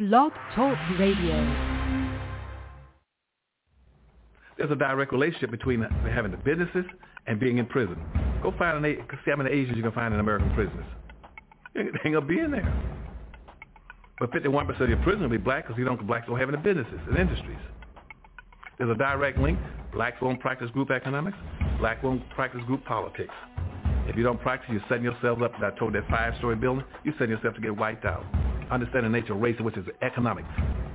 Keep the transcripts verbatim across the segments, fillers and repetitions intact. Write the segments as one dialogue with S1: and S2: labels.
S1: Blog Talk Radio.
S2: There's a direct relationship between having the businesses and being in prison. Go find an, see how many Asians you can find in American prisons. They ain't gonna be in there. But fifty-one percent of your prisoners will be black because you don't blacks don't have any businesses and industries. There's a direct link. Blacks won't practice group economics. Blacks won't practice group politics. If you don't practice, you're setting yourself up. I told that five-story building, you're setting yourself to get wiped out. Understand the nature of race, which is economics.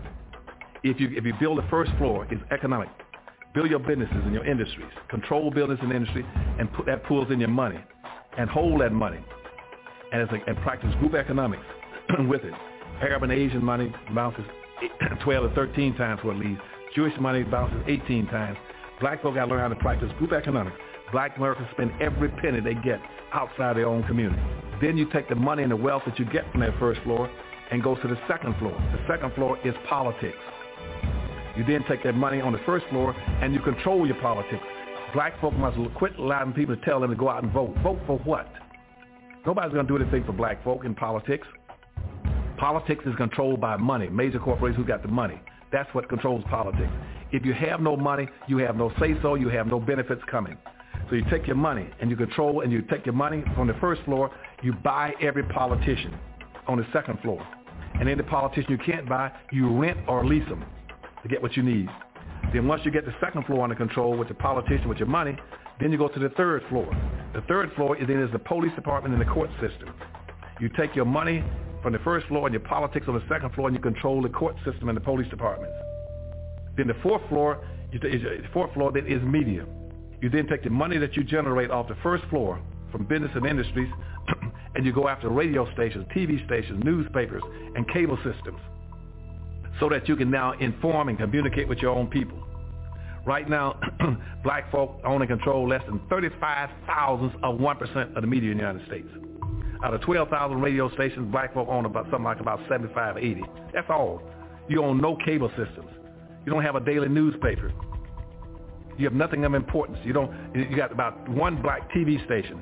S2: If you if you build the first floor, it's economic. Build your businesses and your industries. Control business and industry, and put that pulls in your money, and hold that money, and it's like, and practice group economics with it. Arab and Asian money bounces twelve to thirteen times what it leaves. Jewish money bounces eighteen times. Black folk got to learn how to practice group economics. Black Americans spend every penny they get outside their own community. Then you take the money and the wealth that you get from that first floor and go to the second floor. The second floor is politics. You then take that money on the first floor and you control your politics. Black folk must quit allowing people to tell them to go out and vote. Vote for what? Nobody's going to do anything for black folk in politics. Politics is controlled by money. Major corporations who got the money. That's what controls politics. If you have no money, you have no say-so, you have no benefits coming. So you take your money and you control, and you take your money from the first floor, you buy every politician on the second floor. And any politician you can't buy, you rent or lease them to get what you need. Then once you get the second floor under control with the politician, with your money, then you go to the third floor. The third floor is then is the police department and the court system. You take your money from the first floor and your politics on the second floor, and you control the court system and the police departments. Then the fourth floor, is the fourth floor then is media. You then take the money that you generate off the first floor from business and industries, and you go after radio stations, T V stations, newspapers, and cable systems, so that you can now inform and communicate with your own people. Right now, black folk own and control less than thirty-five thousandths of one percent of the media in the United States. Out of twelve thousand radio stations, black folk own about something like about seventy-five, eighty. That's all. You own no cable systems. You don't have a daily newspaper. You have nothing of importance. You don't. You got about one black T V station,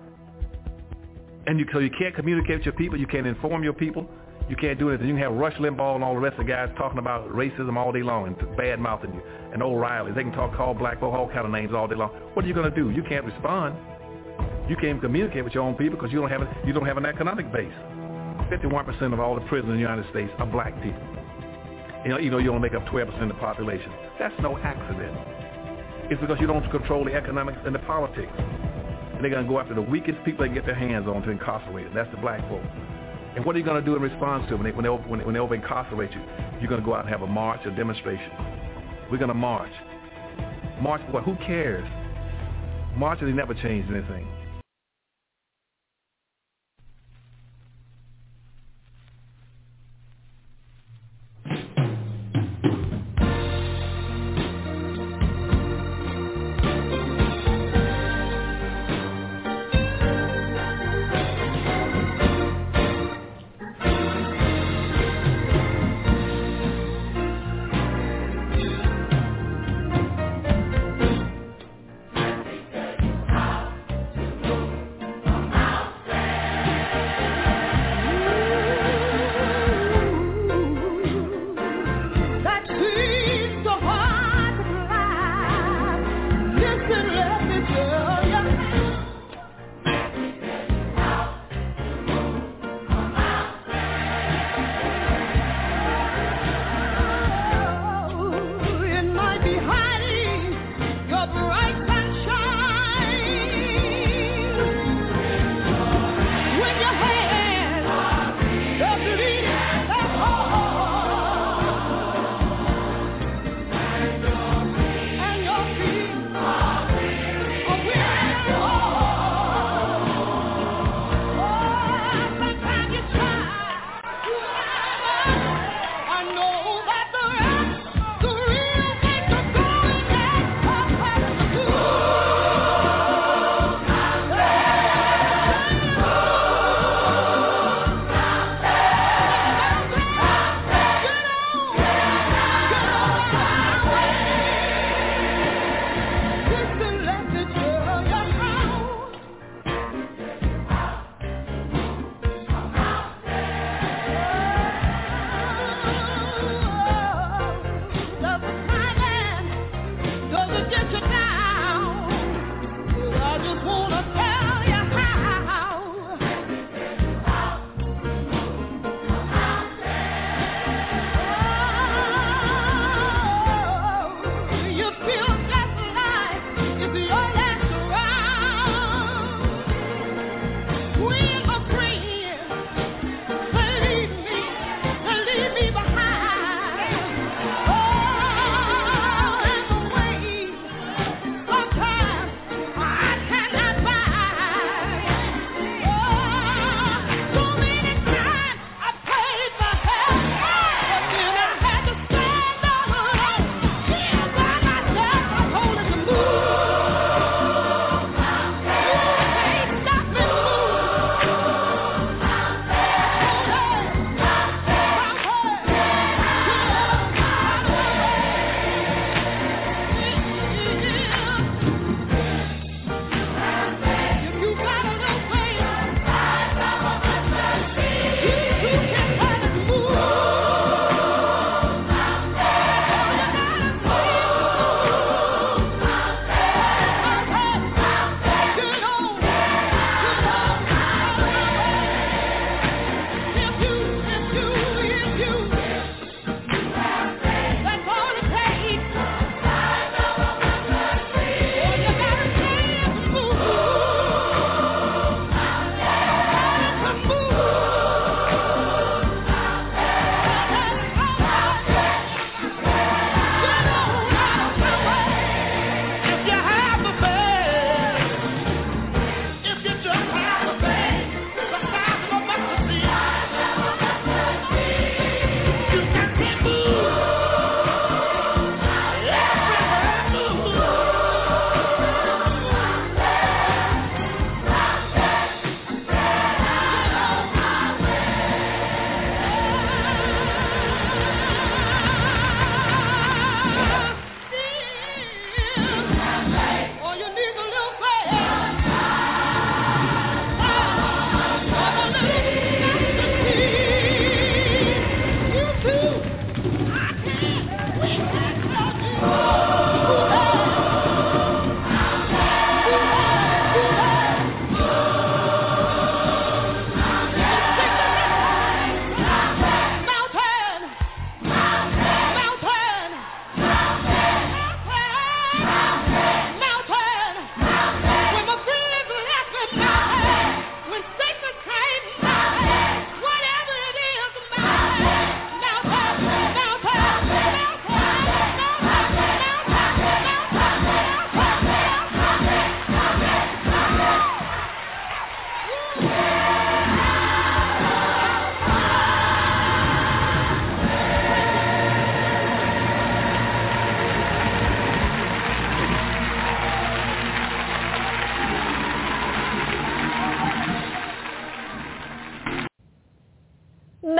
S2: and you so you can't communicate with your people. You can't inform your people. You can't do anything. You can have Rush Limbaugh and all the rest of the guys talking about racism all day long and bad mouthing you, and O'Reilly. They can talk, call black folk all kind of names all day long. What are you going to do? You can't respond. You can't communicate with your own people because you don't have a, you don't have an economic base. fifty-one percent of all the prisoners in the United States are black people. You know, you know, you only make up twelve percent of the population. That's no accident. It's because you don't control the economics and the politics. And they're going to go after the weakest people they can get their hands on to incarcerate them. That's the black folk. And what are you going to do in response to it when they, when they, when they, when they over incarcerate you? You're going to go out and have a march, a demonstration. We're going to march. March for what? Who cares? Marching, they never changed anything.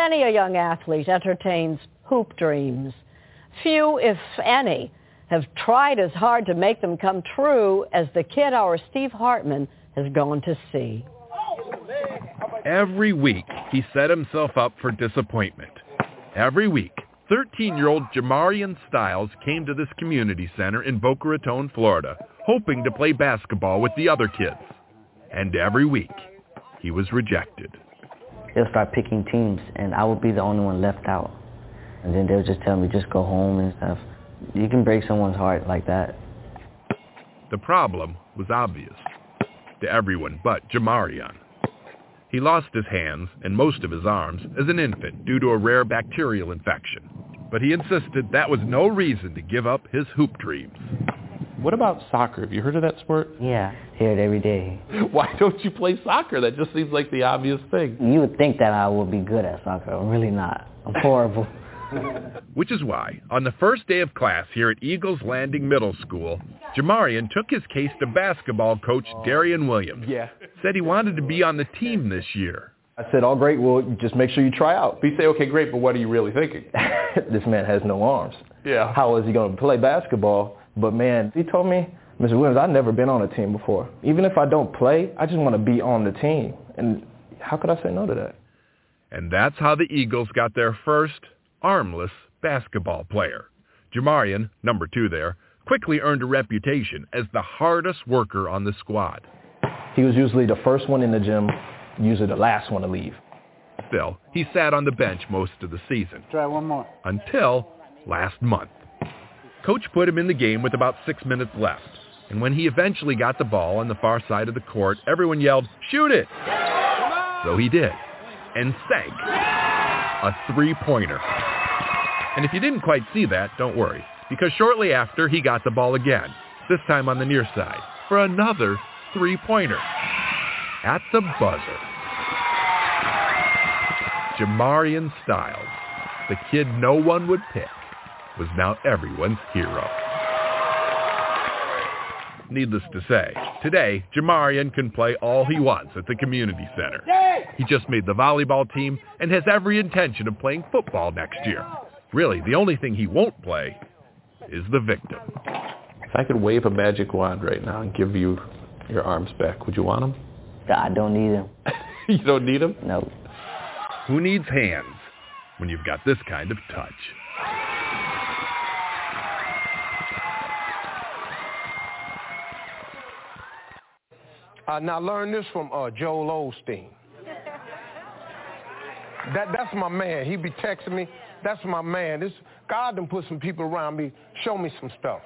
S1: Many a young athlete entertains hoop dreams. Few, if any, have tried as hard to make them come true as the kid our Steve Hartman has gone to see.
S3: Every week, he set himself up for disappointment. Every week, thirteen-year-old Jamarian Styles came to this community center in Boca Raton, Florida, hoping to play basketball with the other kids. And every week, he was rejected.
S4: They'll start picking teams, and I would be the only one left out. And then they'll just tell me, just go home and stuff. You can break someone's heart like that.
S3: The problem was obvious to everyone but Jamarian. He lost his hands and most of his arms as an infant due to a rare bacterial infection. But he insisted that was no reason to give up his hoop dreams.
S5: What about soccer? Have you heard of that sport?
S4: Yeah, hear it every day.
S5: Why don't you play soccer? That just seems like the obvious thing.
S4: You would think that I would be good at soccer. I'm really not. I'm horrible.
S3: Which is why, on the first day of class here at Eagles Landing Middle School, Jamarian took his case to basketball coach Darian Williams.
S5: Yeah.
S3: Said he wanted to be on the team this year.
S6: I said, oh, great, well, just make sure you try out.
S5: We say, okay, great, but what are you really thinking?
S6: This man has no arms.
S5: Yeah.
S6: How is he going to play basketball? But, man, he told me, Mister Williams, I've never been on a team before. Even if I don't play, I just want to be on the team. And how could I say no to that?
S3: And that's how the Eagles got their first armless basketball player. Jamarian, number two there, quickly earned a reputation as the hardest worker on the squad.
S6: He was usually the first one in the gym, usually the last one to leave.
S3: Still, he sat on the bench most of the season.
S7: Try one more.
S3: Until last month. Coach put him in the game with about six minutes left. And when he eventually got the ball on the far side of the court, everyone yelled, "Shoot it!" So he did. And sank a three-pointer. And if you didn't quite see that, don't worry, because shortly after, he got the ball again, this time on the near side, for another three-pointer. At the buzzer. Jamarian Styles, the kid no one would pick, was now everyone's hero. Needless to say, today, Jamarian can play all he wants at the community center. He just made the volleyball team and has every intention of playing football next year. Really, the only thing he won't play is the victim.
S5: If I could wave a magic wand right now and give you your arms back, would you want them?
S4: I don't need them.
S5: You don't need them?
S4: No.
S3: Who needs hands when you've got this kind of touch?
S7: Uh, now learn this from uh, Joel Osteen. That that's my man. He be texting me. That's my man. This God done put some people around me, show me some stuff.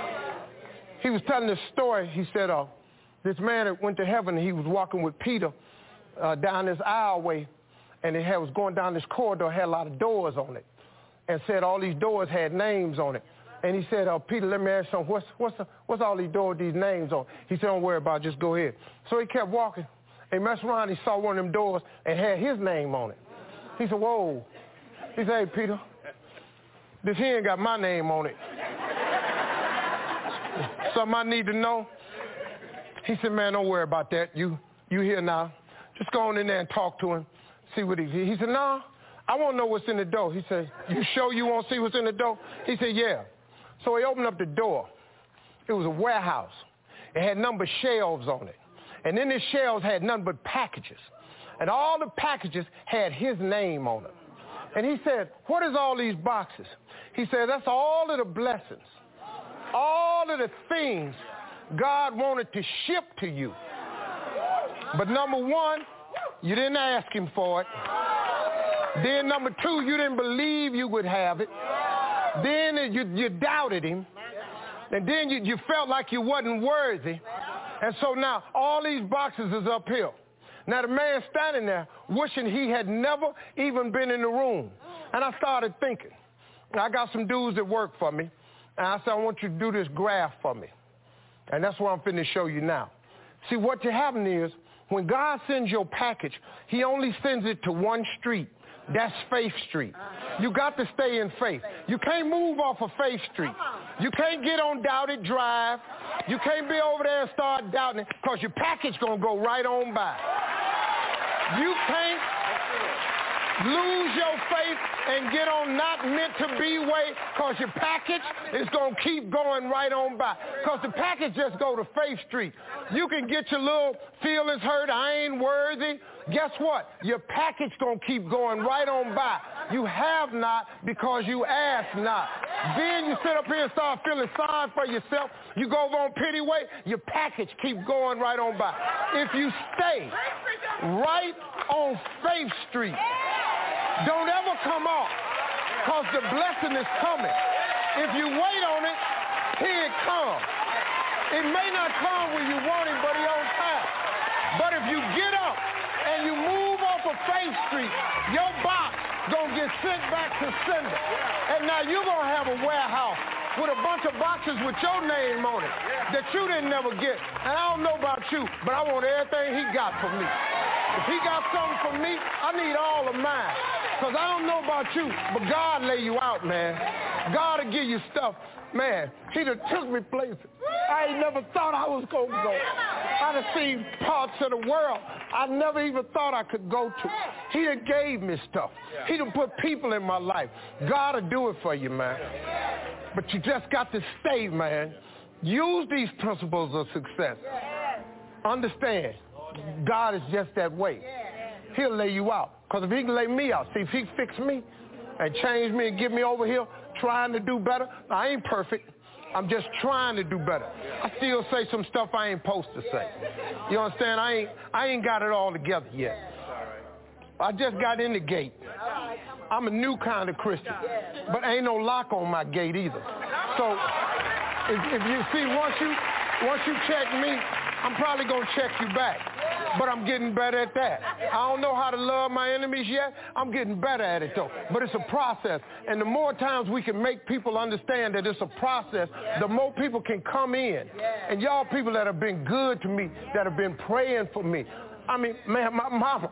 S7: He was telling this story. He said, uh, this man that went to heaven, he was walking with Peter uh, down this aisleway, and it had, was going down this corridor, had a lot of doors on it, and said all these doors had names on it. And he said, uh, Peter, let me ask you something. What's, what's, the, what's all these doors, these names on? He said, don't worry about it, just go ahead. So he kept walking. He messed around, he saw one of them doors and had his name on it. He said, whoa. He said, hey, Peter, this here ain't got my name on it. Something I need to know? He said, man, don't worry about that. You you here now. Just go on in there and talk to him, see what he He said, no, I want to know what's in the door. He said, you sure you want to see what's in the door? He said, yeah. So he opened up the door. It was a warehouse. It had numbered shelves on it. And then the shelves had none but packages. And all the packages had his name on them. And he said, what is all these boxes? He said, that's all of the blessings, all of the things God wanted to ship to you. But number one, you didn't ask him for it. Then number two, you didn't believe you would have it. Then you, you doubted him. And then you, you felt like you wasn't worthy. And so now all these boxes is uphill. Now the man standing there wishing he had never even been in the room. And I started thinking. I got some dudes that work for me. And I said, I want you to do this graph for me. And that's what I'm finna show you now. See, what happening is when God sends your package, he only sends it to one street. That's Faith Street. You got to stay in faith. You can't move off of Faith Street. You can't get on Doubted Drive. You can't be over there and start doubting it because your package going to go right on by. You can't, Lose your faith and get on not meant to be way, because your package is going to keep going right on by. Because the package just go to Faith Street. You can get your little feelings hurt, I ain't worthy. Guess what? Your package going to keep going right on by. You have not because you ask not. Then you sit up here and start feeling sorry for yourself. You go over on pity way, your package keep going right on by. If you stay right on Faith Street, don't ever come off, because the blessing is coming. If you wait on it, here it comes. It may not come when you want it, but it's on time. But if you get up and you move off of Faith Street, your box gonna get sent back to sender. And now you're gonna have a warehouse with a bunch of boxes with your name on it that you didn't never get. And I don't know about you, but I want everything he got for me. If he got something for me, I need all of mine. Because I don't know about you, but God lay you out, man. God will give you stuff. Man, he done took me places I ain't never thought I was going to go. I done seen parts of the world I never even thought I could go to. He done gave me stuff. He done put people in my life. God will do it for you, man. But you just got to stay, man. Use these principles of success. Understand, God is just that way. He'll lay you out. Because if he can lay me out, see, if he fix me and change me and get me over here trying to do better, I ain't perfect. I'm just trying to do better. I still say some stuff I ain't supposed to say. You understand? I ain't, I ain't got it all together yet. I just got in the gate. I'm a new kind of Christian, but ain't no lock on my gate either. So if, if you see, once you, once you check me, I'm probably going to check you back. But I'm getting better at that. I don't know how to love my enemies yet. I'm getting better at it, though. But it's a process. And the more times we can make people understand that it's a process, the more people can come in. And y'all people that have been good to me, that have been praying for me. I mean, man, my mama,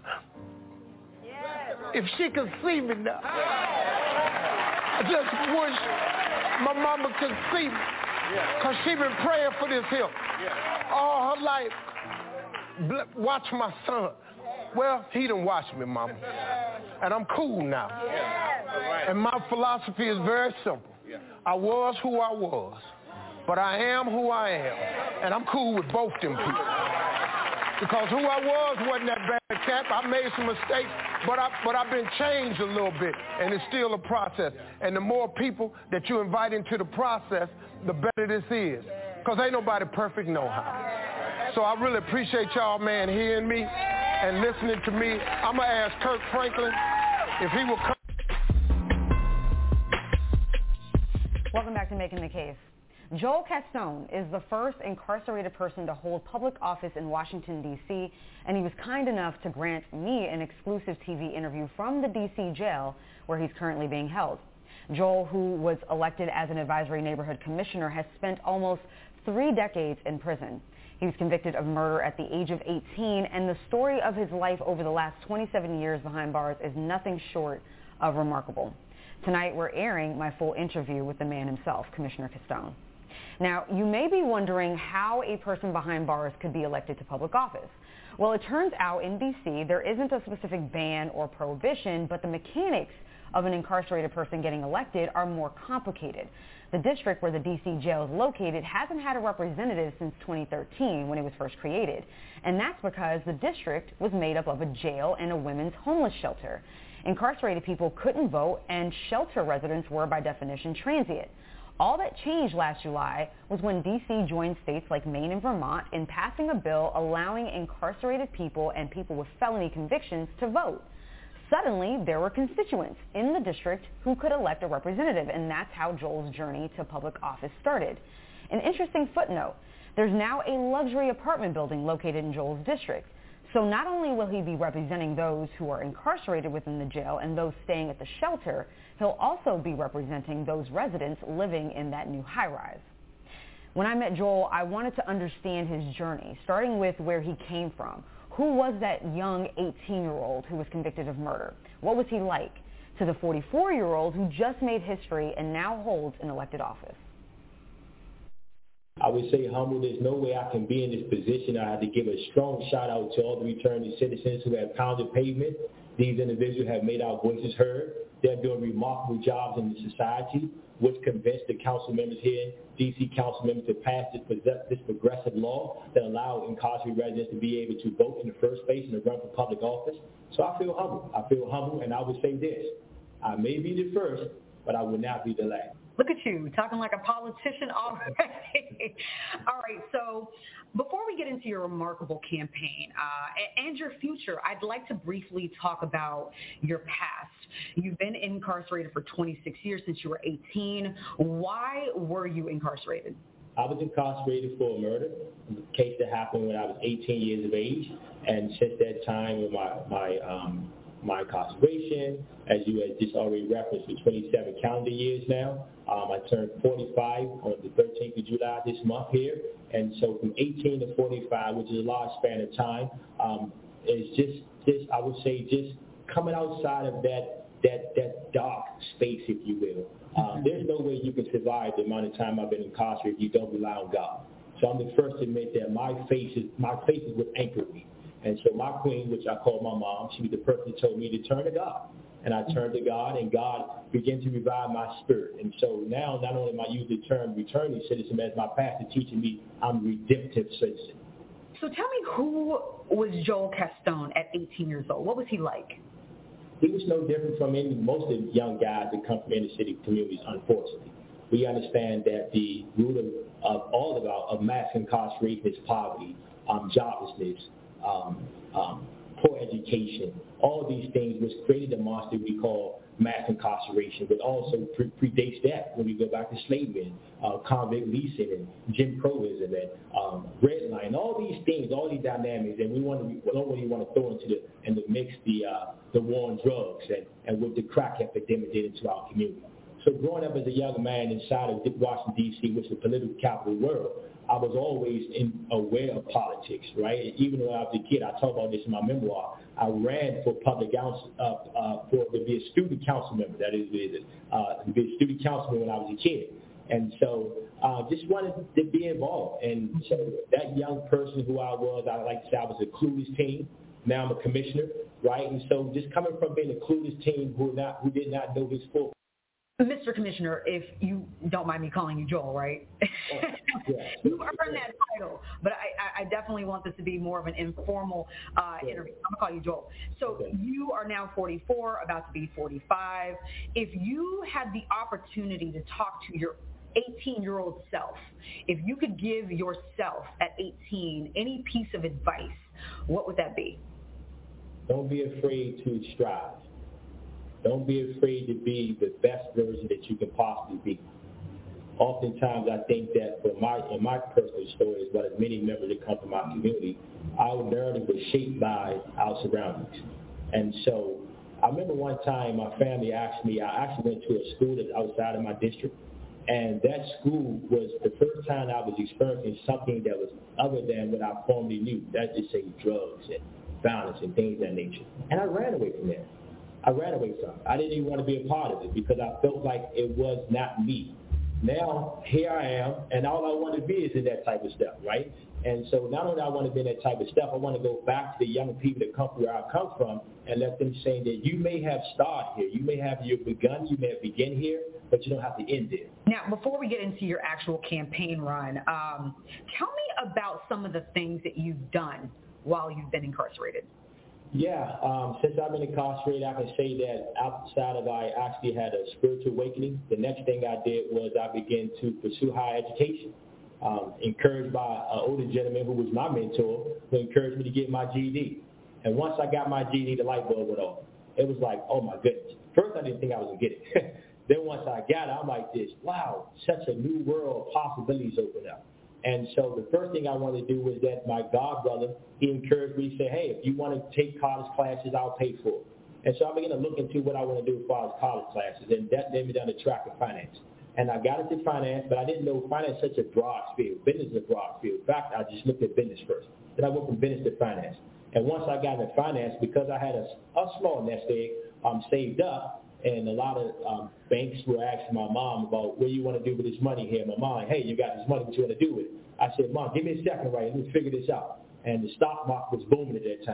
S7: if she could see me now, I just wish my mama could see me. Because she been praying for this here all her life. Watch my son. Well, he done watched me, mama. And I'm cool now. And my philosophy is very simple. I was who I was, but I am who I am. And I'm cool with both them people. Because who I was wasn't that bad a cat. I made some mistakes, but, I, but I've been changed a little bit, and it's still a process. And the more people that you invite into the process, the better this is. Because ain't nobody perfect no how. So I really appreciate y'all, man, hearing me and listening to me. I'm going to ask Kirk Franklin if he will come.
S8: Welcome back to Making the Case. Joel Castone is the first incarcerated person to hold public office in Washington, D C, and he was kind enough to grant me an exclusive T V interview from the D C jail where he's currently being held. Joel, who was elected as an advisory neighborhood commissioner, has spent almost three decades in prison. He was convicted of murder at the age of eighteen, and the story of his life over the last twenty-seven years behind bars is nothing short of remarkable. Tonight, we're airing my full interview with the man himself, Commissioner Castone. Now, you may be wondering how a person behind bars could be elected to public office. Well, it turns out in D C there isn't a specific ban or prohibition, but the mechanics of an incarcerated person getting elected are more complicated. The district where the D C jail is located hasn't had a representative since twenty thirteen when it was first created. And that's because the district was made up of a jail and a women's homeless shelter. Incarcerated people couldn't vote, and shelter residents were by definition transient. All that changed last July was when D C joined states like Maine and Vermont in passing a bill allowing incarcerated people and people with felony convictions to vote. Suddenly, there were constituents in the district who could elect a representative, and that's how Joel's journey to public office started. An interesting footnote, there's now a luxury apartment building located in Joel's district. So not only will he be representing those who are incarcerated within the jail and those staying at the shelter, he'll also be representing those residents living in that new high-rise. When I met Joel, I wanted to understand his journey, starting with where he came from. Who was that young eighteen-year-old who was convicted of murder? What was he like? To the forty-four-year-old who just made history and now holds an elected office.
S9: I would say humble. There's no way I can be in this position. I had to give a strong shout out to all the returning citizens who have pounded pavement. These individuals have made our voices heard. They're doing remarkable jobs in the society, which convinced the council members here, D C council members, to pass this, this progressive law that allow incarcerated residents to be able to vote in the first place and to run for public office. So I feel humble. I feel humble, and I would say this. I may be the first, but I will not be the last.
S10: Look at you, talking like a politician already. All right, so before we get into your remarkable campaign uh, and your future, I'd like to briefly talk about your past. You've been incarcerated for twenty-six years, since you were eighteen. Why were you incarcerated?
S9: I was incarcerated for a murder, a case that happened when I was eighteen years of age, and since that time, with my my um, my incarceration, as you had just already referenced, for twenty-seven calendar years now. Um, I turned forty-five on the thirteenth of July this month here, and so from eighteen to forty-five, which is a large span of time, um, is just, just I would say, just coming outside of that that that dark space, if you will. Um, there's no way you can survive the amount of time I've been incarcerated if you don't rely on God. So I'm the first to admit that my faith is my faith is what anchored me. And so my queen, which I call my mom, she was the person that told me to turn to God. And I turned to God, and God began to revive my spirit. And so now, not only am I using the term returning citizen, as my pastor teaching me, I'm a redemptive citizen.
S10: So tell me, who was Joel Castone at eighteen years old? What was he like?
S9: He was no different from any most of the young guys that come from inner city communities, unfortunately. We understand that the root of, of all of our of mass incarceration is poverty, um, joblessness, um, um, poor education, all of these things which created the monster we call mass incarceration, but also pre- predates that when we go back to slavery, uh, convict leasing, and Jim Crowism, and um, redlining, all these things, all these dynamics, and we want to, we don't really want to throw into the and the mix the uh, the war on drugs and, and what the crack epidemic did into our community. So growing up as a young man inside of Washington, D C, which is the political capital of the world, I was always in, aware of politics, right? Even when I was a kid, I talk about this in my memoir. I ran for public council, uh, uh, for to be a student council member. That is, uh, to be a student councilman when I was a kid, and so uh, just wanted to be involved. And so that young person who I was, I like to say I was a clueless teen. Now I'm a commissioner, right? And so just coming from being a clueless teen who not who did not know his full.
S10: Mister Commissioner, if you don't mind me calling you Joel, right?
S9: Yeah.
S10: You earned that title, but I, I definitely want this to be more of an informal uh,
S9: yeah.
S10: interview. I'm going to call you Joel. So
S9: okay.
S10: You are now forty-four, about to be forty-five. If you had the opportunity to talk to your eighteen-year-old self, if you could give yourself at eighteen any piece of advice, what would that be?
S9: Don't be afraid to strive. Don't be afraid to be the best version that you can possibly be. Oftentimes, I think that for my in my personal story, as well as many members that come from my community, our narrative was shaped by our surroundings. And so I remember one time my family asked me, I actually went to a school that's outside of my district, and that school was the first time I was experiencing something that was other than what I formerly knew. That's just say drugs and violence and things of that nature. And I ran away from there. I ran away from it. I didn't even want to be a part of it because I felt like it was not me. Now, here I am, and all I want to be is in that type of stuff, right? And so not only I want to be in that type of stuff, I want to go back to the young people that come from where I come from and let them say that you may have started here. You may have your begun, you may have begun here, but you don't have to end there.
S10: Now, before we get into your actual campaign run, um, tell me about some of the things that you've done while you've been incarcerated.
S9: Yeah, um, since I've been incarcerated, I can say that outside of I actually had a spiritual awakening. The next thing I did was I began to pursue higher education, um, encouraged by an older gentleman who was my mentor, who encouraged me to get my G E D. And once I got my G E D, the light bulb went off. It was like, oh my goodness. First, I didn't think I was going to get it. Then once I got it, I'm like this, wow, such a new world of possibilities opened up. And so the first thing I wanted to do was that my god brother, he encouraged me to say, hey, if you want to take college classes, I'll pay for it. And so I began to look into what I want to do as far as college classes, and that led me down the track of finance. And I got into finance, but I didn't know finance is such a broad field. Business is a broad field. In fact, I just looked at business first. Then I went from business to finance. And once I got into finance, because I had a, a small nest egg um, saved up, and a lot of um, banks were asking my mom about what you want to do with this money here. My mom, hey, you got this money, what you want to do with it? I said, Mom, give me a second, right? Let me figure this out. And the stock market was booming at that time.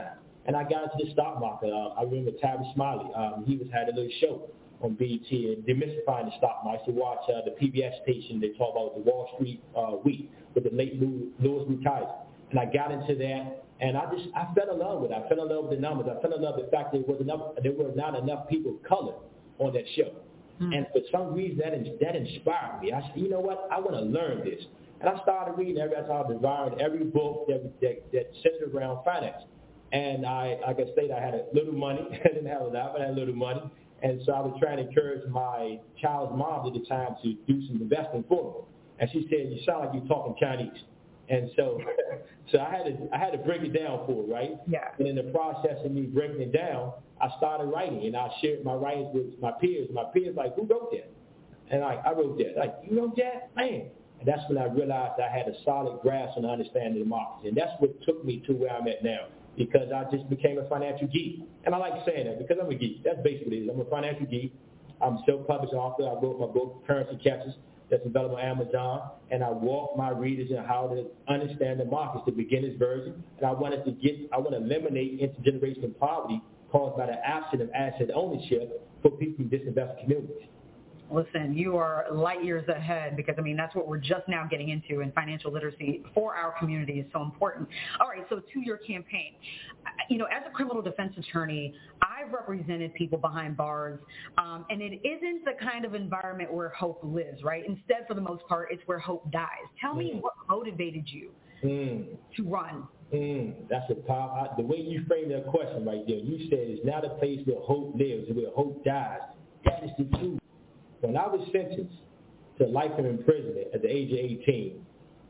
S9: and I got into the stock market. Uh, I remember Tavis Smiley. Um, he was had a little show on B E T, and demystifying the stock market. I used to watch uh, the P B S station. They talk about the Wall Street uh, Week with the late Louis Mukasey. And I got into that, and I just I fell in love with it. I fell in love with the numbers. I fell in love with the fact that there was enough, there were not enough people of color on that show. Mm. And for some reason, that that inspired me. I said, you know what? I want to learn this. And I started reading every, I started devouring every book that, that, that centered around finance. And I, like I stated, I had a little money. I didn't have a lot, but I had a little money. And so I was trying to encourage my child's mom at the time to do some investing for me. And she said, you sound like you're talking Chinese. And so so I had to I had to break it down for her, right?
S10: Yeah.
S9: And in the process of me breaking it down, I started writing, and I shared my writings with my peers. My peers like, who wrote that? And I, I wrote that. Like, you wrote that? Man. And that's when I realized I had a solid grasp and understanding of the markets. And that's what took me to where I'm at now, because I just became a financial geek. And I like saying that because I'm a geek. That's basically it. I'm a financial geek. I'm a self-published author. I wrote my book, Currency Catchers, that's available on Amazon, and I walk my readers in how to understand the markets, the beginner's version. And I wanted to get, I want to eliminate intergenerational poverty caused by the absence of asset ownership for people in disinvested communities.
S10: Listen, you are light years ahead because, I mean, that's what we're just now getting into, and financial literacy for our community is so important. All right, so to your campaign. You know, as a criminal defense attorney, I've represented people behind bars, um, and it isn't the kind of environment where hope lives, right? Instead, for the most part, it's where hope dies. Tell me mm. what motivated you mm. to run?
S9: Mm. That's a power. The way you framed that question right there, you said it's not a place where hope lives, where hope dies. That is the truth. When I was sentenced to life of imprisonment at the age of eighteen,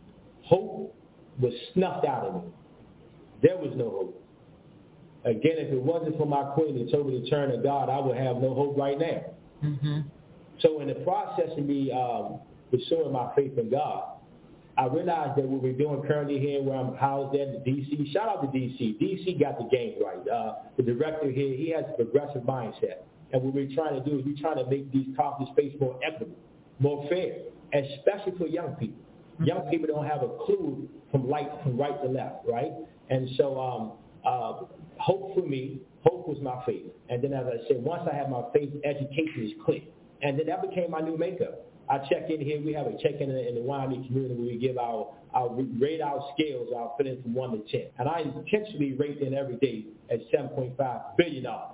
S9: hope was snuffed out of me. There was no hope. Again, if it wasn't for my queen that told me to turn to God, I would have no hope right now. Mm-hmm. So in the process of me um, pursuing my faith in God, I realized that what we're doing currently here where I'm housed at in D C, shout out to D C. D C got the game right. Uh, the director here, he has a progressive mindset. And what we're trying to do is we're trying to make these college spaces more equitable, more fair, especially for young people. Mm-hmm. Young people don't have a clue from light, from right to left, right? And so um, uh, hope for me, hope was my faith. And then as I said, once I had my faith, education is clear. And then that became my new makeup. I check in here. We have a check-in in the Wyoming community where we give our, our rate our scales, our feelings from one to ten. And I intentionally rate them every day at seven point five billion dollars.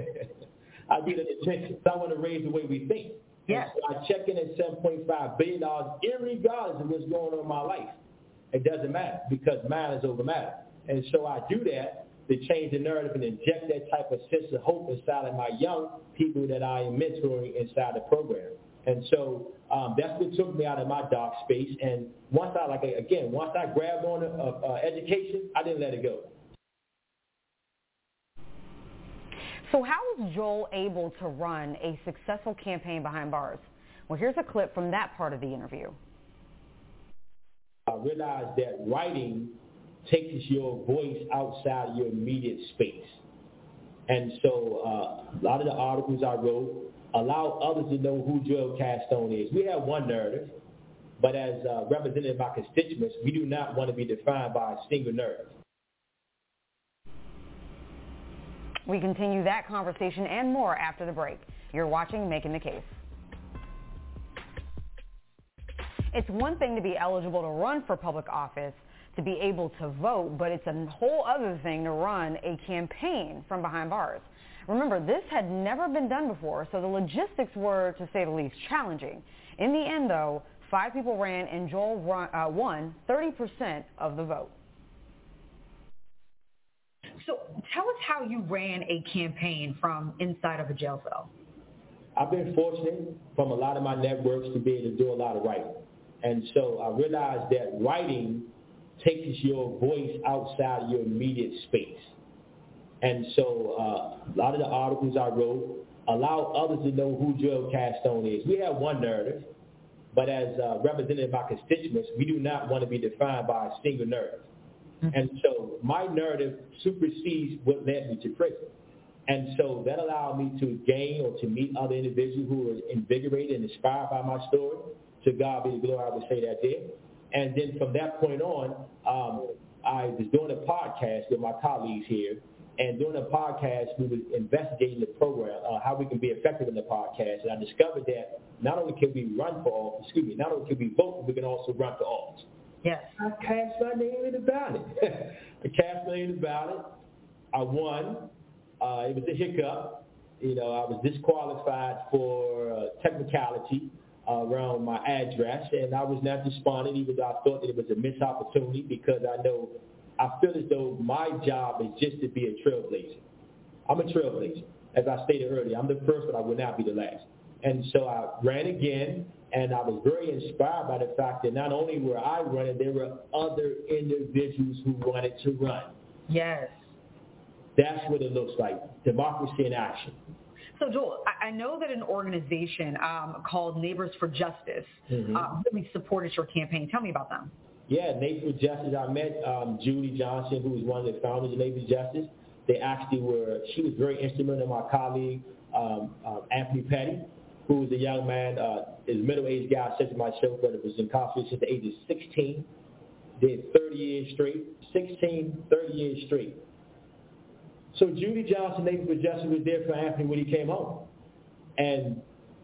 S9: I do that attention. So I want to raise the way we think.
S10: Yes.
S9: So I check in at seven point five billion dollars irregardless of what's going on in my life. It doesn't matter because mine is over matter. And so I do that to change the narrative and inject that type of sense of hope inside of my young people that I am mentoring inside the program. And so um, that's what took me out of my dark space. And once I, like again, once I grabbed on uh, uh, education, I didn't let it go.
S8: So how was Joel able to run a successful campaign behind bars? Well, here's a clip from that part of the interview.
S9: I realized that writing takes your voice outside of your immediate space. And so uh, a lot of the articles I wrote allow others to know who Joel Castone is. We have one narrative, but as uh, represented by constituents, we do not want to be defined by a single narrative.
S8: We continue that conversation and more after the break. You're watching Making the Case. It's one thing to be eligible to run for public office, to be able to vote, but it's a whole other thing to run a campaign from behind bars. Remember, this had never been done before, so the logistics were, to say the least, challenging. In the end, though, five people ran and Joel run, uh, won thirty percent of the vote.
S10: So tell us how you ran a campaign from inside of a jail cell.
S9: I've been fortunate from a lot of my networks to be able to do a lot of writing. And so I realized that writing takes your voice outside your immediate space. And so uh, a lot of the articles I wrote allow others to know who Joel Castone is. We have one narrative, but as uh, represented by constituents, we do not want to be defined by a single narrative. And so my narrative supersedes what led me to prison. And so that allowed me to gain or to meet other individuals who were invigorated and inspired by my story. To God be the glory, I would say that there. And then from that point on, um, I was doing a podcast with my colleagues here, And during the podcast, we were investigating the program, uh, how we can be effective in the podcast. And I discovered that not only can we run for office, excuse me, not only can we vote, but we can also run for office.
S8: Yes.
S9: I cast my name in the ballot. I cast my name in the ballot. I won. Uh, it was a hiccup. You know, I was disqualified for uh, technicality uh, around my address, and I was not despondent, even though I thought that it was a missed opportunity, because I know, I feel as though my job is just to be a trailblazer. I'm a trailblazer. As I stated earlier, I'm the first, but I will not be the last. And so I ran again, and I was very inspired by the fact that not only were I running, there were other individuals who wanted to run.
S8: Yes.
S9: That's what it looks like, democracy in action.
S10: So, Joel, I know that an organization um, called Neighbors for Justice mm-hmm. uh, really supported your campaign. Tell me about them.
S9: Yeah, Neighbors for Justice. I met um, Judy Johnson, who was one of the founders of Neighbors for Justice. They actually were, she was very instrumental in my colleague, um, um, Anthony Petty, who was a young man, uh, is a middle-aged guy, I said to myself, but it was incarcerated since the age of sixteen, did thirty years straight, sixteen, thirty years straight. So Judy Johnson, Neighbors for Justice, was there for Anthony when he came home. And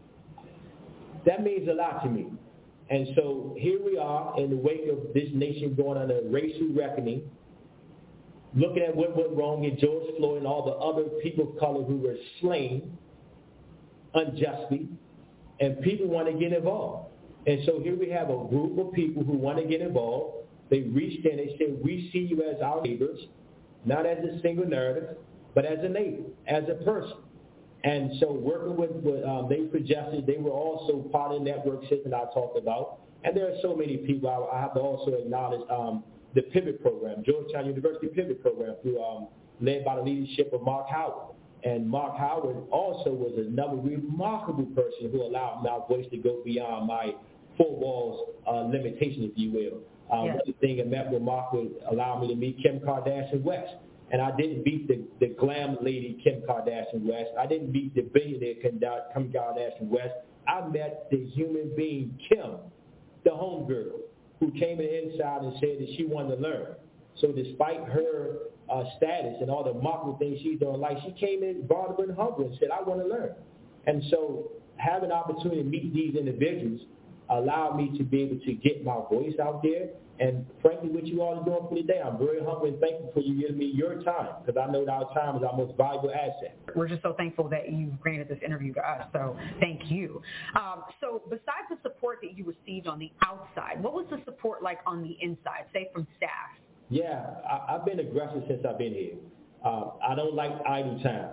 S9: that means a lot to me. And so here we are in the wake of this nation going on a racial reckoning, looking at what went wrong in George Floyd and all the other people of color who were slain unjustly, and people want to get involved. And so here we have a group of people who want to get involved. They reached in and said, we see you as our neighbors, not as a single narrative, but as a neighbor, as a person. And so working with, with um, Neighbors for Justice, they were also part of the network system I talked about. And there are so many people. I, I have to also acknowledge um, the Pivot Program, Georgetown University Pivot Program, through, um, led by the leadership of Mark Howard. And Mark Howard also was another remarkable person who allowed my voice to go beyond my four walls uh, limitation, if you will. Um, yes. One thing I met with Mark would allow me to meet Kim Kardashian West. And I didn't beat the, the glam lady Kim Kardashian West. I didn't beat the billionaire Kim Kardashian West. I met the human being Kim, the homegirl, who came in the inside and said that she wanted to learn. So despite her uh, status and all the marketable things she's doing in life, she came in vulnerable and humble and said, I want to learn. And so having an opportunity to meet these individuals allowed me to be able to get my voice out there. And frankly, what you all are doing for the day, I'm very humble and thankful for you giving me your time, because I know that our time is our most valuable asset.
S10: We're just so thankful that you granted this interview to us, so thank you. Um, so besides the support that you received on the outside, what was the support like on the inside, say from staff?
S9: Yeah, I, I've been aggressive since I've been here. Um, I don't like idle time.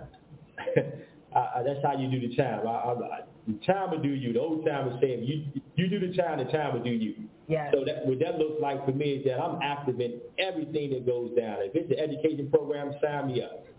S9: I, that's how you do the time. I, I, the time will do you. The old time is saying, you you do the time, the time will do you.
S10: Yes.
S9: So that, what that looks like for me is that I'm active in everything that goes down. If it's an education program, sign me up.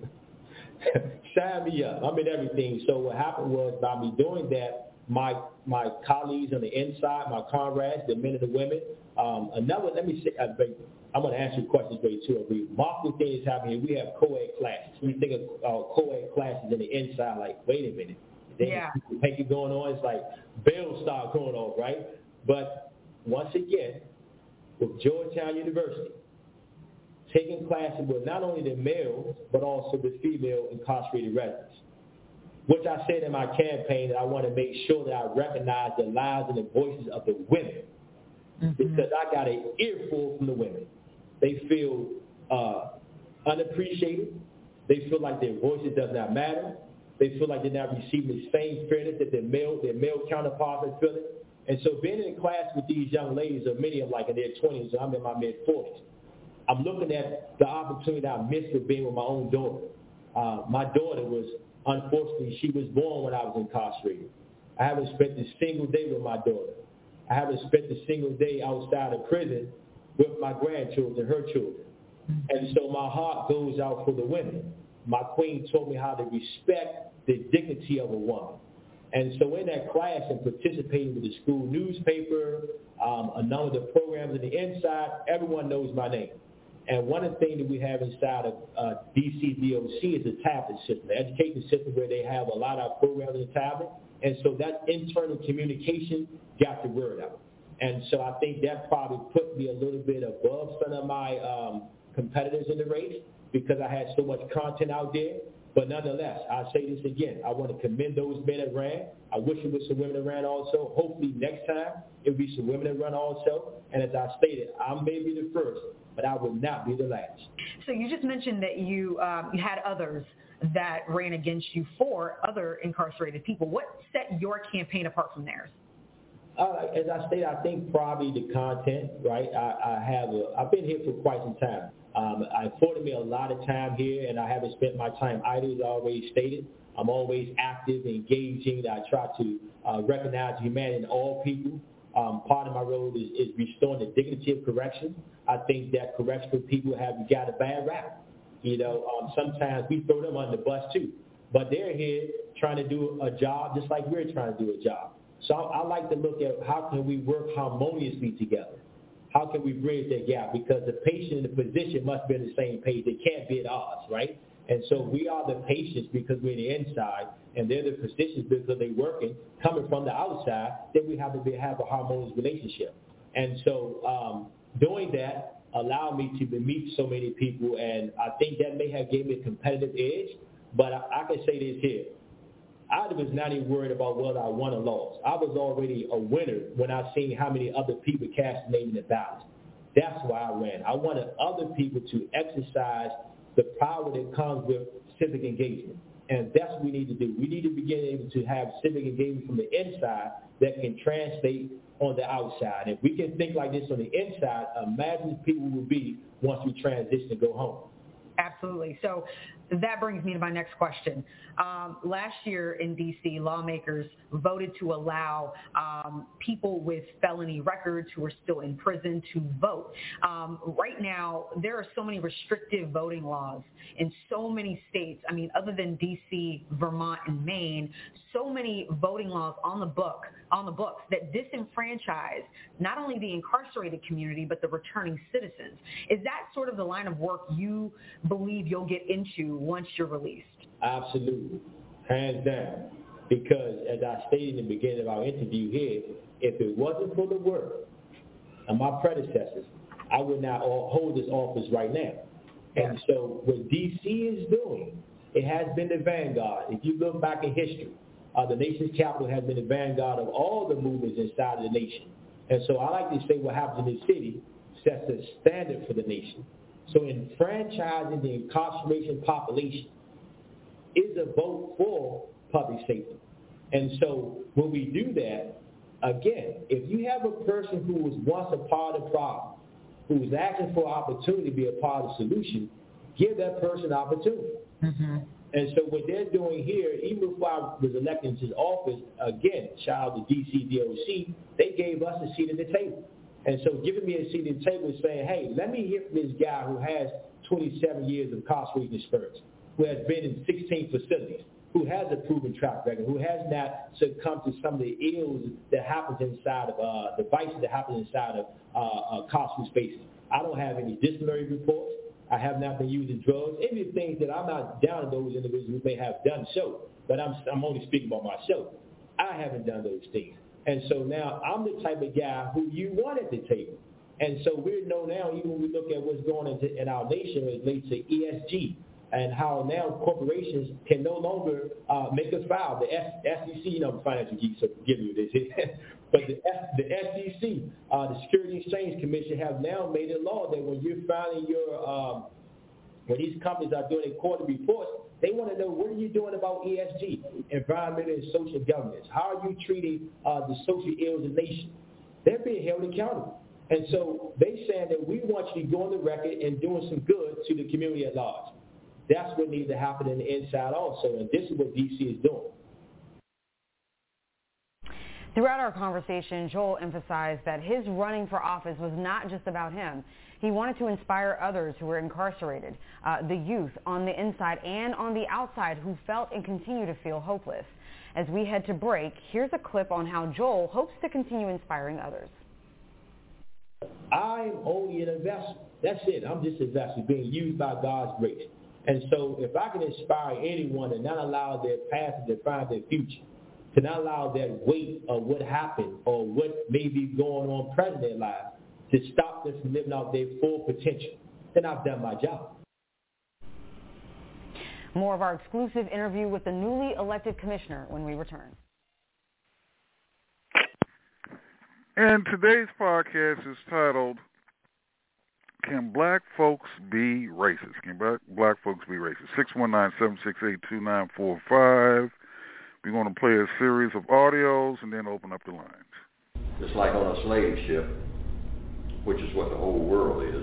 S9: Sign me up. I'm in everything. So what happened was, by me doing that, my my colleagues on the inside, my comrades, the men and the women, um, another, let me say, uh, I'm going to answer your questions very too. A remarkable thing is happening here. We have co-ed classes. We think of uh, co-ed classes in the inside, like, wait a minute. Then
S10: yeah.
S9: Pinky going on, it's like bells start going off, right? But once again, with Georgetown University, taking classes with not only the male, but also the female incarcerated residents, which I said in my campaign that I want to make sure that I recognize the lives and the voices of the women, mm-hmm. because I got an earful from the women. They feel uh, unappreciated. They feel like their voices does not matter. They feel like they're not receiving the same fairness that their male, their male counterparts are feeling. And so being in class with these young ladies, or many of them like in their twenties, and I'm in my mid-forties, I'm looking at the opportunity that I missed with being with my own daughter. Uh, my daughter was, unfortunately, she was born when I was incarcerated. I haven't spent a single day with my daughter. I haven't spent a single day outside of prison with my grandchildren, her children. And so my heart goes out for the women. My queen taught me how to respect the dignity of a woman. And so in that class and participating with the school newspaper, um, a number of the programs on the inside, everyone knows my name. And one of the things that we have inside of uh, D C D O C is the tablet system, the education system where they have a lot of our programs on the tablet. And so that internal communication got the word out. And so I think that probably put me a little bit above some of my um, competitors in the race. because I had so much content out there. But nonetheless, I'll say this again. I want to commend those men that ran. I wish it was some women that ran also. Hopefully next time it will be some women that run also. And as I stated, I may be the first, but I will not be the last.
S10: So you just mentioned that you, um, you had others that ran against you for other incarcerated people. What set your campaign apart from theirs?
S9: Uh, as I stated, I think probably the content, right? I, I have a, I've been here for quite some time. Um, I afforded me a lot of time here, and I haven't spent my time idle, as I always stated. I'm always active, engaging. I try to uh, recognize humanity in all people. Um, part of my role is, is restoring the dignity of correction. I think that correctional people have got a bad rap. You know, um, sometimes we throw them under the bus too, but they're here trying to do a job just like we're trying to do a job. So I, I like to look at how can we work harmoniously together. How can we bridge that gap? Because the patient and the physician must be on the same page. They can't be at odds, right? And so we are the patients because we're the inside, and they're the physicians because they're working, coming from the outside. Then we have to be, have a harmonious relationship. And so um, doing that allowed me to meet so many people, and I think that may have gave me a competitive edge. But I, I can say this here. I was not even worried about whether I won or lost. I was already a winner when I seen how many other people cast their name in the ballot. That's why I ran. I wanted other people to exercise the power that comes with civic engagement. And that's what we need to do. We need to begin able to have civic engagement from the inside that can translate on the outside. If we can think like this on the inside, imagine people will be once we transition and go home.
S10: Absolutely. So that brings me to my next question. Um, last year in D C, lawmakers voted to allow um, people with felony records who are still in prison to vote. Um, right now, there are so many restrictive voting laws in so many states. I mean, other than D C, Vermont, and Maine, so many voting laws on the book, on the books that disenfranchise not only the incarcerated community but the returning citizens. Is that sort of the line of work you believe you'll get into once you're released?
S9: Absolutely, hands down. Because as I stated in the beginning of our interview here, if it wasn't for the work of my predecessors, I would not hold this office right now. And so what D C is doing, it has been the vanguard. If you look back in history, uh, the nation's capital has been the vanguard of all the movements inside of the nation. And so I like to say what happens in this city sets a standard for the nation. So enfranchising the incarceration population is a vote for public safety. And so when we do that, again, if you have a person who was once a part of the problem, who was asking for opportunity to be a part of the solution, give that person opportunity. Mm-hmm. And so what they're doing here, even before I was elected into office, again, shout out to D C D O C, they gave us a seat at the table. And so giving me a seat at the table is saying, hey, let me hear from this guy who has twenty-seven years of incarceration experience, who has been in sixteen facilities, who has a proven track record, who has not succumbed to some of the ills that happens inside of, uh, the vices that happen inside of uh, uh, carceral spaces. I don't have any disciplinary reports. I have not been using drugs. Any of the things that I'm not down to those individuals who may have done so, but I'm, I'm only speaking about myself. I haven't done those things. And so now I'm the type of guy who you want at the table. And so we know now, even when we look at what's going on in our nation as it relates to E S G, and how now corporations can no longer uh, make a file. The S E C, you know, financial geeks, so forgive me this, but the, F- the S E C, uh, the Security Exchange Commission, have now made a law that when you're filing your, um, when these companies are doing their quarterly reports, they want to know what are you doing about E S G, environmental and social governance. How are you treating uh, the social ills of the nation? They're being held accountable. And so they're saying that we want you to go on the record and doing some good to the community at large. That's what needs to happen in the inside also, and this is what D C is doing.
S8: Throughout our conversation, Joel emphasized that his running for office was not just about him. He wanted to inspire others who were incarcerated, uh, the youth on the inside and on the outside who felt and continue to feel hopeless. As we head to break, here's a clip on how Joel hopes to continue inspiring others.
S9: I'm only an investor. That's it. I'm just an investor being used by God's grace. And so if I can inspire anyone to not allow their past to define their future, to not allow that weight of what happened or what may be going on present in their lives to stop them from living out their full potential, then I've done my job.
S8: More of our exclusive interview with the newly elected commissioner when we return.
S11: And today's podcast is titled, Can Black Folks Be Racist? Can Black, black Folks Be Racist? six one nine, seven six eight, two nine four five. We're going to play a series of audios and then open up the lines.
S12: It's like on a slave ship, which is what the whole world is.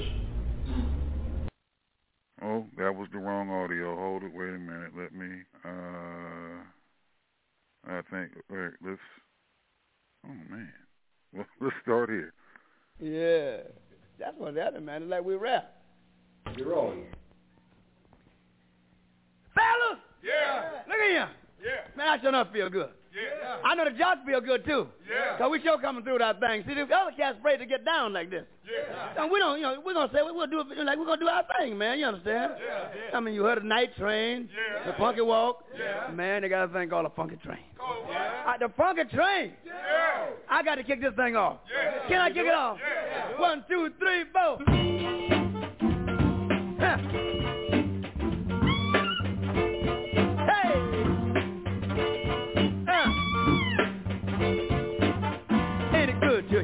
S11: Oh, that was the wrong audio. Hold it. Wait a minute. Let me, uh, I think, wait, let's, oh, man. Well, let's start here.
S13: Yeah. That's what that man. It's like we rap.
S12: You're wrong.
S13: Fellas!
S14: Yeah.
S13: Look at you.
S14: Yeah.
S13: Man, I sure enough feel good.
S14: Yeah.
S13: I know the jocks feel good, too.
S14: Yeah.
S13: Because we sure coming through that thing. See, the other cats afraid to get down like this.
S14: Yeah.
S13: And we don't, you know, we're going to say, we'll do it, like, we're going to do our thing, man. You understand?
S14: Yeah. Yeah.
S13: I mean, you heard the night train,
S14: yeah.
S13: the funky walk.
S14: Yeah.
S13: Man, they got a thing called a funky train.
S14: Oh, yeah.
S13: Uh, the funky train.
S14: Yeah.
S13: I got to kick this thing off.
S14: Yeah.
S13: Can I kick it off?
S14: Yeah.
S13: One, two, three, four. Huh. To you.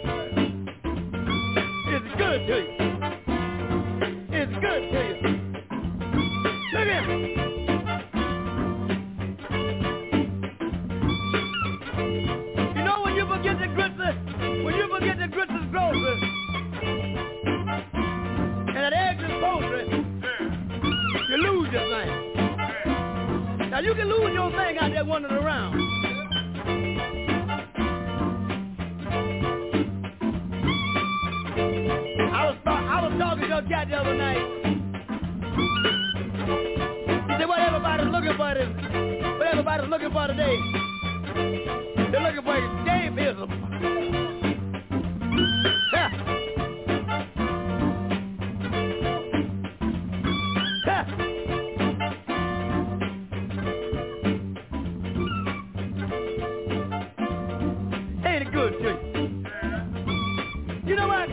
S13: It's good to you. It's good to you. Look at me. You know when you forget the grits, when you forget the grits is grocery, and that eggs is poultry, you lose your thing. Now you can lose your thing out there wandering around. Talking to a cat the other night. He said, what everybody's looking for is, what everybody's looking for today, they're looking for escapism. Ha. Ha. Ain't it good to you? You know what?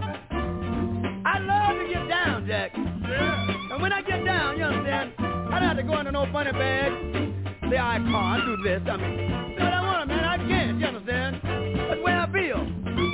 S13: Jack. Yeah. And when I get down, you understand, I don't have to go into no funny bag. Say, I can't do this. I mean, do what I want, man. I can't, you understand? That's the way I feel.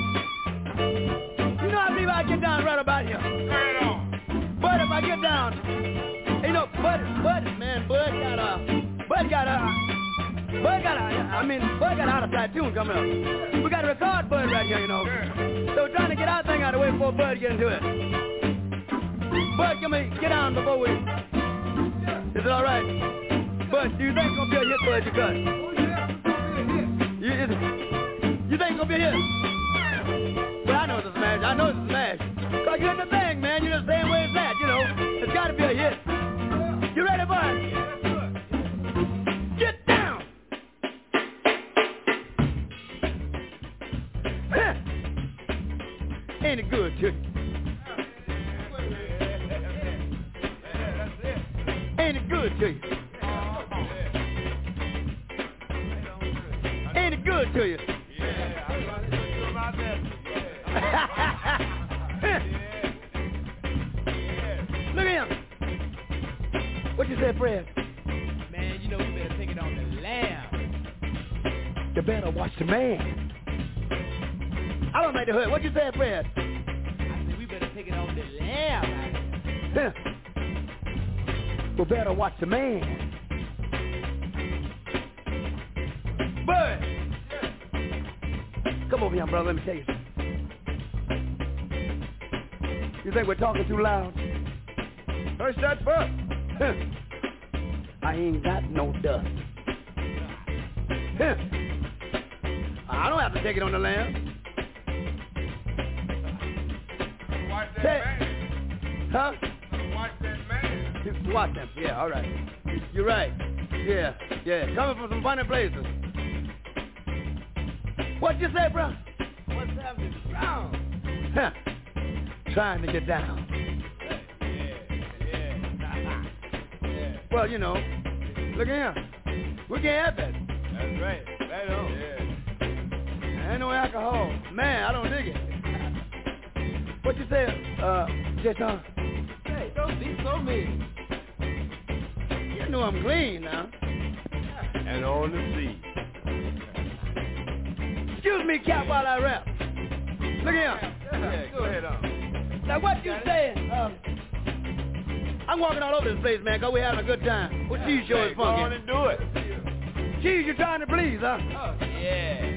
S13: You know, I believe I get down right about here. Right on. But if I get down, you know, Bud, Bud, man, Bud got a, Bud got a, Bud got a, I mean, Bud got an out-of-sight tune coming up. We got to record Bud right here, you know. Yeah. So we're trying to get our thing out of the way before Bud get into it. Bud, come here, get down before we... Is it all right? Bud, do you think it's going to be a hit, Bud, you cut? You, is, you think it's going to be a hit? Well, I know it's a smash. I know it's a smash. Because you're in the thing, man. You're the same way as that, you know. It's got to be a hit. You ready, Bud? Get down! Huh. Ain't it good, too? Ain't it good to you? Ain't it good to you?
S14: Yeah, I'm going to do my best.
S13: Look at him. What you say, Fred?
S15: Man, you know we better take it on the lamb.
S13: You better watch the man. I don't make the hood. What you say, Fred?
S15: I said we better take it on the lamb.
S13: Huh. We better watch the man. Bud! Come over here, brother. Let me tell you something. You think we're talking too loud? First shot first. Huh. I ain't got no dust. Huh. I don't have to take it on the lamb.
S14: Watch that
S13: Say,
S14: man.
S13: huh?
S14: Watch that man.
S13: Watch them. Yeah, all right. You're right. Yeah, yeah. Coming from some funny places. What you say, bro?
S15: What's happening? Brown.
S13: Huh. Trying to get down.
S15: Yeah, yeah. yeah.
S13: Well, you know, look at him. We can't have that.
S15: That's right. Right on. Yeah.
S13: Ain't no alcohol. Man, I don't dig it. What you say, uh, Jason?
S15: Hey, don't be so mean.
S13: You know I'm clean now.
S15: And on the sea.
S13: Excuse me, Cap, while I rap. Look here.
S15: Yeah, go ahead on.
S13: Now, what you saying? Um, I'm walking all over this place, man, because we're having a good time. What cheese show is
S15: Go
S13: funky?
S15: on and do it.
S13: Cheese, you're trying to please, huh?
S15: Oh, yeah.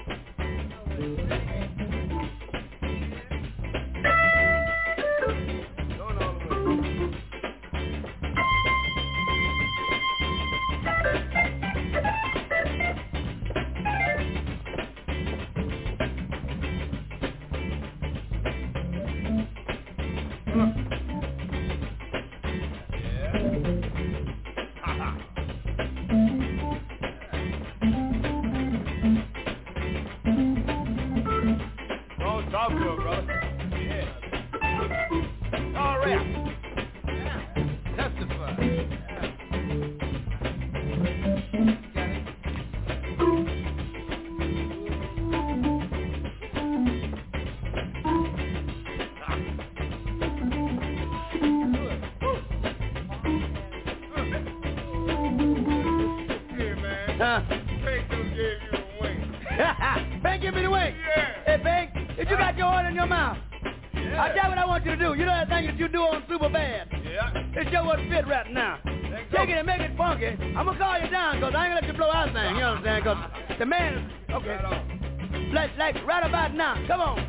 S13: I'm gonna call you down, cause I ain't gonna let you blow our thing, you understand? Cause the man, okay, like, like right about now, come on.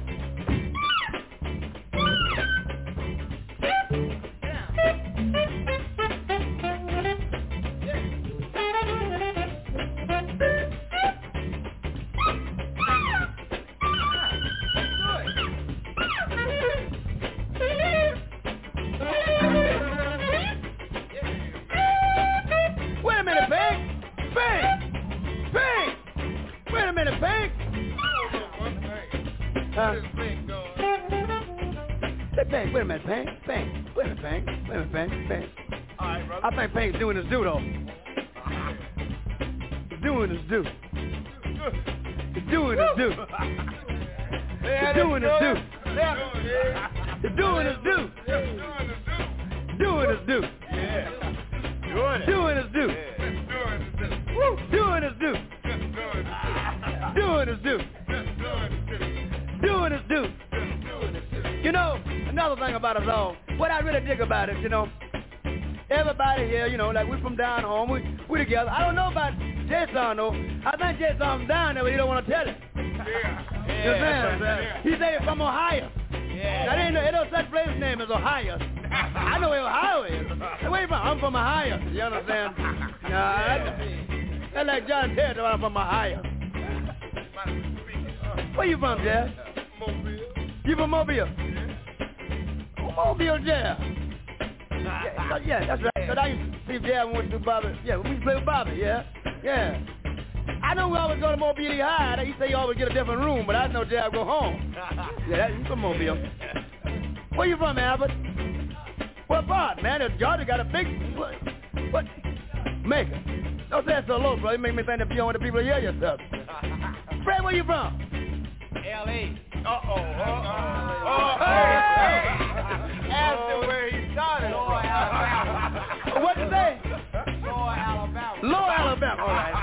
S13: Pink's doing his due, though. He's doing his due. He's doing his due. He's doing his due. He's doing his due. Doing his due. Doing his due. Doing his due. Doing his due. Doing his due. You know, another thing about us all, what I really dig about it, you know, everybody here, you know, like we from down home, we we together. I don't know about Jason, though. I think Jason's down there, but he don't want to tell it. Yeah. Yeah. You understand? Yeah. He say from Ohio. Yeah. Now, there ain't no, ain't no such place name as Ohio. I know where Ohio is. Where you from? I'm from Ohio. You understand? Nah, that's, that's like John Terry, I'm from Ohio. Where you from, Jeff? Mobile. You from Mobile? Yeah. Oh, Mobile, Jeff. Yeah, yeah, that's right. Cause I used to see Dad went to Bobby. Yeah, we used to play with Bobby. Yeah, yeah. I know we always go to Mobile High. He say you always get a different room, but I know Dad go home. Yeah, you from Mobile. Where you from, Albert? What part, man? Georgia got a big what? What? Macon. Don't say it so low, bro. You make me think that you don't want the people to hear your stuff. Fred, where you from?
S15: L A
S13: Uh oh. Uh oh.
S15: Oh, hey, hey. Ask him where he started. Lower Alabama.
S13: What'd you say?
S15: Lower Alabama.
S13: Lower Alabama. All right.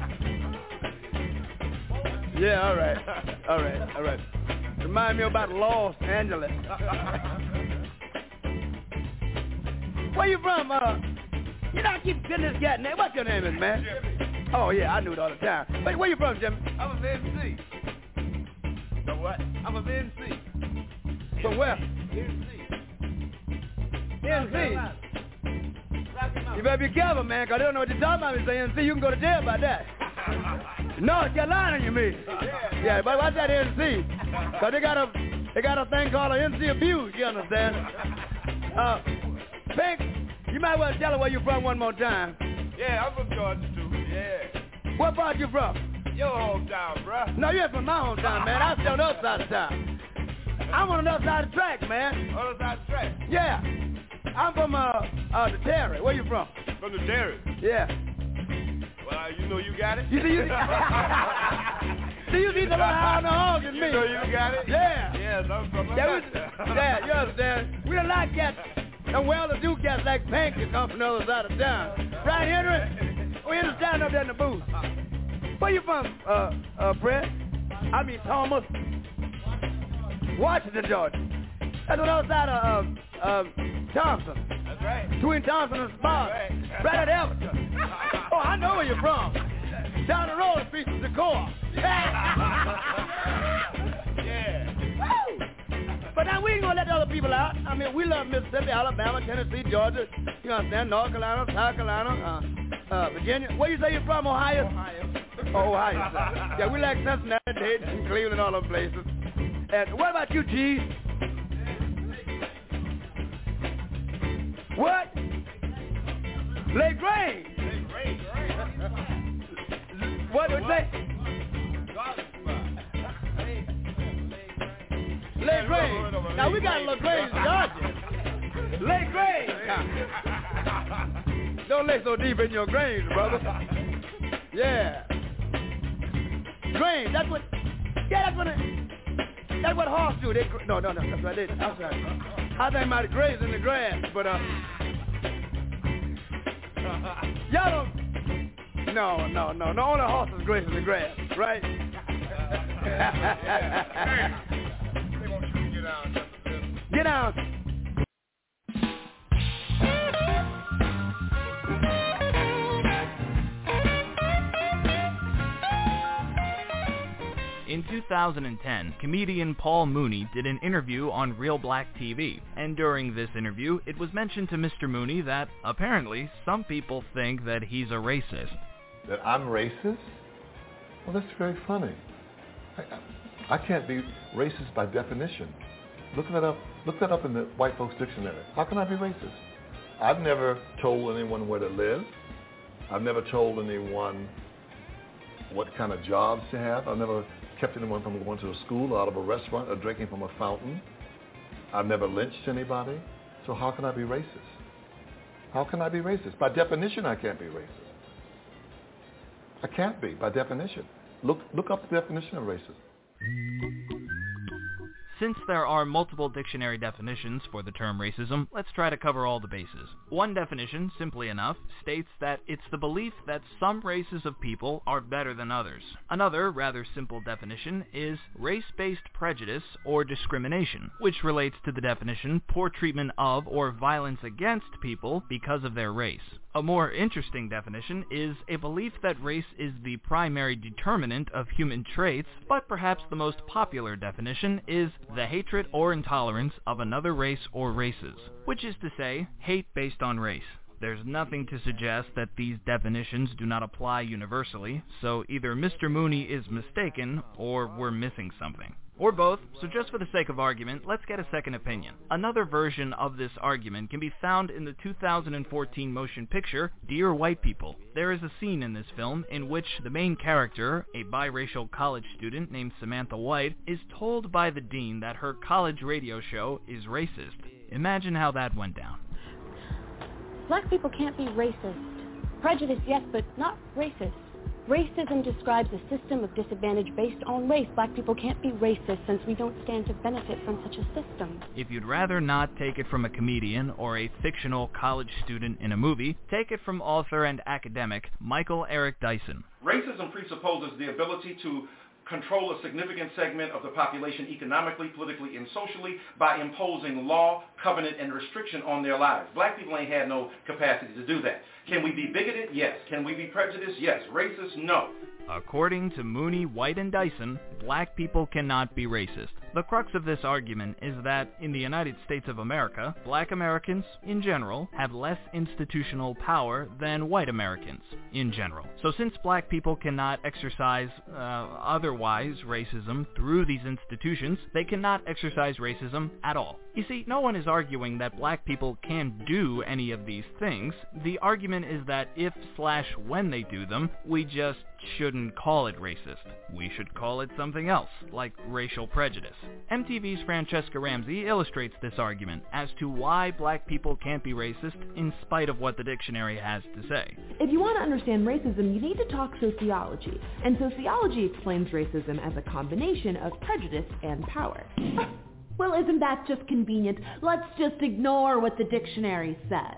S13: Yeah, all right. All right, all right. Remind me about Los Angeles. Where you from? Uh, you know, I keep getting this guy's name. What's your name is, man? Jimmy. Oh, yeah, I knew it all the time. Wait, where you from, Jimmy?
S15: I'm from N C. So what? I'm from N C.
S13: From where?
S15: N C.
S13: N C. You better be careful, man, because they don't know what you're talking about. If you say N C, you can go to jail by that. North Carolina, you mean? Yeah, yeah, but what's that N C? Because they got a they got a thing called an N C abuse, you understand? Uh, Pink, you might well tell her where you're from one more time.
S15: Yeah, I'm from Georgia, too. Yeah.
S13: What part you from?
S15: Your hometown, bruh.
S13: No, you're from my hometown, man. I'm still on the other side of town. I'm on the other side of the track, man.
S15: On the other side of the track?
S13: Yeah. I'm from, uh, uh, the Terry. Where you from?
S15: From the Terry?
S13: Yeah.
S15: Well, you know you got it.
S13: You see, you see, see you see the little high on the hog as me.
S15: You know you got it?
S13: Yeah.
S15: Yes, I'm from
S13: yeah, we, yeah, you understand? We don't like cats, and well-to-do cats like Pink that come from the other side of town. Brian Henry. Oh, Henry standing up there in the booth. Where you from, uh, uh, Brett? I mean, Thomas. Washington, Georgia. That's on the other side of, um, um, Thompson.
S15: That's right.
S13: Between Thompson and Spa.
S15: Right.
S13: Right at Everton. Oh, I know where you're from. Down the road, street from Decoy.
S15: Yeah.
S13: Woo! But now we ain't gonna let the other people out. I mean, we love Mississippi, Alabama, Tennessee, Georgia. You understand? North Carolina, South Carolina, uh, uh, Virginia. Where you say you're from? Ohio?
S15: Ohio.
S13: Oh, Ohio. Yeah, we like Cincinnati, Dayton, Cleveland, all those places. And what about you, G? What? Lake Grange.
S15: Lake Grange, right?
S13: What would say? Lake Grange. Now we got Lake Grange, Georgia. Lake Grange. Don't lay so deep in your grains, brother. Yeah. Grange. That's what. Yeah, that's what. It, that's what horse do. They. No, no, no. That's what I did. I'm sorry. I think about graze in the grass, but uh. Y'all don't. No, no, no. No, only horses graze in the grass, right?
S15: They want you to get out.
S13: Get out.
S16: In two thousand ten, comedian Paul Mooney did an interview on Real Black T V, and during this interview, it was mentioned to Mister Mooney that, apparently, some people think that he's a racist.
S17: That I'm racist? Well, that's very funny. I, I can't be racist by definition. Look that up. Look that up in the White Folks Dictionary. How can I be racist? I've never told anyone where to live. I've never told anyone what kind of jobs to have. I've never kept anyone from going to a school or out of a restaurant or drinking from a fountain. I've never lynched anybody. So how can I be racist? How can I be racist? By definition, I can't be racist. I can't be, by definition. Look, look up the definition of racism.
S16: Since there are multiple dictionary definitions for the term racism, let's try to cover all the bases. One definition, simply enough, states that it's the belief that some races of people are better than others. Another, rather simple definition is race-based prejudice or discrimination, which relates to the definition poor treatment of or violence against people because of their race. A more interesting definition is a belief that race is the primary determinant of human traits, but perhaps the most popular definition is the hatred or intolerance of another race or races, which is to say, hate based on race. There's nothing to suggest that these definitions do not apply universally, so either Mister Mooney is mistaken or we're missing something. Or both, so just for the sake of argument, let's get a second opinion. Another version of this argument can be found in the two thousand fourteen motion picture, Dear White People. There is a scene in this film in which the main character, a biracial college student named Samantha White, is told by the dean that her college radio show is racist. Imagine how that went down.
S18: Black people can't be racist. Prejudice, yes, but not racist. Racism describes a system of disadvantage based on race. Black people can't be racist since we don't stand to benefit from such a system.
S16: If you'd rather not take it from a comedian or a fictional college student in a movie, take it from author and academic Michael Eric Dyson.
S19: Racism presupposes the ability to control a significant segment of the population economically, politically, and socially by imposing law, covenant, and restriction on their lives. Black people ain't had no capacity to do that. Can we be bigoted? Yes. Can we be prejudiced? Yes. Racist? No.
S16: According to Mooney, White, and Dyson, black people cannot be racist. The crux of this argument is that in the United States of America, black Americans, in general, have less institutional power than white Americans, in general. So since black people cannot exercise uh, otherwise racism through these institutions, they cannot exercise racism at all. You see, no one is arguing that black people can do any of these things. The argument is that if slash when they do them, we just shouldn't call it racist. We should call it something else, like racial prejudice. M T V's Francesca Ramsey illustrates this argument as to why black people can't be racist in spite of what the dictionary has to say.
S20: If you want to understand racism, you need to talk sociology. And sociology explains racism as a combination of prejudice and power. Well, isn't that just convenient? Let's just ignore what the dictionary says.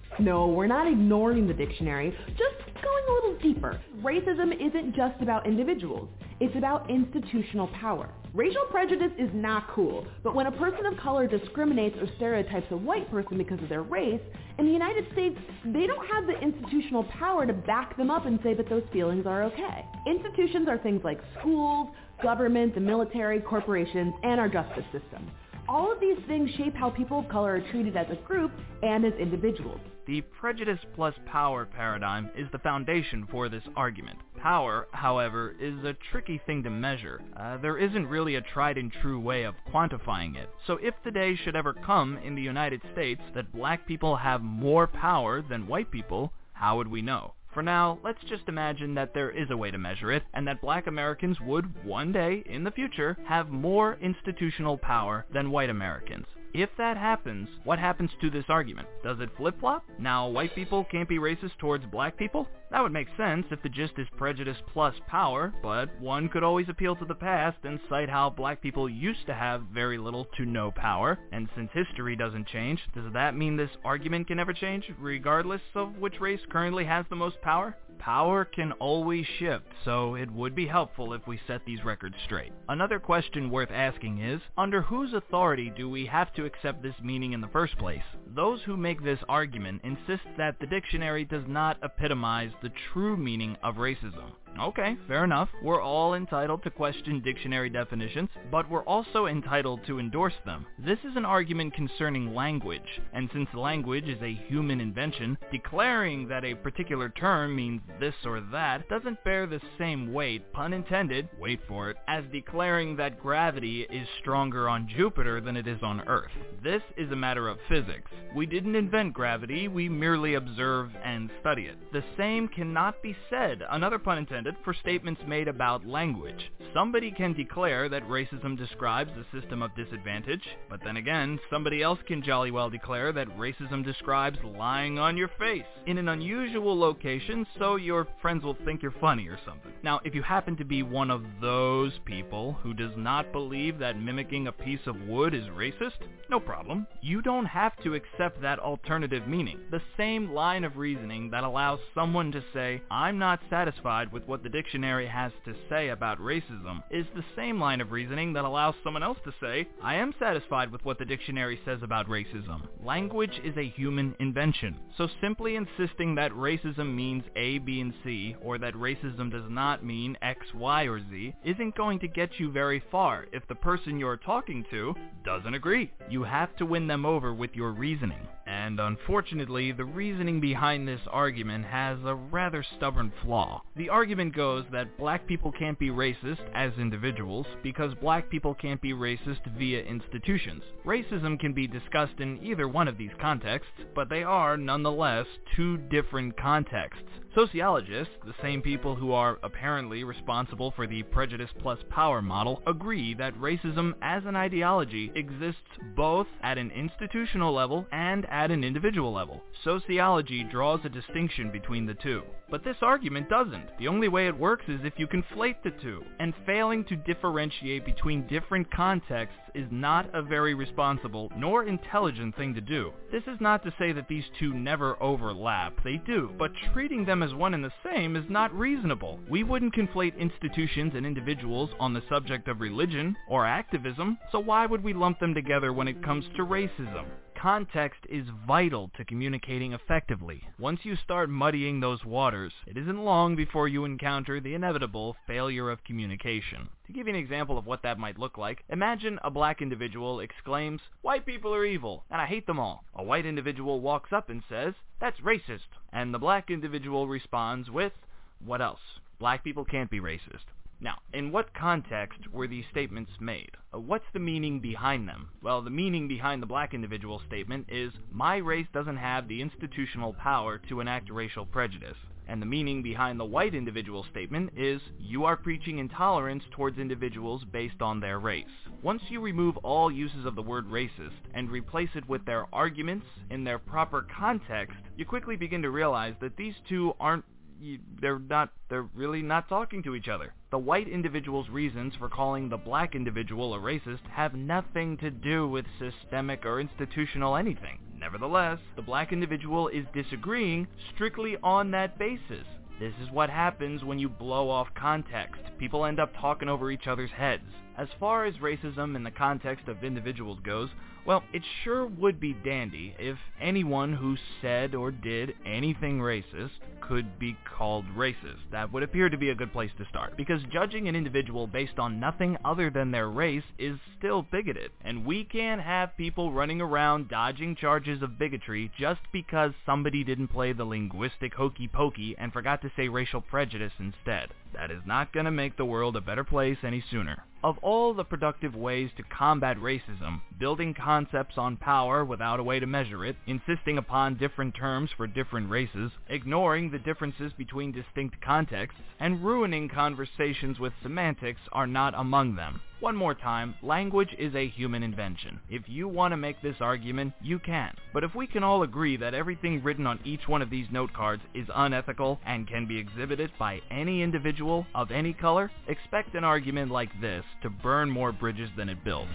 S20: No, we're not ignoring the dictionary, just going a little deeper. Racism isn't just about individuals. It's about institutional power. Racial prejudice is not cool, but when a person of color discriminates or stereotypes a white person because of their race, in the United States, they don't have the institutional power to back them up and say that those feelings are okay. Institutions are things like schools, government, the military, corporations, and our justice system. All of these things shape how people of color are treated as a group and as individuals.
S16: The prejudice plus power paradigm is the foundation for this argument. Power, however, is a tricky thing to measure. Uh, there isn't really a tried and true way of quantifying it. So if the day should ever come in the United States that black people have more power than white people, how would we know? For now, let's just imagine that there is a way to measure it, and that black Americans would, one day in the future, have more institutional power than white Americans. If that happens, what happens to this argument? Does it flip-flop? Now white people can't be racist towards black people? That would make sense if the gist is prejudice plus power, but one could always appeal to the past and cite how black people used to have very little to no power, and since history doesn't change, does that mean this argument can never change, regardless of which race currently has the most power? Power can always shift, so it would be helpful if we set these records straight. Another question worth asking is, under whose authority do we have to accept this meaning in the first place? Those who make this argument insist that the dictionary does not epitomize the true meaning of racism. Okay, fair enough. We're all entitled to question dictionary definitions, but we're also entitled to endorse them. This is an argument concerning language, and since language is a human invention, declaring that a particular term means this or that doesn't bear the same weight, pun intended, wait for it, as declaring that gravity is stronger on Jupiter than it is on Earth. This is a matter of physics. We didn't invent gravity, we merely observe and study it. The same cannot be said, another pun intended, for statements made about language. Somebody can declare that racism describes a system of disadvantage, but then again, somebody else can jolly well declare that racism describes lying on your face in an unusual location so your friends will think you're funny or something. Now, if you happen to be one of those people who does not believe that mimicking a piece of wood is racist, no problem. You don't have to accept that alternative meaning. The same line of reasoning that allows someone to say, I'm not satisfied with what the dictionary has to say about racism, is the same line of reasoning that allows someone else to say, I am satisfied with what the dictionary says about racism. Language is a human invention, so simply insisting that racism means A, B, and C, or that racism does not mean X, Y, or Z, isn't going to get you very far if the person you're talking to doesn't agree. You have to win them over with your reasoning. And unfortunately, the reasoning behind this argument has a rather stubborn flaw. The argument goes that black people can't be racist as individuals because black people can't be racist via institutions. Racism can be discussed in either one of these contexts, but they are nonetheless two different contexts. Sociologists, the same people who are apparently responsible for the prejudice plus power model, agree that racism as an ideology exists both at an institutional level and at an individual level. Sociology draws a distinction between the two. But this argument doesn't. The only way it works is if you conflate the two, and failing to differentiate between different contexts is not a very responsible nor intelligent thing to do. This is not to say that these two never overlap. They do, but treating them as one and the same is not reasonable. We wouldn't conflate institutions and individuals on the subject of religion or activism, so why would we lump them together when it comes to racism? Context is vital to communicating effectively. Once you start muddying those waters, it isn't long before you encounter the inevitable failure of communication. To give you an example of what that might look like, imagine a black individual exclaims, "White people are evil, and I hate them all." A white individual walks up and says, "That's racist." And the black individual responds with, "What else? Black people can't be racist." Now, in what context were these statements made? What's the meaning behind them? Well, the meaning behind the black individual statement is, my race doesn't have the institutional power to enact racial prejudice. And the meaning behind the white individual statement is, you are preaching intolerance towards individuals based on their race. Once you remove all uses of the word racist and replace it with their arguments in their proper context, you quickly begin to realize that these two aren't they're not, they're really not talking to each other. The white individual's reasons for calling the black individual a racist have nothing to do with systemic or institutional anything. Never Nevertheless, the black individual is disagreeing strictly on that basis. This is what happens when you blow off context. People end up talking over each other's heads. As far as racism in the context of individuals goes, well, it sure would be dandy if anyone who said or did anything racist could be called racist. That would appear to be a good place to start, because judging an individual based on nothing other than their race is still bigoted, and we can't have people running around dodging charges of bigotry just because somebody didn't play the linguistic hokey pokey and forgot to say racial prejudice instead. That is not going to make the world a better place any sooner. Of all the productive ways to combat racism, building concepts on power without a way to measure it, insisting upon different terms for different races, ignoring the differences between distinct contexts, and ruining conversations with semantics are not among them. One more time, language is a human invention. If you want to make this argument, you can. But if we can all agree that everything written on each one of these note cards is unethical and can be exhibited by any individual of any color, expect an argument like this to burn more bridges than it builds.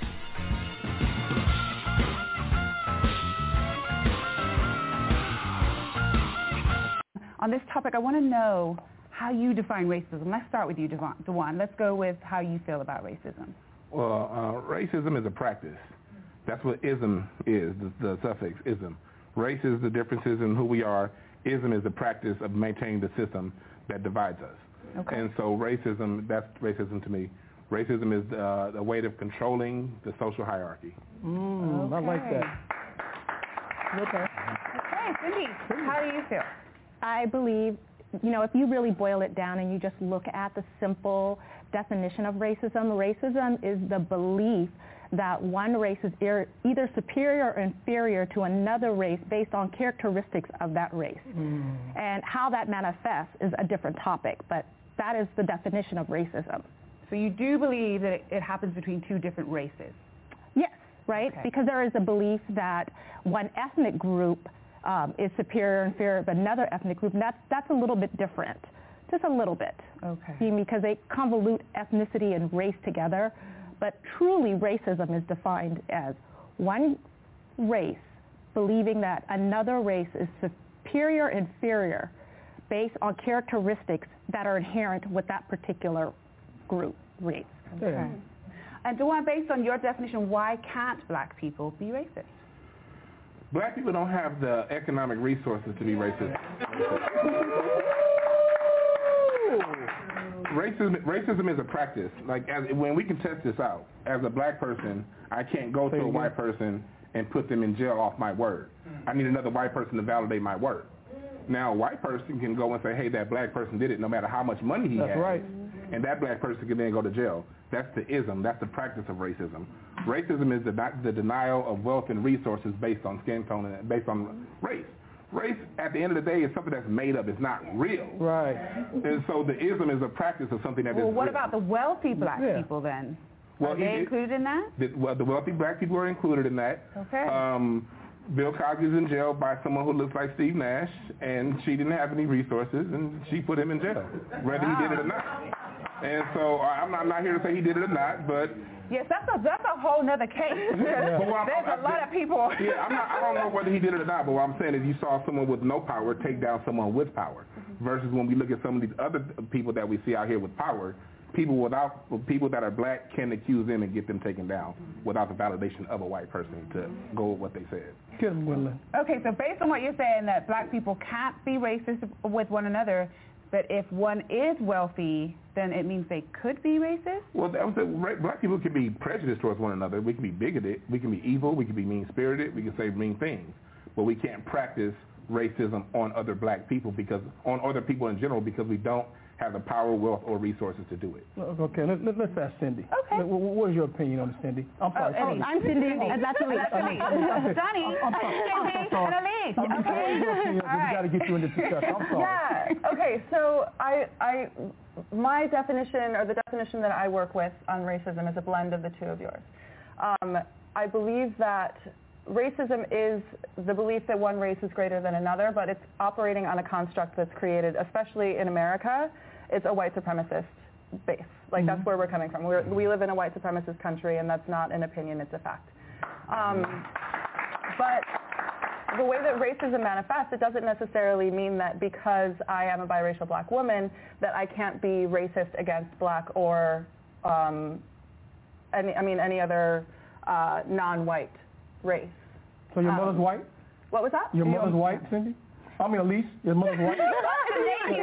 S21: On this topic, I want to know how you define racism. Let's start with you, Dewan. Let's go with how you feel about racism.
S22: Well, uh, racism is a practice. That's what ism is, the, the suffix ism. Race is the differences in who we are. Ism is the practice of maintaining the system that divides us.
S21: Okay.
S22: And so racism, that's racism to me. Racism is uh, the way of controlling the social hierarchy.
S21: Mm, okay.
S23: I like that.
S21: Okay. Okay, Cindy, how do you feel?
S24: I believe, you know, if you really boil it down and you just look at the simple definition of racism, racism is the belief that one race is ir- either superior or inferior to another race based on characteristics of that race. Mm. And how that manifests is a different topic, but that is the definition of racism.
S21: So you do believe that it, it happens between two different races?
S24: Yes, right?
S21: Okay.
S24: Because there is a belief that one ethnic group um, is superior or inferior to another ethnic group, and that's, that's a little bit different, just a little bit.
S21: Okay.
S24: Because they convolute ethnicity and race together, but truly racism is defined as one race believing that another race is superior or inferior based on characteristics that are inherent with that particular group, race.
S21: Okay. Yeah. And Dewan, based on your definition, why can't black people be racist?
S22: Black people don't have the economic resources to be racist. Racism, racism is a practice. Like, as, when we can test this out, as a black person, I can't go to a white person and put them in jail off my word. I need another white person to validate my word. Now, a white person can go and say, hey, that black person did it no matter how much money he
S23: That's
S22: has.
S23: right.
S22: And that black person can then go to jail. That's the ism. That's the practice of racism. Racism is the, the denial of wealth and resources based on skin tone and based on race. Race, at the end of the day, is something that's made up. It's not real.
S23: Right.
S22: And so the ism is a practice of something that
S21: well,
S22: is
S21: what
S22: real.
S21: about the wealthy black
S23: Yeah.
S21: people then?
S22: Well,
S21: are they
S22: it,
S21: included in that?
S22: The, well, the wealthy black people are included in that.
S21: Okay.
S22: Um, Bill Cosby's in jail by someone who looks like Steve Nash, and she didn't have any resources, and she put him in jail, whether wow. he did it or not. And so I'm not, I'm not here to say he did it or not, but
S21: yes, that's a that's a whole nother case.
S22: Yeah.
S21: There's a lot of people.
S22: Yeah, I'm not, I don't know whether he did it or not, but what I'm saying is you saw someone with no power take down someone with power, versus when we look at some of these other people that we see out here with power, people without people that are black can accuse them and get them taken down without the validation of a white person to go with what they said.
S23: Get him, Gwendolyn.
S21: Okay, so based on what you're saying, that black people can't be racist with one another, but if one is wealthy, then it means they could be racist?
S22: Well, that was a, black people can be prejudiced towards one another. We can be bigoted. We can be evil. We can be mean-spirited. We can say mean things. But we can't practice racism on other black people because on other people in general because we don't have the power, wealth, or resources to do it.
S23: Okay, let, let, let's ask Cindy.
S21: Okay.
S23: What is your opinion on Cindy? I'm sorry.
S21: Oh,
S23: Cindy.
S21: I'm Cindy.
S24: And that's Elise.
S21: Donnie.
S23: I'm sorry. I'm sorry.
S21: And Elise.
S23: I'm
S21: Okay.
S23: sorry. We
S21: All
S23: got to get you in this discussion. I'm sorry.
S25: Yeah. Okay. So I, I, my definition or the definition that I work with on racism is a blend of the two of yours. Um, I believe that racism is the belief that one race is greater than another, but it's operating on a construct that's created, especially in America. It's a white supremacist base. Like, mm-hmm. that's where we're coming from. We're, we live in a white supremacist country, and that's not an opinion, it's a fact. Um, but the way that racism manifests, it doesn't necessarily mean that because I am a biracial black woman that I can't be racist against black or um, any, I mean any other uh, non-white race.
S23: So your
S25: um,
S23: mother's white?
S25: What was that?
S23: Your mother's white, Cindy? I mean, Elise, your mother's white?
S25: Thank you.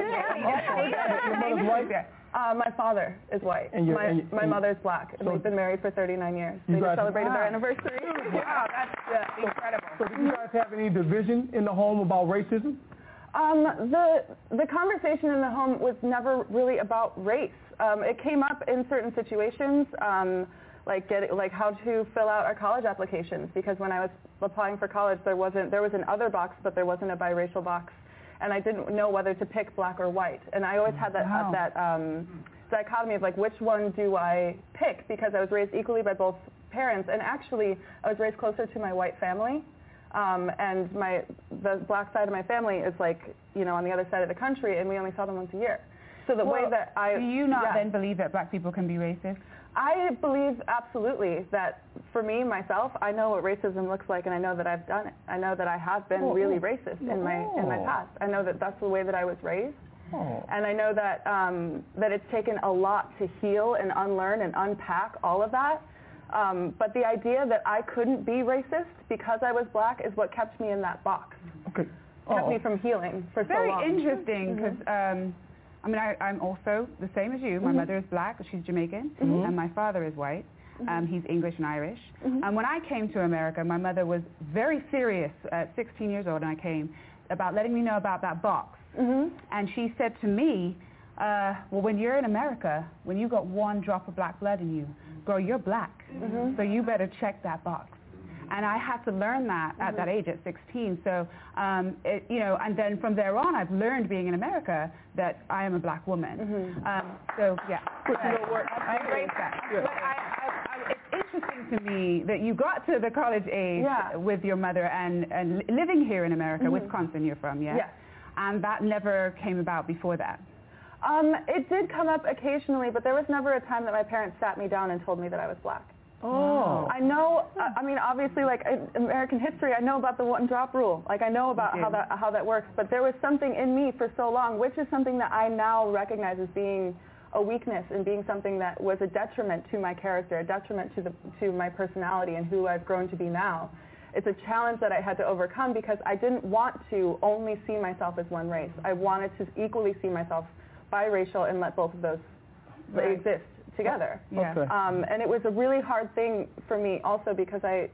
S23: Your mother's white?
S25: Uh, my father is white.
S23: And your,
S25: my
S23: and your,
S25: my
S23: and
S25: mother's black.
S23: So
S25: We've been married for thirty-nine years.
S23: You
S25: They
S23: guys-
S25: just celebrated
S23: wow.
S25: their anniversary.
S23: Wow, that's uh, incredible. So did you guys have any division in the home about racism?
S25: Um, the the conversation in the home was never really about race. Um, it came up in certain situations, um, like get, like how to fill out our college applications. Because when I was applying for college, there wasn't there was an other box, but there wasn't a biracial box, and I didn't know whether to pick black or white. And I always had that
S21: Wow.
S25: uh, that um, dichotomy of like which one do I pick, because I was raised equally by both parents, and actually I was raised closer to my white family. Um, and my the black side of my family is like, you know, on the other side of the country, and we only saw them once a year. So the
S21: well,
S25: way that I...
S21: Do you not
S25: yeah.
S21: then believe that black people can be racist?
S25: I believe absolutely that for me, myself, I know what racism looks like, and I know that I've done it. I know that I have been
S23: Oh,
S25: really
S23: oh.
S25: racist in my in my
S23: Oh.
S25: past. I know that that's the way that I was raised.
S23: Oh.
S25: And I know that um, that it's taken a lot to heal and unlearn and unpack all of that. Um, but the idea that I couldn't be racist because I was black is what kept me in that box.
S23: Okay.
S25: Kept
S23: Oh.
S25: me from healing for
S21: Very
S25: so long.
S21: interesting, because um, I mean, I, I'm also the same as you. My
S25: Mhm.
S21: mother is black, she's Jamaican,
S25: Mhm.
S21: and my father is white. Um, he's English and Irish.
S25: Mhm.
S21: And when I came to America, my mother was very serious at sixteen years old, and I came about letting me know about that box.
S25: Mhm.
S21: And she said to me, uh, well, when you're in America, when you got one drop of black blood in you, girl, you're black,
S25: Mhm.
S21: so you better check that box. And I had to learn that at that age, at sixteen. So, um, it, you know, and then from there on, I've learned being in America that I am a black woman.
S25: Mhm.
S21: Um, so, yeah.
S23: But you know what?
S21: I embrace that.
S23: Yeah.
S21: But I, I, I, it's interesting to me that you got to the college age
S25: Yeah.
S21: with your mother and, and li- living here in America,
S25: Mhm.
S21: Wisconsin you're from, yeah?
S25: Yes.
S21: And that never came about before that.
S25: Um, it did come up occasionally, but there was never a time that my parents sat me down and told me that I was black.
S23: Oh.
S25: I know, uh, I mean, obviously, like, in American history, I know about the one-drop rule. Like, I know about how that how that works, but there was something in me for so long, which is something that I now recognize as being a weakness and being something that was a detriment to my character, a detriment to the to my personality and who I've grown to be now. It's a challenge that I had to overcome because I didn't want to only see myself as one race. I wanted to equally see myself biracial and let both of those
S21: Right.
S25: exist together.
S21: Yeah.
S23: Okay.
S25: Um, and it was a really hard thing for me also because I,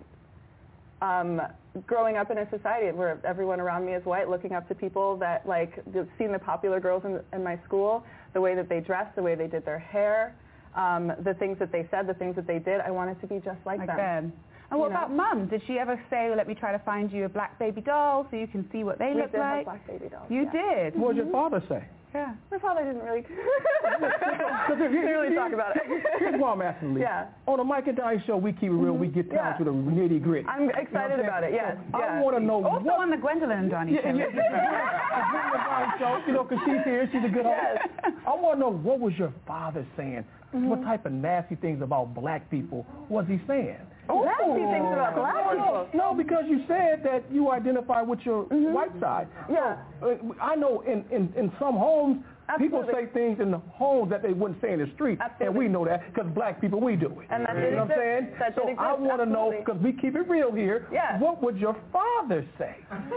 S25: um, growing up in a society where everyone around me is white, looking up to people that, like, seeing the popular girls in, in my school, the way that they dressed, the way they did their hair, um, the things that they said, the things that they did, I wanted to be just like,
S21: Like
S25: them.
S21: them. And what
S25: You know?
S21: about Mum? Did she ever say, let me try to find you a black baby doll so you can see what they
S25: We
S21: look
S25: did have
S21: like?
S25: black baby dolls.
S21: You
S25: yeah.
S21: did?
S23: What did your father say?
S21: Yeah.
S25: My father didn't really,
S23: Because if you-
S25: didn't really talk about it.
S23: Here's what I'm asking, Lee.
S25: Yeah.
S23: On the Mike and Diane show, we keep it real. We get down
S25: Yeah.
S23: to the nitty gritty.
S25: I'm excited about it, yes.
S23: I
S25: yeah.
S23: want to know
S21: Also
S23: what.
S21: on the Gwendolyn and Donnie
S23: Yeah,
S21: show.
S23: yeah, yeah, yeah. The Diane show, you know, because she's here, she's a good
S25: Yes.
S23: host. I want to know, what was your father saying?
S25: Mm-hmm.
S23: What type of nasty things about black people was he saying?
S25: Nasty things about black
S23: No,
S25: people.
S23: no, because you said that you identify with your
S25: Mhm.
S23: white side.
S25: Yeah.
S23: So, uh, I know in, in, in some homes, people
S25: Absolutely.
S23: say things in the homes that they wouldn't say in the street, and
S25: Absolutely.
S23: we know that because black people, we do it.
S25: And that
S23: you
S25: did
S23: know what I'm saying?
S25: exist. That
S23: so
S25: did
S23: I
S25: exist,
S23: want to know,
S25: absolutely.
S23: because we keep it real here,
S25: Yeah.
S23: what would your father say?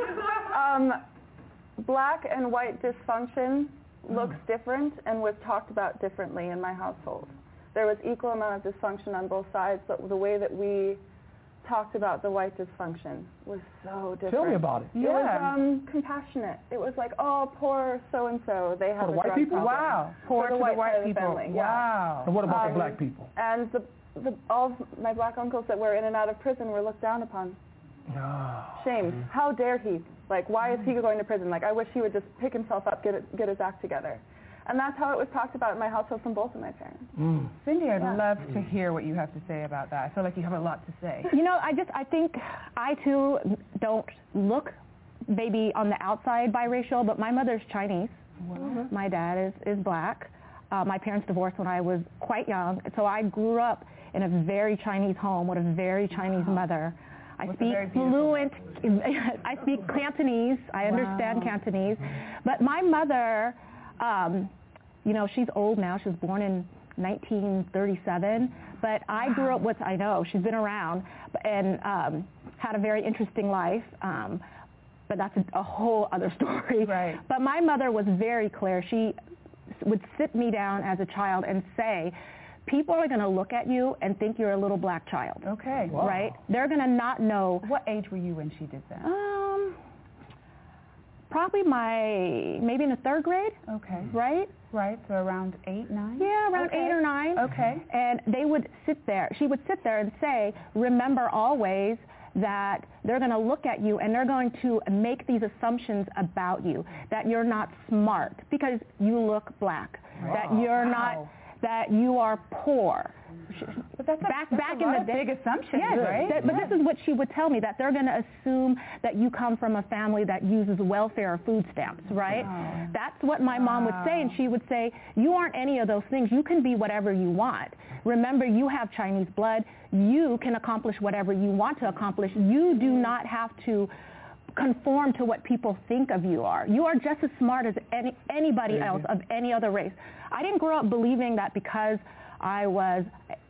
S25: Um, black and white dysfunction looks different and was talked about differently in my household. There was equal amount of dysfunction on both sides, but the way that we talked about the white dysfunction was so different.
S23: Tell me about it.
S25: It
S21: Yeah.
S25: was um, compassionate. It was like, oh, poor so-and-so, they have
S23: the
S25: a
S23: white
S25: drug
S23: people?
S25: problem.
S21: Wow. Poor
S25: For
S21: to
S25: the
S21: the
S25: white
S21: white
S25: side of the
S21: people.
S25: family, yeah.
S21: Wow.
S23: And what about
S25: Um,
S23: the black people?
S25: And the, the, all of my black uncles that were in and out of prison were looked down upon.
S23: Ah.
S25: Shamed. How dare he? Like, why is he going to prison? Like, I wish he would just pick himself up, get it, get his act together. And that's how it was talked about in my household from both of my parents.
S23: Mm.
S21: Cindy, I'd
S25: Yeah.
S21: love to hear what you have to say about that. I feel like you have a lot to say.
S24: You know, I just, I think I too don't look maybe on the outside biracial, but my mother's Chinese.
S21: Wow.
S24: My dad is, is black. Uh, my parents divorced when I was quite young, so I grew up in a very Chinese home with a very Chinese mother.
S21: I What's speak fluent, I speak Cantonese, I understand Wow. Cantonese, but my mother, um, you know, she's old now, she was born in nineteen thirty-seven, but I grew up with, I know, she's been around, and um, had a very interesting life, um, but that's a, a whole other story. Right. But my mother was very clear. She would sit me down as a child and say, people are going to look at you and think you're a little black child. Okay.
S23: Wow.
S21: Right? They're going to not know. What age were you when she did that? Um, probably my, maybe in the third grade. Okay. Right? Right, so around eight, nine? Yeah, around Okay. eight or nine. Okay. And they would sit there, she would sit there and say, remember always that they're going to look at you and they're going to make these assumptions about you, that you're not smart because you look black, Wow. that you're Wow. not, that you are poor. But that's a, back that's back a in lot the of day, big assumptions, yes, right? that- but Yes. this is what she would tell me, that they're going to assume that you come from a family that uses welfare or food stamps, right? Wow. That's what my mom would say, and she would say, you aren't any of those things. You can be whatever you want. Remember, you have Chinese blood. You can accomplish whatever you want to accomplish. You do not have to conform to what people think of you are. You are just as smart as any, anybody
S23: Mhm.
S21: else of any other race. I didn't grow up believing that because I was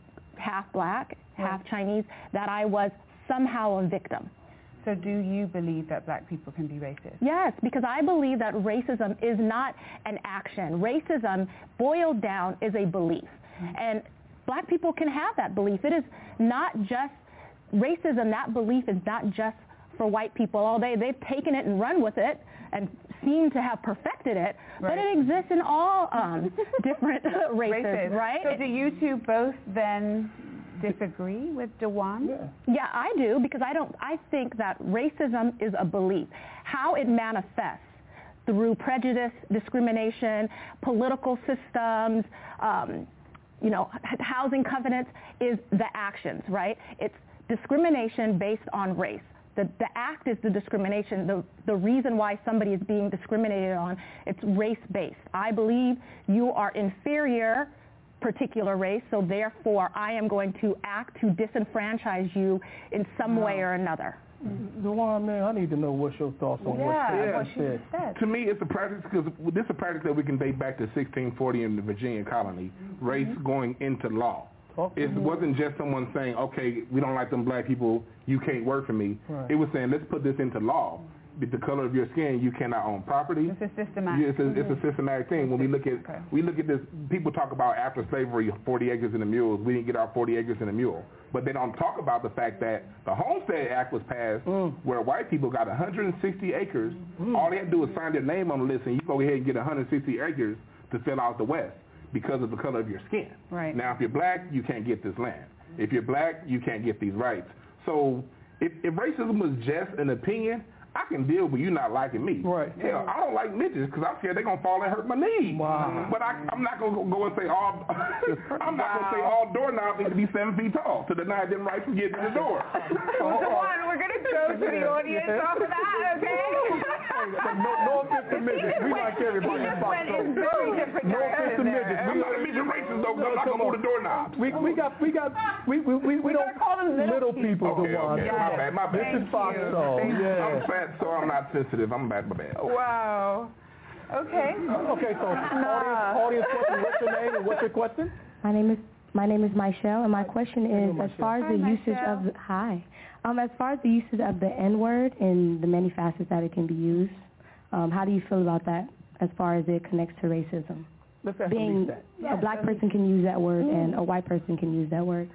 S21: half black, half Chinese, that I was somehow a victim. So do you believe that black people can be racist? Yes, because I believe that racism is not an action. Racism, boiled down, is a belief. Mm-hmm. And black people can have that belief. It is not just racism, that belief is not just for white people all day. They've taken it and run with it and seem to have perfected it, Right. but it exists in all um, different races, Races. right? So do you two both then disagree with Dewan?
S23: Yeah.
S21: Yeah, I do, because I don't. I think that racism is a belief. How it manifests through prejudice, discrimination, political systems, um, you know, h- housing covenants, is the actions, right? It's discrimination based on race. The, the act is the discrimination. The, the reason why somebody is being discriminated on, it's race-based. I believe you are inferior particular race, so therefore I am going to act to disenfranchise you in some way or another.
S23: Dewan, man, I need to know what's your thoughts on
S21: Yeah,
S23: what
S21: what
S23: she
S21: she
S23: said.
S21: said.
S22: To me, it's a practice because this is a practice that we can date back to sixteen forty in the Virginia colony, race going into law. It wasn't just someone saying, okay, we don't like them black people, you can't work for me.
S21: Right.
S22: It was saying, let's put this into law. With the color of your skin, you cannot own property.
S21: It's a systematic.
S22: Yeah, it's, a, it's a systematic thing. When we look at
S21: Okay.
S22: we look at this, people talk about after slavery, forty acres and a mule. We didn't get our forty acres and a mule, but they don't talk about the fact that the Homestead Act was passed, where white people got one hundred sixty acres. All they had to do was sign their name on the list, and you go ahead and get one hundred sixty acres to fill out the West because of the color of your skin.
S21: Right.
S22: Now, if you're black, you can't get this land. If you're black, you can't get these rights. So, if, if racism was just an opinion, I can deal with you not liking me.
S23: Right.
S22: Hell, I don't like midgets because I'm scared they're gonna fall and hurt my knee.
S23: Wow.
S22: But I, I'm not gonna go and say all. I'm not gonna say all doorknobs need to be seven feet tall to deny them rights from getting in the door.
S21: Dewan, we're going to go to the audience off of that, okay?
S23: no, no offense to midgets. We like everybody.
S21: This one is very different.
S23: No offense to midgets.
S22: I'm not a midget racist though, because I'm not gonna move the doorknobs.
S23: We we got we got we we we, we don't
S21: call them little
S23: people.
S22: Okay,
S23: Dewan.
S22: okay, my bad, my bad.
S23: This is Fox Soul.
S22: I'm
S23: Yeah.
S22: fat, so I'm not sensitive. I'm bad, my bad.
S21: Wow. Okay.
S23: Okay, so audience, audience question. What's your name and what's your question?
S1: My name is my name is Michelle, and my question is, as far as
S21: Hi,
S1: the usage
S21: Michelle.
S1: of the, hi, um, as far as the usage of the N word and the many facets that it can be used, um, how do you feel about that? As far as it connects to racism,
S23: Let's ask
S1: being
S23: that.
S1: a black person can use that word and a white person can use that word.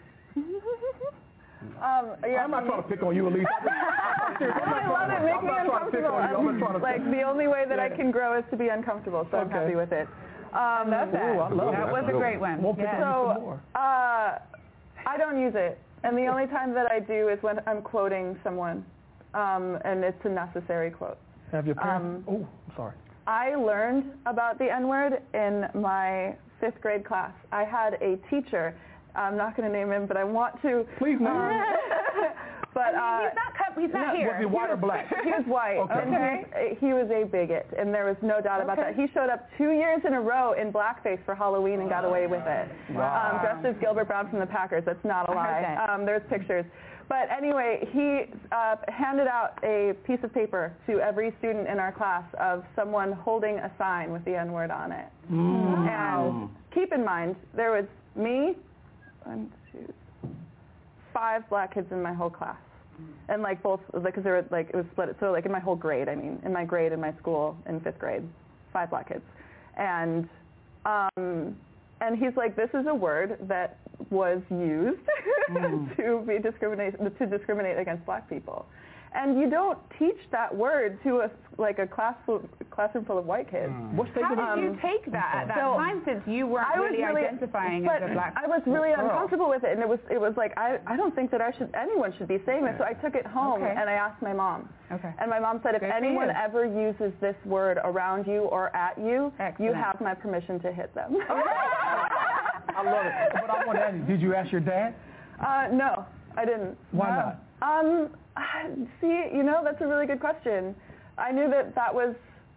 S25: Um, yeah,
S23: I'm not trying to pick on you, Elise.
S25: I love it. Make me uncomfortable.
S23: I'm not
S25: I'm, like the only way that I can grow is to be uncomfortable, so I'm
S23: Okay.
S25: happy with it. Um,
S21: Love that.
S23: Ooh, I love
S21: that
S23: that.
S21: was a great one.
S23: Won't pick
S21: Yeah.
S23: on you some
S25: So
S23: more.
S25: uh, I don't use it, and the only time that I do is when I'm quoting someone, um, and it's a necessary quote.
S23: Have your
S25: Um,
S23: parents? oh, I'm sorry.
S25: I learned about the N-word in my fifth grade class. I had a teacher. I'm not going to name him, but I want to.
S23: Please name
S25: um,
S23: him.
S25: But
S21: I mean,
S25: uh,
S21: he's not cut he's not
S25: no,
S21: here.
S23: Was he white or black?
S25: He was white.
S23: Okay.
S25: And he, he was a bigot, and there was no doubt about
S21: Okay.
S25: that. He showed up two years in a row in blackface for Halloween and got away with it.
S23: Wow.
S25: Um, dressed as Gilbert Brown from the Packers. That's not a
S21: I heard
S25: lie.
S21: that.
S25: Um, there's pictures. But anyway, he uh, handed out a piece of paper to every student in our class of someone holding a sign with the N-word on it.
S23: Mm.
S25: And keep in mind, there was me, one, two, five black kids in my whole class. And like both, because they were like, it was split. So like in my whole grade, I mean, in my grade, in my school, in fifth grade, five black kids. And, um, and he's like, this is a word that was used mm. to be discriminate to discriminate against black people, and you don't teach that word to a like a class full, classroom full of white kids.
S23: Mm. What's
S21: How did
S25: um,
S21: you take that at that
S25: so
S21: time, since you weren't
S25: I was
S21: really,
S25: really
S21: identifying
S25: but
S21: as a black
S25: I was really
S21: girl.
S25: uncomfortable with it, and it was it was like I, I don't think that I should anyone should be saying this. So I took it home
S21: Okay.
S25: and I asked my mom.
S21: Okay.
S25: And my mom said, if
S21: Good for
S25: anyone
S21: you.
S25: ever uses this word around you or at you,
S21: Excellent.
S25: you have my permission to hit them.
S23: I love it. But I want to ask you, did you ask your dad?
S25: Uh, no, I didn't.
S23: Why
S25: no.
S23: not?
S25: Um, see, you know, that's a really good question. I knew that that was,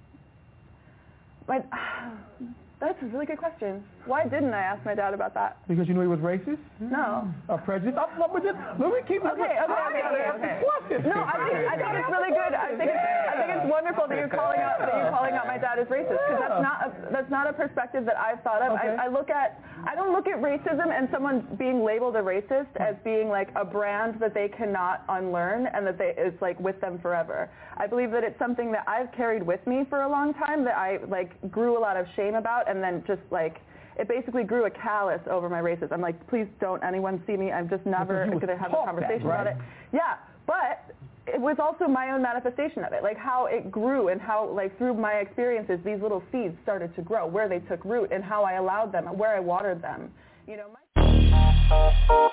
S25: my, that's a really good question. Why didn't I ask my dad about that?
S23: Because you knew he was racist?
S25: No.
S23: A prejudice? Oh, no, but just, let me keep
S25: Okay, okay, okay, okay, okay. No, I think I think it's really good. I think it's, I think it's wonderful that you're calling out that you're calling out my dad as racist, because that's not a, that's not a perspective that I've thought of.
S23: Okay.
S25: I, I look at I don't look at racism and someone being labeled a racist as being like a brand that they cannot unlearn and that they is like with them forever. I believe that it's something that I've carried with me for a long time that I like grew a lot of shame about, and then just like it basically grew a callus over my racism. I'm like, please don't anyone see me. I'm just never going to have a conversation
S23: that, right?
S25: about it. Yeah, but it was also my own manifestation of it, like how it grew and how, like through my experiences, these little seeds started to grow, where they took root and how I allowed them, where I watered them. You know, my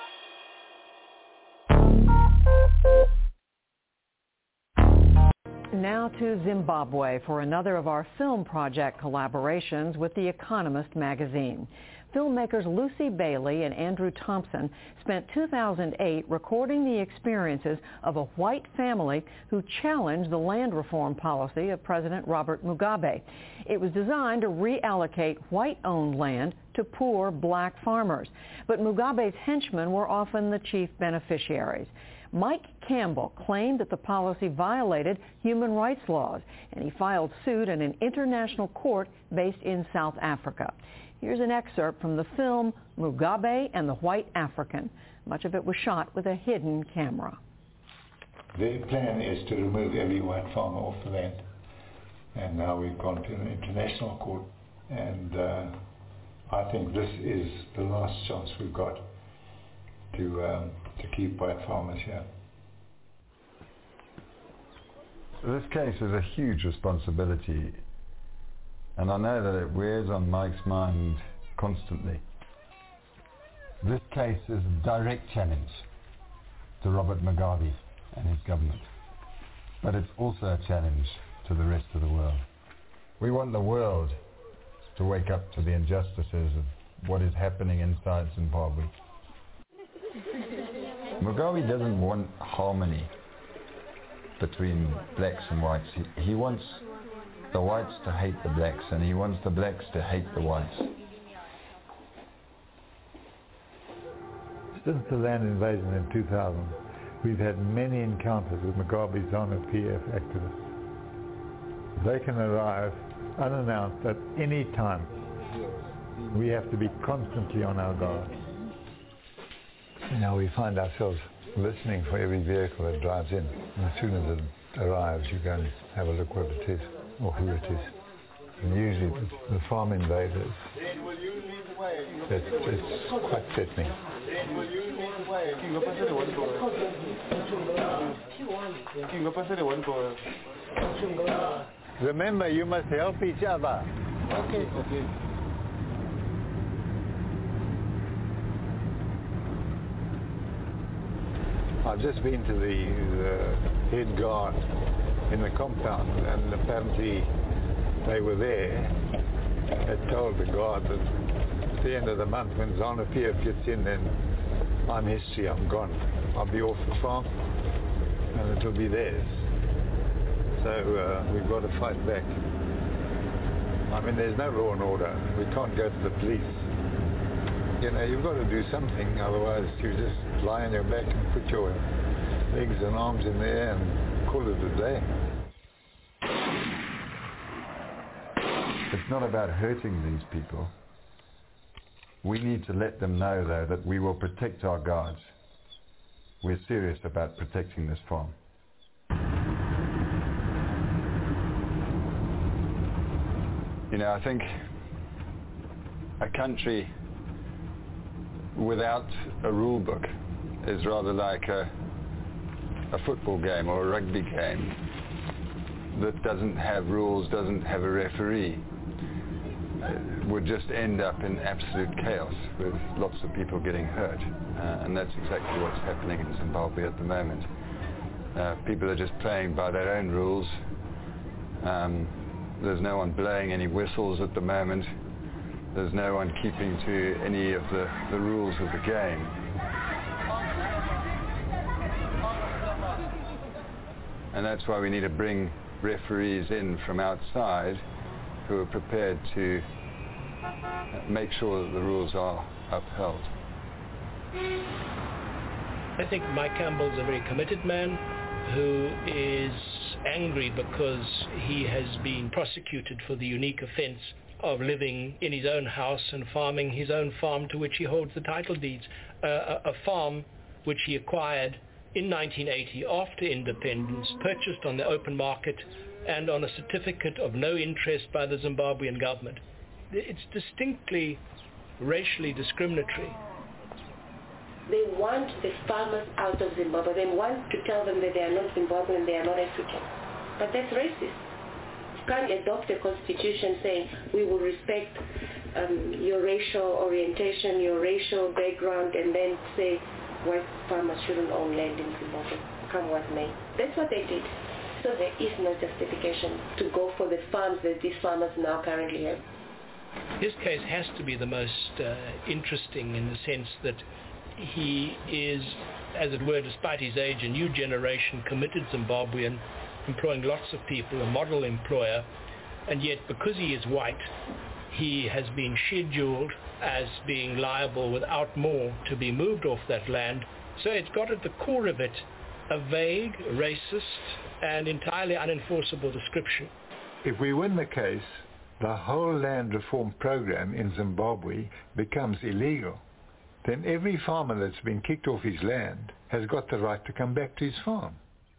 S2: Now to Zimbabwe for another of our film project collaborations with The Economist magazine. Filmmakers Lucy Bailey and Andrew Thompson spent two thousand eight recording the experiences of a white family who challenged the land reform policy of President Robert Mugabe. It was designed to reallocate white-owned land to poor black farmers, but Mugabe's henchmen were often the chief beneficiaries. Mike Campbell claimed that the policy violated human rights laws, and he filed suit in an international court based in South Africa. Here's an excerpt from the film Mugabe and the White African. Much of it was shot with a hidden camera.
S3: Their plan is to remove every white farmer off the land. And now we've gone to an international court, and uh, I think this is the last chance we've got to um, to keep white farmers here.
S4: This case is a huge responsibility, and I know that it wears on Mike's mind constantly.
S5: This case is a direct challenge to Robert Mugabe and his government, but it's also a challenge to the rest of the world.
S4: We want the world to wake up to the injustices of what is happening inside Zimbabwe. Mugabe doesn't want harmony between blacks and whites. He, he wants the whites to hate the blacks, and he wants the blacks to hate the whites.
S6: Since the land invasion in two thousand, we've had many encounters with Mugabe's ZANU P F activists. They can arrive unannounced at any time. We have to be constantly on our guard. Now we find ourselves listening for every vehicle that drives in. And as soon as it arrives, you go and have a look what it is, or who it is. And usually it's the farm invaders. It's, it's quite threatening. Remember, you must help each other. Okay, okay. I've just been to the, the head guard in the compound, and apparently they were there. They told the guard that at the end of the month, when ZANU P F gets in, then I'm history, I'm gone. I'll be off the farm. and it'll be theirs. So uh, we've got to fight back. I mean, there's no law and order. We can't go to the police. You know, you've got to do something, otherwise you just lie on your back and put your legs and arms in there and call it a day.
S4: It's not about hurting these people. We need to let them know, though, that we will protect our guards. We're serious about protecting this farm. You know, I think a country without a rule book is rather like a, a football game or a rugby game that doesn't have rules, doesn't have a referee. It would just end up in absolute chaos with lots of people getting hurt. Uh, and that's exactly what's happening in Zimbabwe at the moment. Uh, people are just playing by their own rules. Um, there's no one blowing any whistles at the moment. There's no one keeping to any of the, the rules of the game. And that's why we need to bring referees in from outside who are prepared to make sure that the rules are upheld.
S7: I think Mike Campbell's a very committed man who is angry because he has been prosecuted for the unique offense of living in his own house and farming his own farm to which he holds the title deeds, uh, a, a farm which he acquired in nineteen eighty after independence, purchased on the open market and on a certificate of no interest by the Zimbabwean government. It's distinctly racially discriminatory.
S8: They want the farmers out of Zimbabwe. They want to tell them that they are not Zimbabwean, they are not African. But that's racist. You can't adopt a constitution saying we will respect um, your racial orientation, your racial background, and then say white farmers shouldn't own land in Zimbabwe, come what may. That's what they did. So there is no justification to go for the farms that these farmers now currently have.
S7: His case has to be the most uh, interesting in the sense that he is, as it were, despite his age, a new generation committed Zimbabwean, employing lots of people, a model employer, and yet because he is white, he has been scheduled as being liable without more to be moved off that land. So it's got at the core of it a vague, racist, and entirely unenforceable description.
S6: If we win the case, the whole land reform program in Zimbabwe becomes illegal. Then every farmer that's been kicked off his land has got the right to come back to his farm.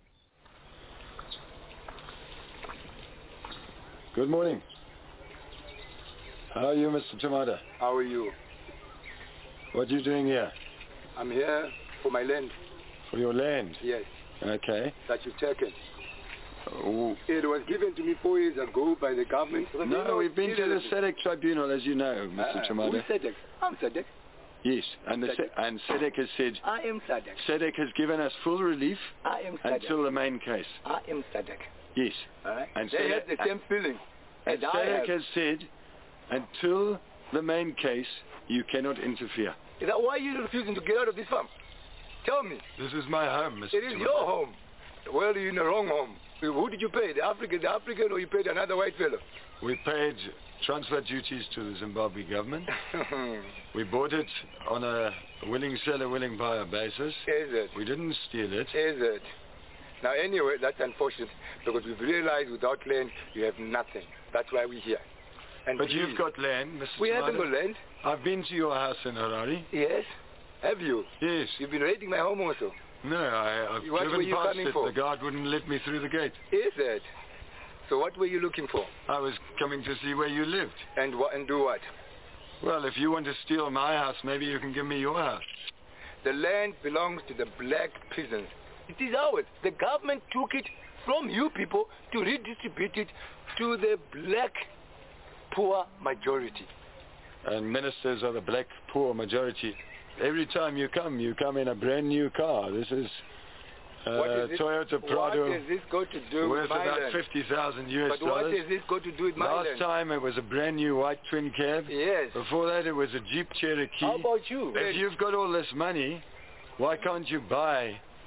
S9: Good morning. How are you, Mister Tamada?
S10: How are you?
S9: What are you doing here?
S10: I'm here for my land.
S9: For your land?
S10: Yes.
S9: Okay.
S10: That you've taken.
S9: Oh.
S10: It was given to me four years ago by the government.
S9: No, we've been to the SADC tribunal, as you know, Mister
S10: Ah,
S9: Tamada.
S10: who's SADC? I'm SADC.
S9: Yes, and, the, and SADC has said...
S10: I am SADC.
S9: SADC has given us full relief
S10: I am SADC.
S9: until the main case.
S10: I am SADC.
S9: Yes.
S10: Alright.
S9: And
S10: They
S9: SADC,
S10: have the same feeling.
S9: and
S10: And I
S9: SADC
S10: have.
S9: has said, until the main case, you cannot interfere.
S10: Is that why you're refusing to get out of this farm? Tell me.
S9: This is my home, Mister
S10: It is
S9: Tamada.
S10: your home. Well, you're in the wrong home. Who did you pay? The African, the African, or you paid another white fellow?
S9: We paid transfer duties to the Zimbabwe government. We bought it on a willing seller, willing buyer basis.
S10: Is it?
S9: We didn't steal it.
S10: Is it? Now, anyway, that's unfortunate because we've realized without land you have nothing. That's why we're here. And
S9: But
S10: please,
S9: you've got land, Mister
S10: We
S9: Tamada.
S10: haven't got land.
S9: I've been to your house in Harare.
S10: Yes. Have you?
S9: Yes.
S10: You've been raiding my home also.
S9: No, I, I've
S10: What were
S9: driven
S10: you
S9: past
S10: coming
S9: it.
S10: for?
S9: The guard wouldn't let me through the gate.
S10: Is it? So what were you looking for?
S9: I was coming to see where you lived.
S10: And what? And do what?
S9: Well, if you want to steal my house, maybe you can give me your house.
S10: The land belongs to the black peasants. It is ours. The government took it from you people to redistribute it to the black poor majority.
S9: And ministers are the black poor majority. Every time you come, you come in a brand new car. This is uh,
S10: What is this-
S9: Toyota Prado.
S10: What is this got to do
S9: worth
S10: with my
S9: about
S10: land?
S9: fifty thousand U S
S10: But what
S9: dollars.
S10: is this got to do with my
S9: Last
S10: land?
S9: time it was a brand new white twin cab.
S10: Yes.
S9: Before that it was a Jeep Cherokee.
S10: How about you?
S9: If you've got all this money, why can't you buy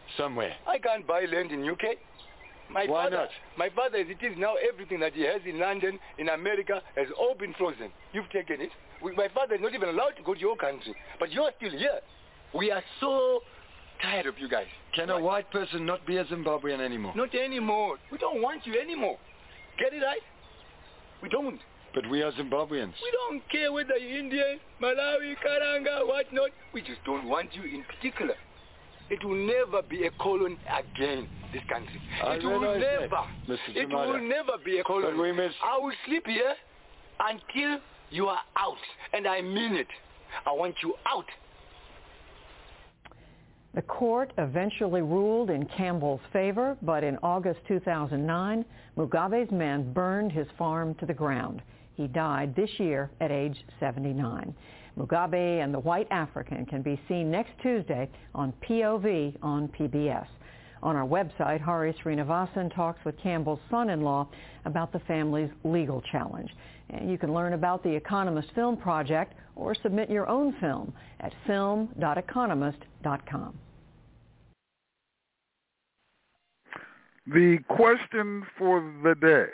S9: somewhere.
S10: I can't buy land in U K. My
S9: Why
S10: father,
S9: not?
S10: My father, as it is now, everything that he has in London, in America, has all been frozen. You've taken it. We, my father is not even allowed to go to your country. But you're still here. We are so tired of you guys.
S9: Can a white person not be a Zimbabwean anymore?
S10: Not anymore. We don't want you anymore. Get it right? We don't.
S9: But we are Zimbabweans.
S10: We don't care whether you're Indian, Malawi, Karanga, whatnot. We just don't want you in particular. It will never be a colony again, this country.
S9: I
S10: it will
S9: realize
S10: never.
S9: that, Mister
S10: It
S9: Jamada.
S10: will never be a colony.
S9: But we must...
S10: I will sleep here until you are out. And I mean it. I want you out.
S2: The court eventually ruled in Campbell's favor, but in August two thousand nine, Mugabe's men burned his farm to the ground. He died this year at age seventy-nine. Mugabe and the White African can be seen next Tuesday on P O V on P B S. On our website, Hari Srinivasan talks with Campbell's son-in-law about the family's legal challenge. And you can learn about the Economist Film Project or submit your own film at film dot economist dot com.
S11: The question for the day: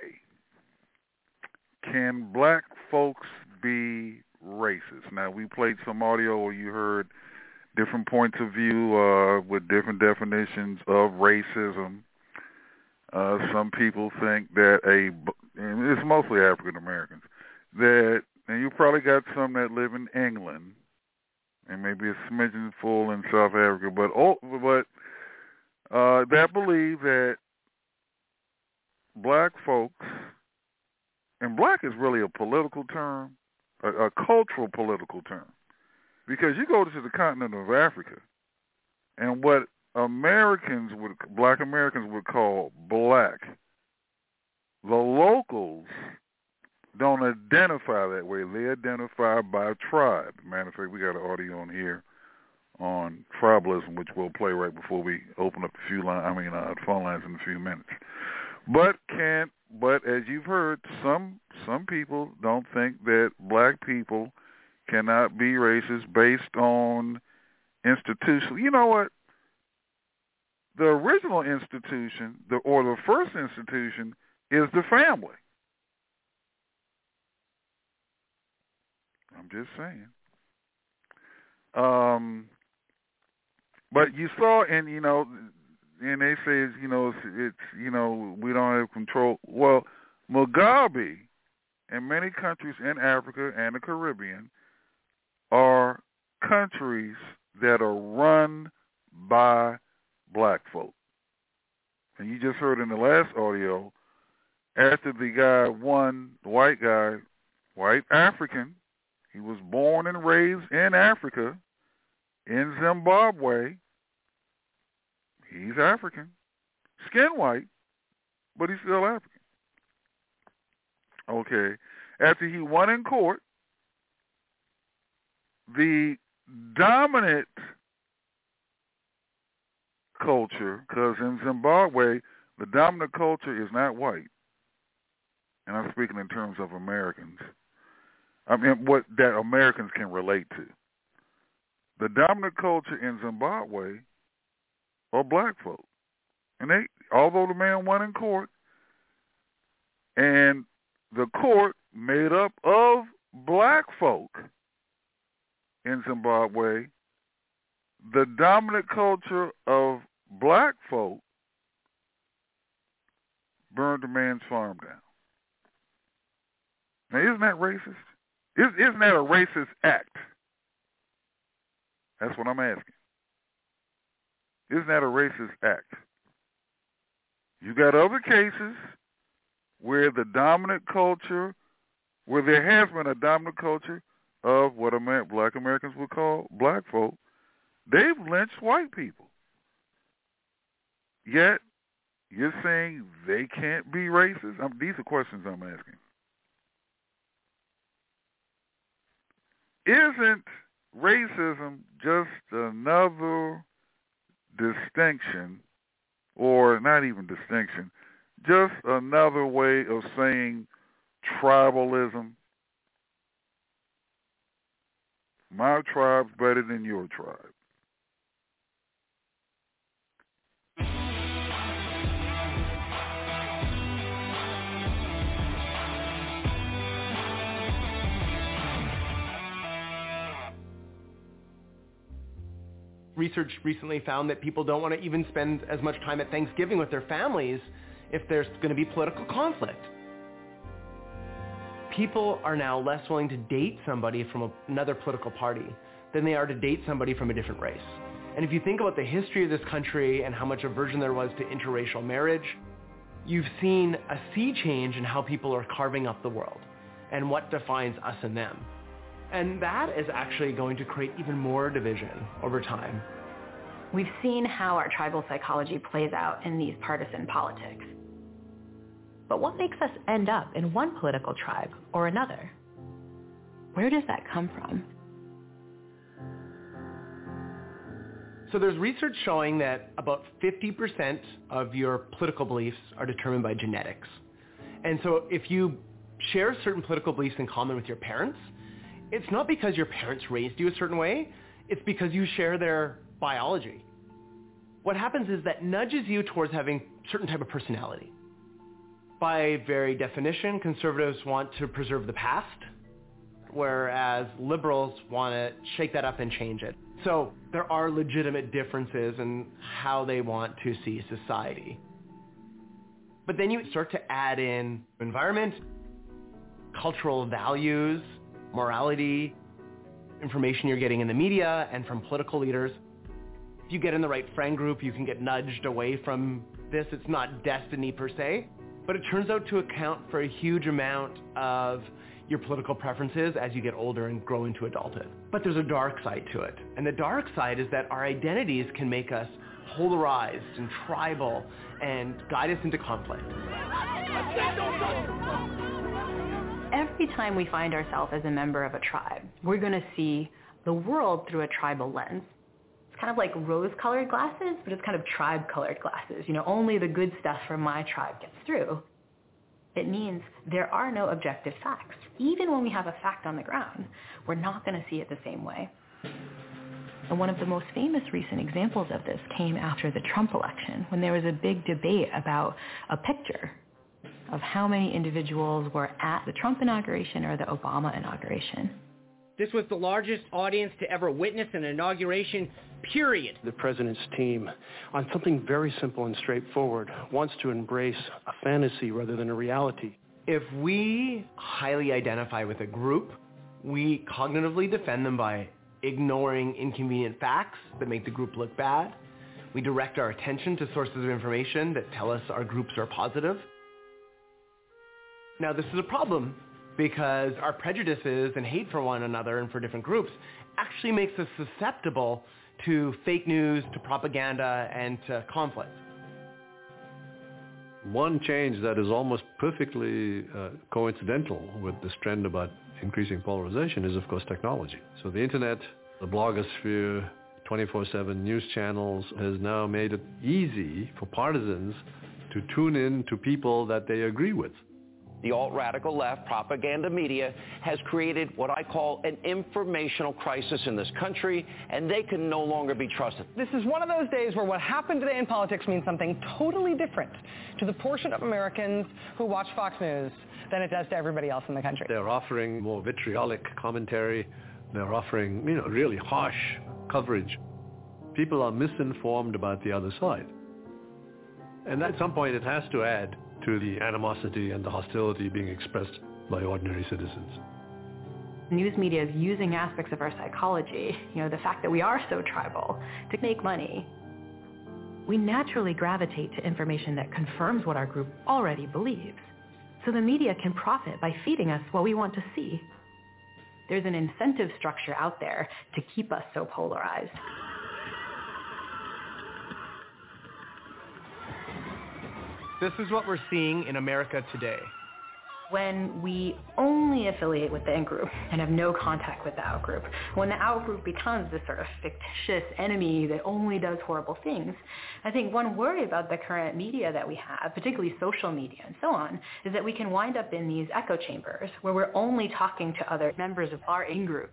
S11: can black folks be racist? Now, we played some audio where you heard different points of view uh, with different definitions of racism. Uh, some people think that a, and it's mostly African Americans, that, and you probably got some that live in England, and maybe a smidgen full in South Africa, but oh, but uh, that believe that black folks, and black is really a political term, a, a cultural political term, because you go to the continent of Africa, and what Americans would, black Americans would call black, the locals don't identify that way. They identify by tribe. Matter of fact, we got an audio on here on tribalism, which we'll play right before we open up a few line, I mean, uh, phone lines in a few minutes. But can't. But as you've heard, some some people don't think that black people cannot be racist based on institutional. You know what? The original institution, the or the first institution, is the family. I'm just saying. Um, but you saw, and you know, and they say, it's, you know, it's, it's, you know, we don't have control. Well, Mugabe and many countries in Africa and the Caribbean are countries that are run by black folk. And you just heard in the last audio, after the guy won, the white guy, white African, he was born and raised in Africa, in Zimbabwe. He's African, skin white, but he's still African. Okay. After he won in court, the dominant culture, because in Zimbabwe, the dominant culture is not white. And I'm speaking in terms of Americans. I mean, what that Americans can relate to. The dominant culture in Zimbabwe are black folk. And they, although the man won in court, and the court made up of black folk in Zimbabwe, the dominant culture of black folk burned the man's farm down. Now, isn't that racist? Isn't that a racist act? That's what I'm asking. Isn't that a racist act? You got other cases where the dominant culture, where there has been a dominant culture of what Amer- black Americans would call black folk, they've lynched white people. Yet, you're saying they can't be racist? I'm, these are questions I'm asking. Isn't racism just another distinction, or not even distinction, just another way of saying tribalism? My tribe's better than your tribe.
S12: research recently found that people don't want to even spend as much time at Thanksgiving with their families if there's going to be political conflict. People are now less willing to date somebody from a, another political party than they are to date somebody from a different race. And if you think about the history of this country and how much aversion there was to interracial marriage, you've seen a sea change in how people are carving up the world and what defines us and them. And that is actually going to create even more division over time.
S13: We've seen how our tribal psychology plays out in these partisan politics. But what makes us end up in one political tribe or another? Where does that come from?
S12: So there's research showing that about fifty percent of your political beliefs are determined by genetics. And so if you share certain political beliefs in common with your parents, it's not because your parents raised you a certain way, it's because you share their biology. What happens is that nudges you towards having a certain type of personality. By very definition, conservatives want to preserve the past, whereas liberals want to shake that up and change it. So there are legitimate differences in how they want to see society. But then you start to add in environment, cultural values, morality, information you're getting in the media and from political leaders. If you get in the right friend group, you can get nudged away from this. It's not destiny per se, but it turns out to account for a huge amount of your political preferences as you get older and grow into adulthood. But there's a dark side to it. And the dark side is that our identities can make us polarized and tribal and guide us into conflict.
S13: Every time we find ourselves as a member of a tribe, we're going to see the world through a tribal lens. It's kind of like rose-colored glasses, but it's kind of tribe-colored glasses. You know, only the good stuff from my tribe gets through. It means there are no objective facts. Even when we have a fact on the ground, we're not going to see it the same way. And one of the most famous recent examples of this came after the Trump election, when there was a big debate about a picture of how many individuals were at the Trump inauguration or the Obama inauguration.
S14: This was the largest audience to ever witness an inauguration, period.
S15: The president's team, on something very simple and straightforward, wants to embrace a fantasy rather than a reality.
S12: If we highly identify with a group, we cognitively defend them by ignoring inconvenient facts that make the group look bad. We direct our attention to sources of information that tell us our groups are positive. Now, this is a problem because our prejudices and hate for one another and for different groups actually makes us susceptible to fake news, to propaganda, and to conflict.
S17: One change that is almost perfectly uh, coincidental with this trend about increasing polarization is, of course, technology. So the internet, the blogosphere, twenty-four seven news channels has now made it easy for partisans to tune in to people that they agree with.
S26: The alt-radical left propaganda media has created what I call an informational crisis in this country, and they can no longer be trusted.
S27: This is one of those days where what happened today in politics means something totally different to the portion of Americans who watch Fox News than it does to everybody else in the country.
S17: They're offering more vitriolic commentary. They're offering, you know, really harsh coverage. People are misinformed about the other side. And at some point it has to add to the animosity and the hostility being expressed by ordinary citizens.
S13: News media is using aspects of our psychology, you know, the fact that we are so tribal, to make money. We naturally gravitate to information that confirms what our group already believes. So the media can profit by feeding us what we want to see. There's an incentive structure out there to keep us so polarized.
S12: This is what we're seeing in America today.
S13: When we only affiliate with the in-group and have no contact with the out-group, when the out-group becomes this sort of fictitious enemy that only does horrible things, I think one worry about the current media that we have, particularly social media and so on, is that we can wind up in these echo chambers where we're only talking to other members of our in-group.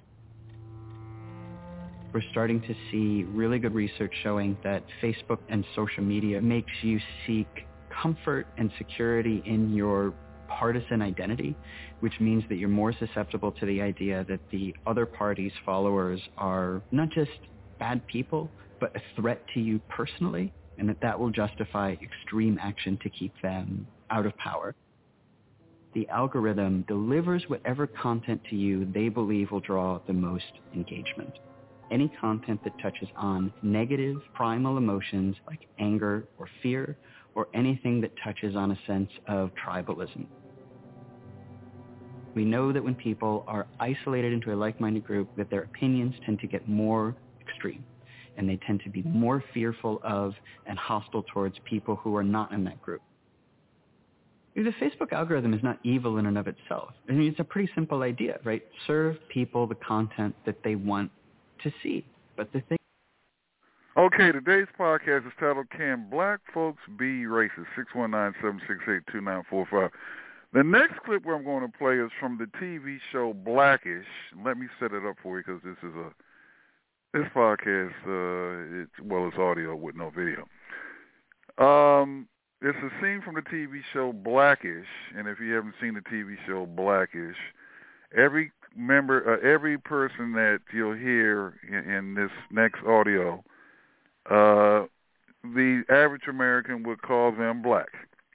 S28: We're starting to see really good research showing that Facebook and social media makes you seek comfort and security in your partisan identity, which means that you're more susceptible to the idea that the other party's followers are not just bad people, but a threat to you personally, and that that will justify extreme action to keep them out of power. The algorithm delivers whatever content to you they believe will draw the most engagement. Any content that touches on negative primal emotions like anger or fear, or anything that touches on a sense of tribalism. We know that when people are isolated into a like-minded group, that their opinions tend to get more extreme, and they tend to be more fearful of and hostile towards people who are not in that group. The Facebook algorithm is not evil in and of itself. I mean, it's a pretty simple idea, right? Serve people the content that they want to see. But the thing...
S11: Okay, today's podcast is titled, Can Black Folks Be Racist? six one nine, seven six eight, two nine four five. The next clip where I'm going to play is from the T V show Blackish. Let me set it up for you because this is a... This podcast, uh, it's, well, it's audio with no video. Um... It's a scene from the T V show Blackish, and if you haven't seen the T V show Blackish, every member, uh, every person that you'll hear in, in this next audio, uh, the average American would call them black.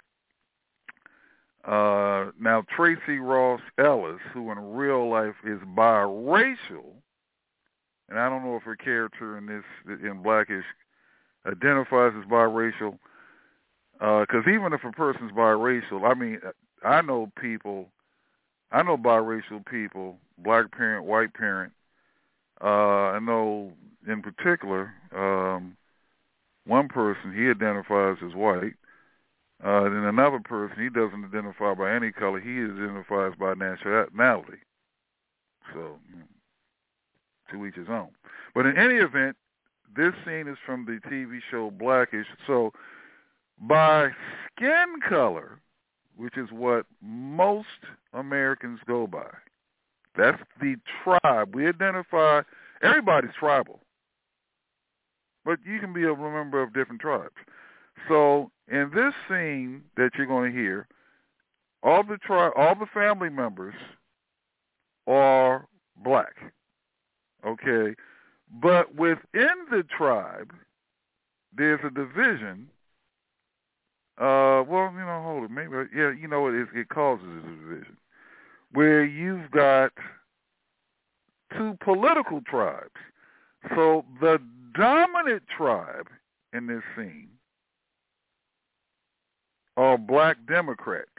S11: Uh, now, Tracy Ross Ellis, who in real life is biracial, and I don't know if her character in this in Blackish identifies as biracial. Because uh, even if a person's biracial, I mean, I know people, I know biracial people, black parent, white parent. Uh, I know in particular um, one person, he identifies as white. Uh, and another person, he doesn't identify by any color. He identifies by nationality. So, to each his own. But in any event, this scene is from the T V show Blackish. So, by skin color, which is what most Americans go by, that's the tribe. We identify, everybody's tribal, but you can be a member of different tribes. So in this scene that you're going to hear, all the tri- all the family members are black, okay? But within the tribe, there's a division. Uh, well, you know, hold it. Maybe, yeah, you know, it, it causes a division where you've got two political tribes. So the dominant tribe in this scene are black Democrats.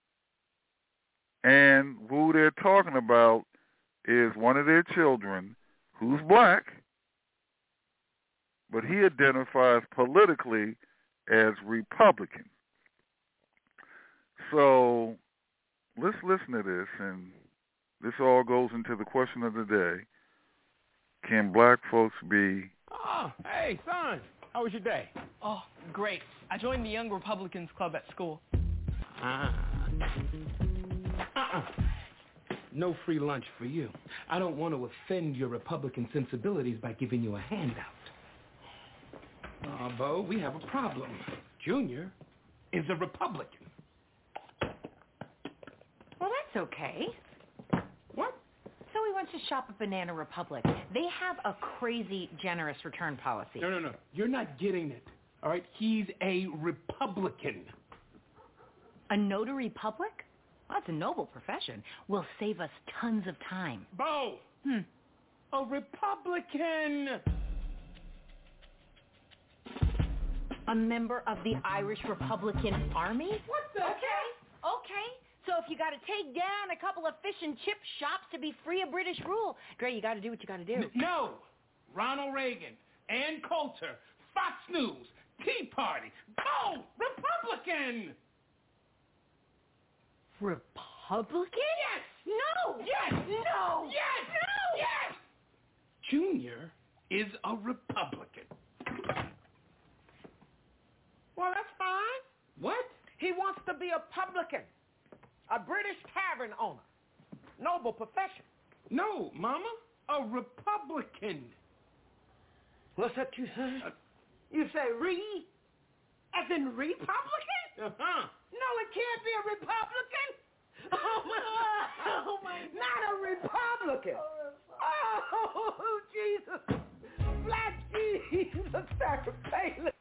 S11: And who they're talking about is one of their children who's black, but he identifies politically as Republican. So let's listen to this, and this all goes into the question of the day. Can black folks be...
S1: Oh, hey, son. How was your day?
S16: Oh, great. I joined the Young Republicans Club at school.
S1: Ah. Uh-uh. No free lunch for you. I don't want to offend your Republican sensibilities by giving you a handout. Oh, Bo, we have a problem. Junior is a Republican.
S18: Well, that's okay.
S1: What?
S18: So we went to shop at Banana Republic. They have a crazy generous return policy.
S1: No, no, no. You're not getting it. All right? He's a Republican.
S18: A notary public? Well, that's a noble profession. Will save us tons of time.
S1: Bo!
S18: Hmm.
S1: A Republican!
S18: A member of the Irish Republican Army?
S1: What the
S18: Okay,
S1: hell?
S18: okay. So if you got to take down a couple of fish and chip shops to be free of British rule, great, you got to do what you got to do.
S1: N- no. Ronald Reagan, Ann Coulter, Fox News, Tea Party, boom, Republican!
S18: Republican?
S1: Yes!
S18: No!
S1: Yes!
S18: No!
S1: Yes!
S18: No!
S1: Yes! Junior is a Republican.
S19: Well, that's fine.
S1: What?
S19: He wants to be a publican, a British tavern owner. Noble profession.
S1: No, Mama, a Republican.
S19: What's that you say? Uh, you say re? As in Republican?
S1: Uh-huh.
S19: No, it can't be a Republican. Oh, my. Oh, my. Not a Republican. Oh, Jesus. Black Jesus, Sarah Palin.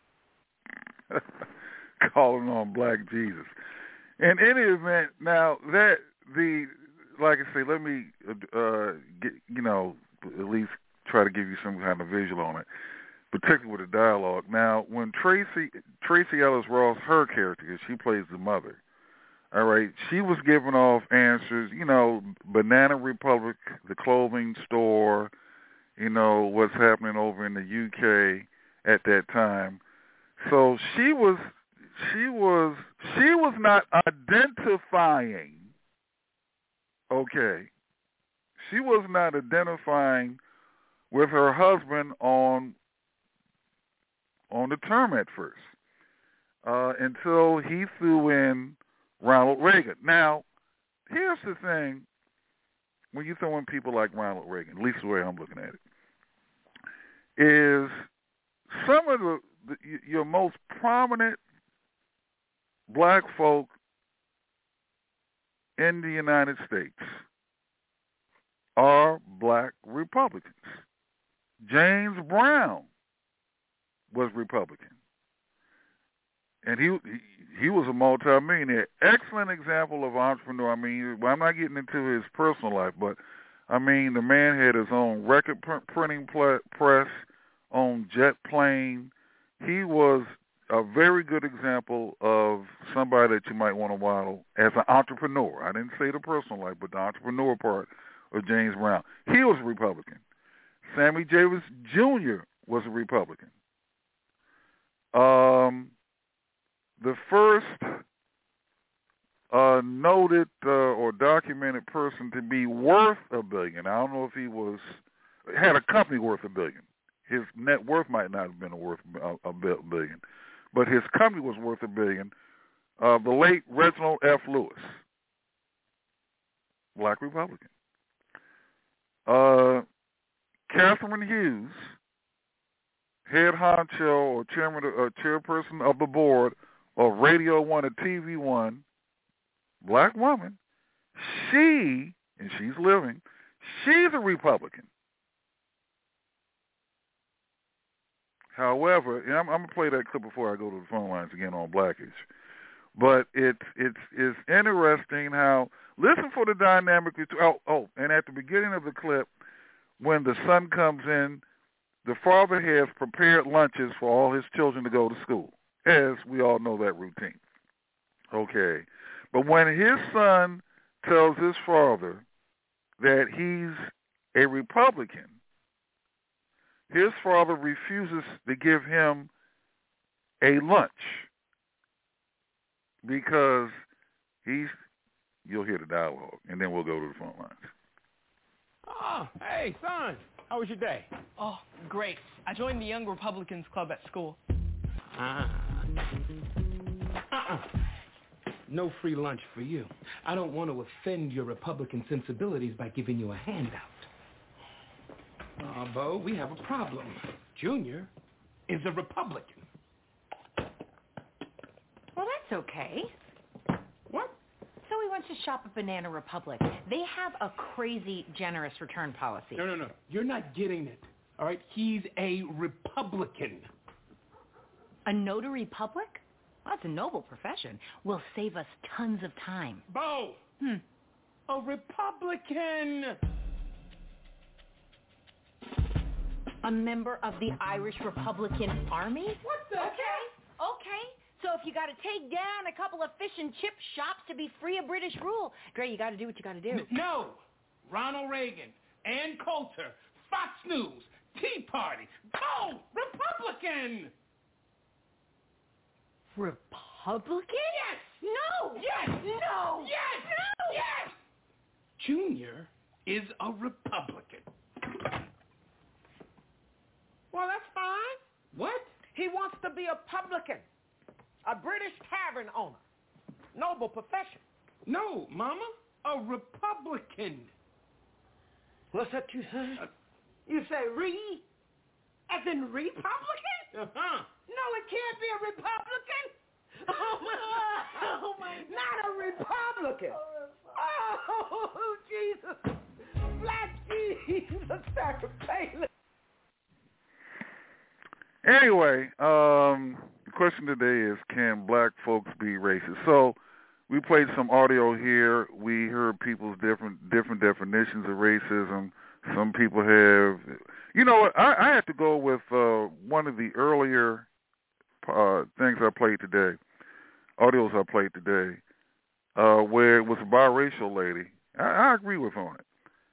S11: Calling on Black Jesus. In any event, now that the, like I say, let me, uh, get, you know, at least try to give you some kind of visual on it, particularly with the dialogue. Now, when Tracy, Tracy Ellis Ross, her character, because she plays the mother, all right, she was giving off answers, you know, Banana Republic, the clothing store, you know, what's happening over in the U K at that time. So she was, she was, she was not identifying, okay, she was not identifying with her husband on, on the term at first, uh, until he threw in Ronald Reagan. Now, here's the thing, when you throw in people like Ronald Reagan, at least the way I'm looking at it, is some of the, the your most prominent black folk in the United States are black Republicans. James Brown was Republican. And he, he he was a multi-millionaire. Excellent example of entrepreneur. I mean, well, I'm not getting into his personal life, but, I mean, the man had his own record pr- printing pl- press, own jet plane. He was a very good example of somebody that you might want to model as an entrepreneur. I didn't say the personal life, but the entrepreneur part of James Brown. He was a Republican. Sammy Davis Junior was a Republican. Um... The first uh, noted uh, or documented person to be worth a billion, I don't know if he was, had a company worth a billion. His net worth might not have been worth a, a billion, but his company was worth a billion. Uh, the late Reginald F. Lewis, black Republican. Uh, Catherine Hughes, head honcho or chairman, uh, chairperson of the board of Radio One or T V One, black woman, she, and she's living, she's a Republican. However, and I'm, I'm going to play that clip before I go to the phone lines again on Blackish, but it's it's it's interesting how, listen for the dynamic, oh, oh, and at the beginning of the clip, when the son comes in, the father has prepared lunches for all his children to go to school. As we all know that routine. Okay. But when his son tells his father that he's a Republican, his father refuses to give him a lunch because he's, you'll hear the dialogue, and then we'll go to the phone lines.
S1: Oh, hey, son. How was your day?
S16: Oh, great. I joined the Young Republicans Club at school.
S1: Ah. Uh-uh. No free lunch for you. I don't want to offend your Republican sensibilities by giving you a handout. Oh, Bo, we have a problem. Junior is a Republican.
S18: Well, that's okay.
S1: What?
S18: So we went to shop at Banana Republic. They have a crazy generous return policy.
S1: No, no, no. You're not getting it. All right? He's a Republican.
S18: A notary public? Well, that's a noble profession. Will save us tons of time.
S1: Bo!
S18: Hmm.
S1: A Republican!
S18: A member of the Irish Republican Army?
S1: What the
S18: Okay, okay. So if you got to take down a couple of fish and chip shops to be free of British rule, great, you got to do what you got to do.
S1: N- no! Ronald Reagan, Ann Coulter, Fox News, Tea Party, Bo! Republican!
S18: Republican?
S1: Yes!
S18: No!
S1: Yes!
S18: No!
S1: Yes!
S18: No!
S1: Yes! Junior is a Republican.
S19: Well, that's fine.
S1: What?
S19: He wants to be a publican, a British tavern owner. Noble profession.
S1: No, Mama. A Republican.
S19: What's that you say? Uh, you say re? As in Republican?
S1: Uh-huh.
S19: No, it can't be a Republican. Oh, my. Oh, my. Not a Republican. Oh, Jesus. Black Jesus, Sarah Palin.
S11: Anyway, um, the question today is, can black folks be racist? So we played some audio here. We heard people's different different definitions of racism. Some people have, you know what, I, I had to go with uh, one of the earlier uh, things I played today, audios I played today, uh, where it was a biracial lady. I, I agree with on it.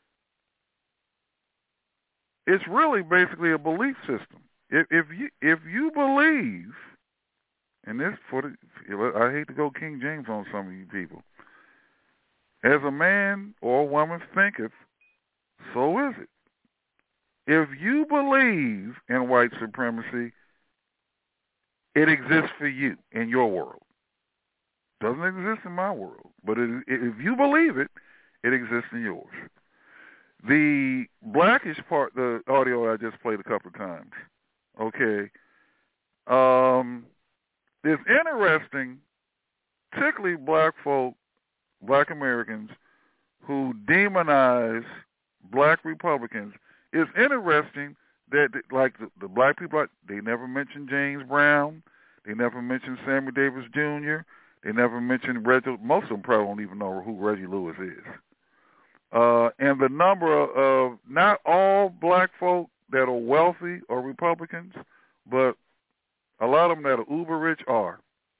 S11: It's really basically a belief system. If, if you if you believe, and this for the, I hate to go King James on some of you people. As a man or a woman thinketh, so is it. If you believe in white supremacy, it exists for you in your world. Doesn't exist in my world, but it, if you believe it, it exists in yours. The blackish part, the audio I just played a couple of times, okay, um, it's interesting, particularly black folk, black Americans, who demonize black Republicans. It's interesting that, like, the, the black people, they never mention James Brown. They never mention Sammy Davis Junior They never mention Reggie. Most of them probably don't even know who Reggie Lewis is. Uh, and the number of, not all black folk that are wealthy are Republicans, but a lot of them that are uber rich are.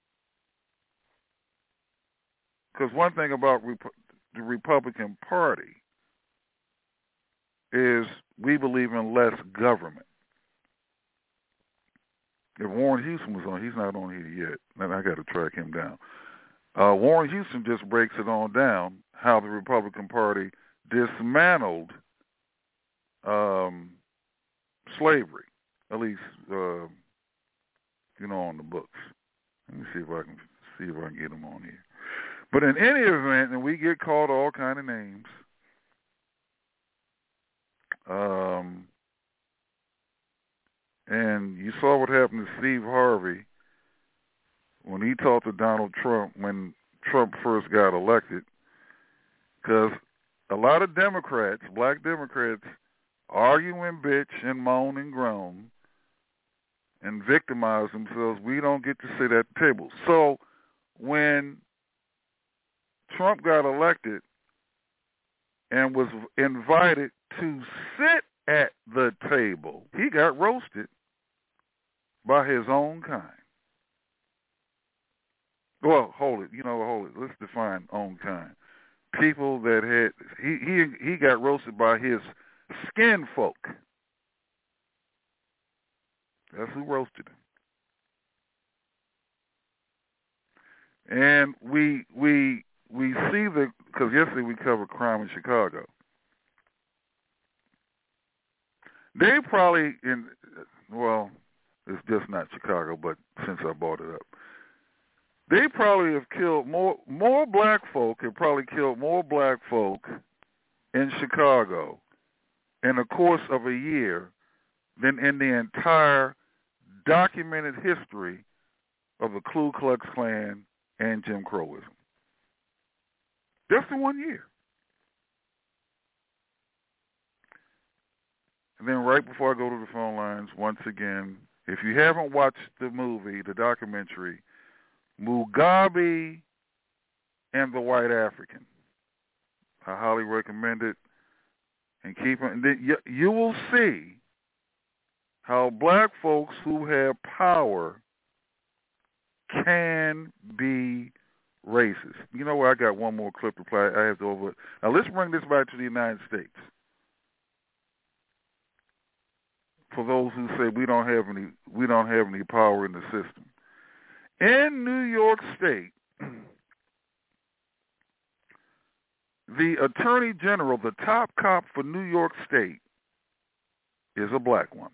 S11: Because one thing about Rep- the Republican Party is we believe in less government. If Warren Houston was on, he's not on here yet. Then I got to track him down. Uh, Warren Houston just breaks it on down how the Republican Party dismantled um, slavery, at least uh, you know, on the books. Let me see if I can see if I can get him on here. But in any event, and we get called all kind of names. Um, and you saw what happened to Steve Harvey when he talked to Donald Trump when Trump first got elected, because a lot of Democrats, black Democrats, argue and bitch and moan and groan and victimize themselves. We don't get to sit at the table. So when Trump got elected and was invited to sit at the table, he got roasted by his own kind. Well, hold it. You know, hold it. Let's define own kind. People that had, he, he, he got roasted by his skin folk. That's who roasted him. And we, we, we see the, because yesterday we covered crime in Chicago. They probably, in, well, it's just not Chicago, but since I brought it up, they probably have killed more, more black folk have probably killed more black folk in Chicago in the course of a year than in the entire documented history of the Ku Klux Klan and Jim Crowism. Just in one year. And then right before I go to the phone lines, once again, if you haven't watched the movie, the documentary, Mugabe and the White African, I highly recommend it. And keep it. And then you, you will see how black folks who have power can be racist. You know what? I got one more clip to play. I have to over. Now let's bring this back to the United States. For those who say we don't have any, we don't have any power in the system. In New York State, the Attorney General, the top cop for New York State, is a black woman.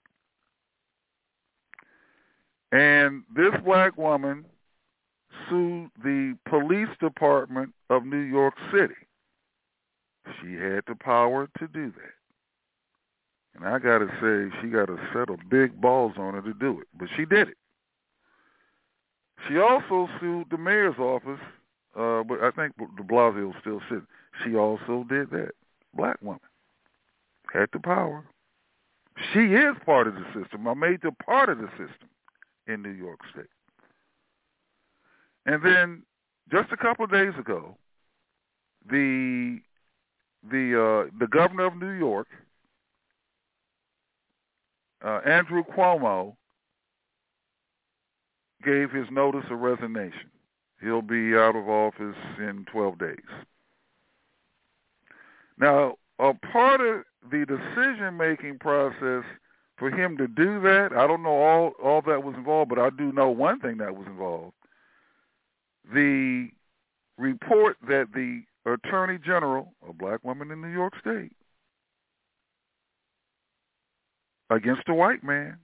S11: And this black woman sued the police department of New York City. She had the power to do that. And I got to say, she got a set of big balls on her to do it. But she did it. She also sued the mayor's office, uh, but I think de Blasio still sitting. She also did that. Black woman. Had the power. She is part of the system, a major part of the system in New York State. And then just a couple of days ago, the the uh, the governor of New York, uh, Andrew Cuomo, gave his notice of resignation. He'll be out of office in twelve days. Now, a part of the decision-making process for him to do that, I don't know all, all that was involved, but I do know one thing that was involved. The report that the Attorney General, a black woman in New York State, against a white man,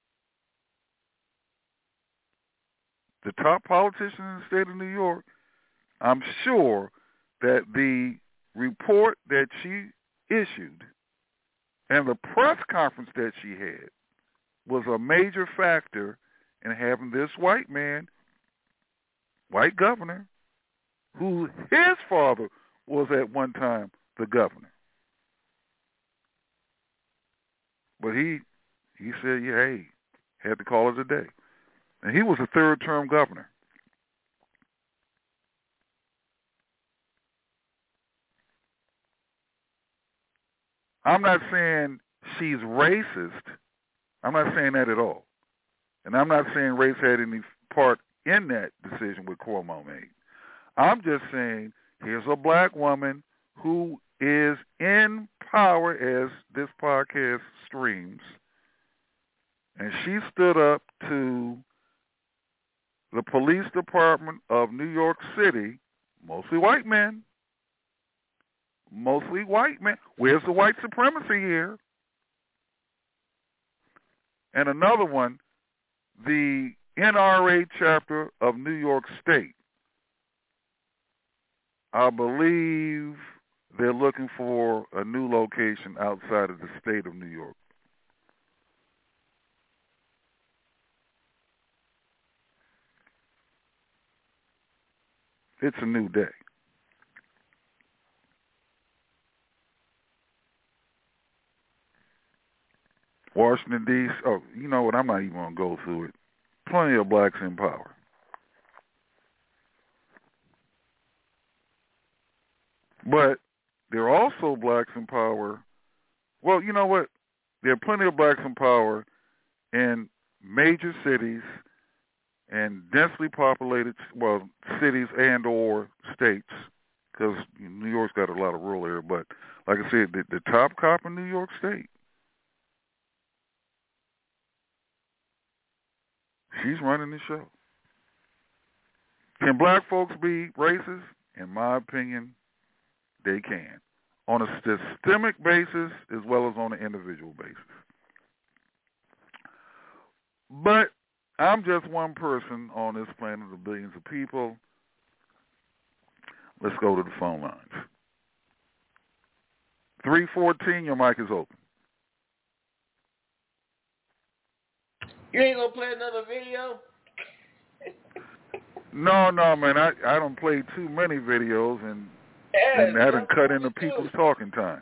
S11: the top politician in the state of New York, I'm sure that the report that she issued and the press conference that she had was a major factor in having this white man, white governor, who his father was at one time the governor. But he he said, yeah, hey, had to call it a day. And he was a third-term governor. I'm not saying she's racist. I'm not saying that at all. And I'm not saying race had any part in that decision what Cuomo made. I'm just saying here's a black woman who is in power as this podcast streams, and she stood up to the police department of New York City, mostly white men, mostly white men. Where's the white supremacy here? And another one, the N R A chapter of New York State. I believe they're looking for a new location outside of the state of New York. It's a new day. Washington, D C Oh, you know what? I'm not even going to go through it. Plenty of blacks in power. But there are also blacks in power. Well, you know what? There are plenty of blacks in power in major cities and densely populated, well, cities and or states, because New York's got a lot of rural area. But like I said, the, the top cop in New York State, she's running the show. Can black folks be racist? In my opinion, they can. On a systemic basis as well as on an individual basis. But I'm just one person on this planet of billions of people. Let's go to the phone lines. three fourteen, your mic is open.
S3: You ain't gonna play another video?
S11: No, no, man. I, I don't play too many videos, and
S3: yeah,
S11: and that done cut into people's talking time.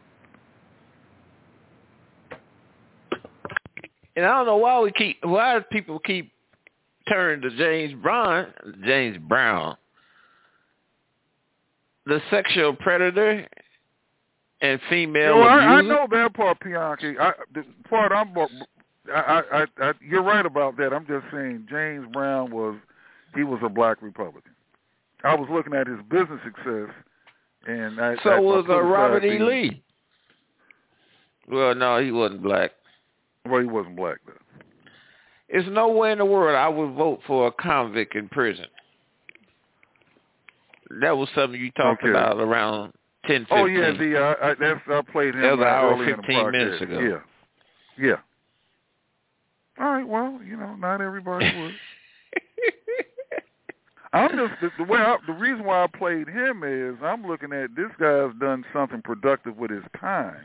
S3: And I don't know why we keep why people keep turning to James Brown, James Brown, the sexual predator and female
S11: you know,
S3: abuser.
S11: I, I know that part, Bianchi. I, the part I'm, I, I, I, you're right about that. I'm just saying James Brown was, he was a black Republican. I was looking at his business success, and I,
S3: so
S11: I,
S3: was
S11: I
S3: uh, Robert E.
S11: the,
S3: Lee. Well, no, he wasn't black.
S11: Well, he wasn't black, though.
S3: There's no way in the world I would vote for a convict in prison. That was something you talked okay. about around ten fifteen.
S11: Oh, yeah, the, uh, I, that's, I played him
S3: that was an hour,
S11: fifteen
S3: minutes ago.
S11: Yeah, yeah. All right, well, you know, not everybody would. I'm just, the, the way I, the reason why I played him is I'm looking at this guy's done something productive with his time.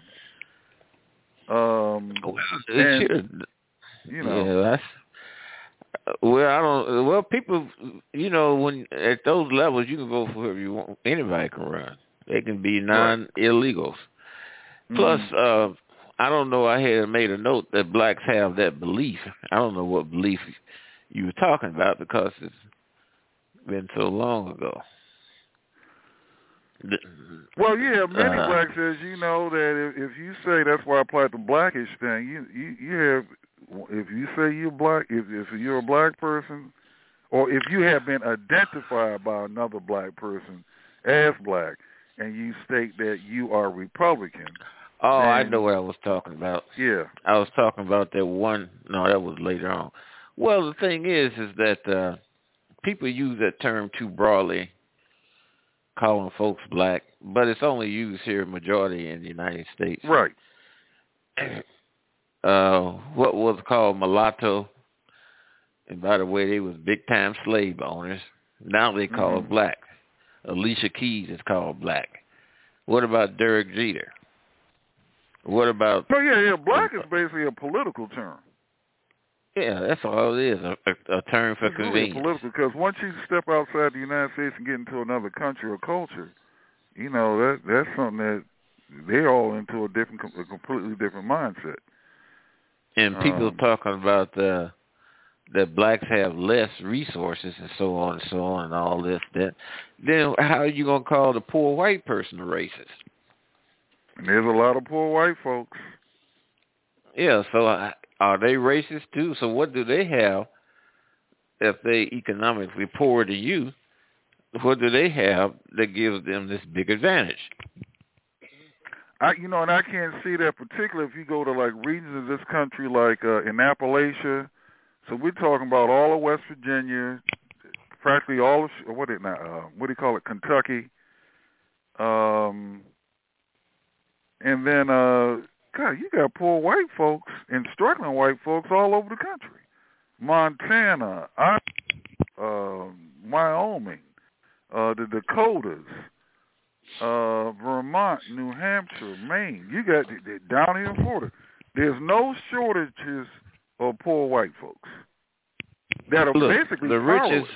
S11: Um,
S3: well,
S11: and,
S3: should.
S11: You know,
S3: yeah, that's well. I don't. Well, people, you know, when at those levels, you can vote for whoever you want. Anybody can run. They can be non-illegals. Mm-hmm. Plus, uh, I don't know. I had made a note that blacks have that belief. I don't know what belief you were talking about because it's been so long ago.
S11: Well, yeah, many
S3: uh,
S11: blacks, as you know, that if, if you say that's why I applied the blackish thing, you, you you have, if you say you're black, if if you're a black person, or if you have been identified by another black person as black, and you state that you are Republican.
S3: Oh,
S11: then,
S3: I know what I was talking about.
S11: Yeah.
S3: I was talking about that one. No, that was later on. Well, the thing is, is that uh, people use that term too broadly, calling folks black, but it's only used here majority in the United States.
S11: Right.
S3: Uh, what was called mulatto, and by the way, they was big-time slave owners. Now they call
S11: mm-hmm.
S3: it black. Alicia Keys is called black. What about Derek Jeter? What about...
S11: No, yeah, yeah, black is basically a political term.
S3: Yeah, that's all it is, a, a, a term for
S11: it's
S3: convenience.
S11: Really political, because once you step outside the United States and get into another country or culture, you know, that that's something that they're all into a different, a completely different mindset.
S3: And people
S11: um,
S3: talking about uh, that blacks have less resources and so on and so on and all this, that, then how are you going to call the poor white person a racist?
S11: And there's a lot of poor white folks.
S3: Yeah, so uh, are they racist too? So what do they have if they economically poorer than you? What do they have that gives them this big advantage?
S11: I, you know, and I can't see that particularly if you go to like regions of this country, like uh, in Appalachia. So we're talking about all of West Virginia, practically all of what it not, uh, what do you call it, Kentucky, um, and then uh, God, you got poor white folks and struggling white folks all over the country, Montana, uh, Wyoming, uh, the Dakotas. Uh, Vermont, New Hampshire, Maine. You got down here in Florida. There's no shortages of poor white folks that are
S3: Look,
S11: basically
S3: the
S11: powerless.
S3: richest.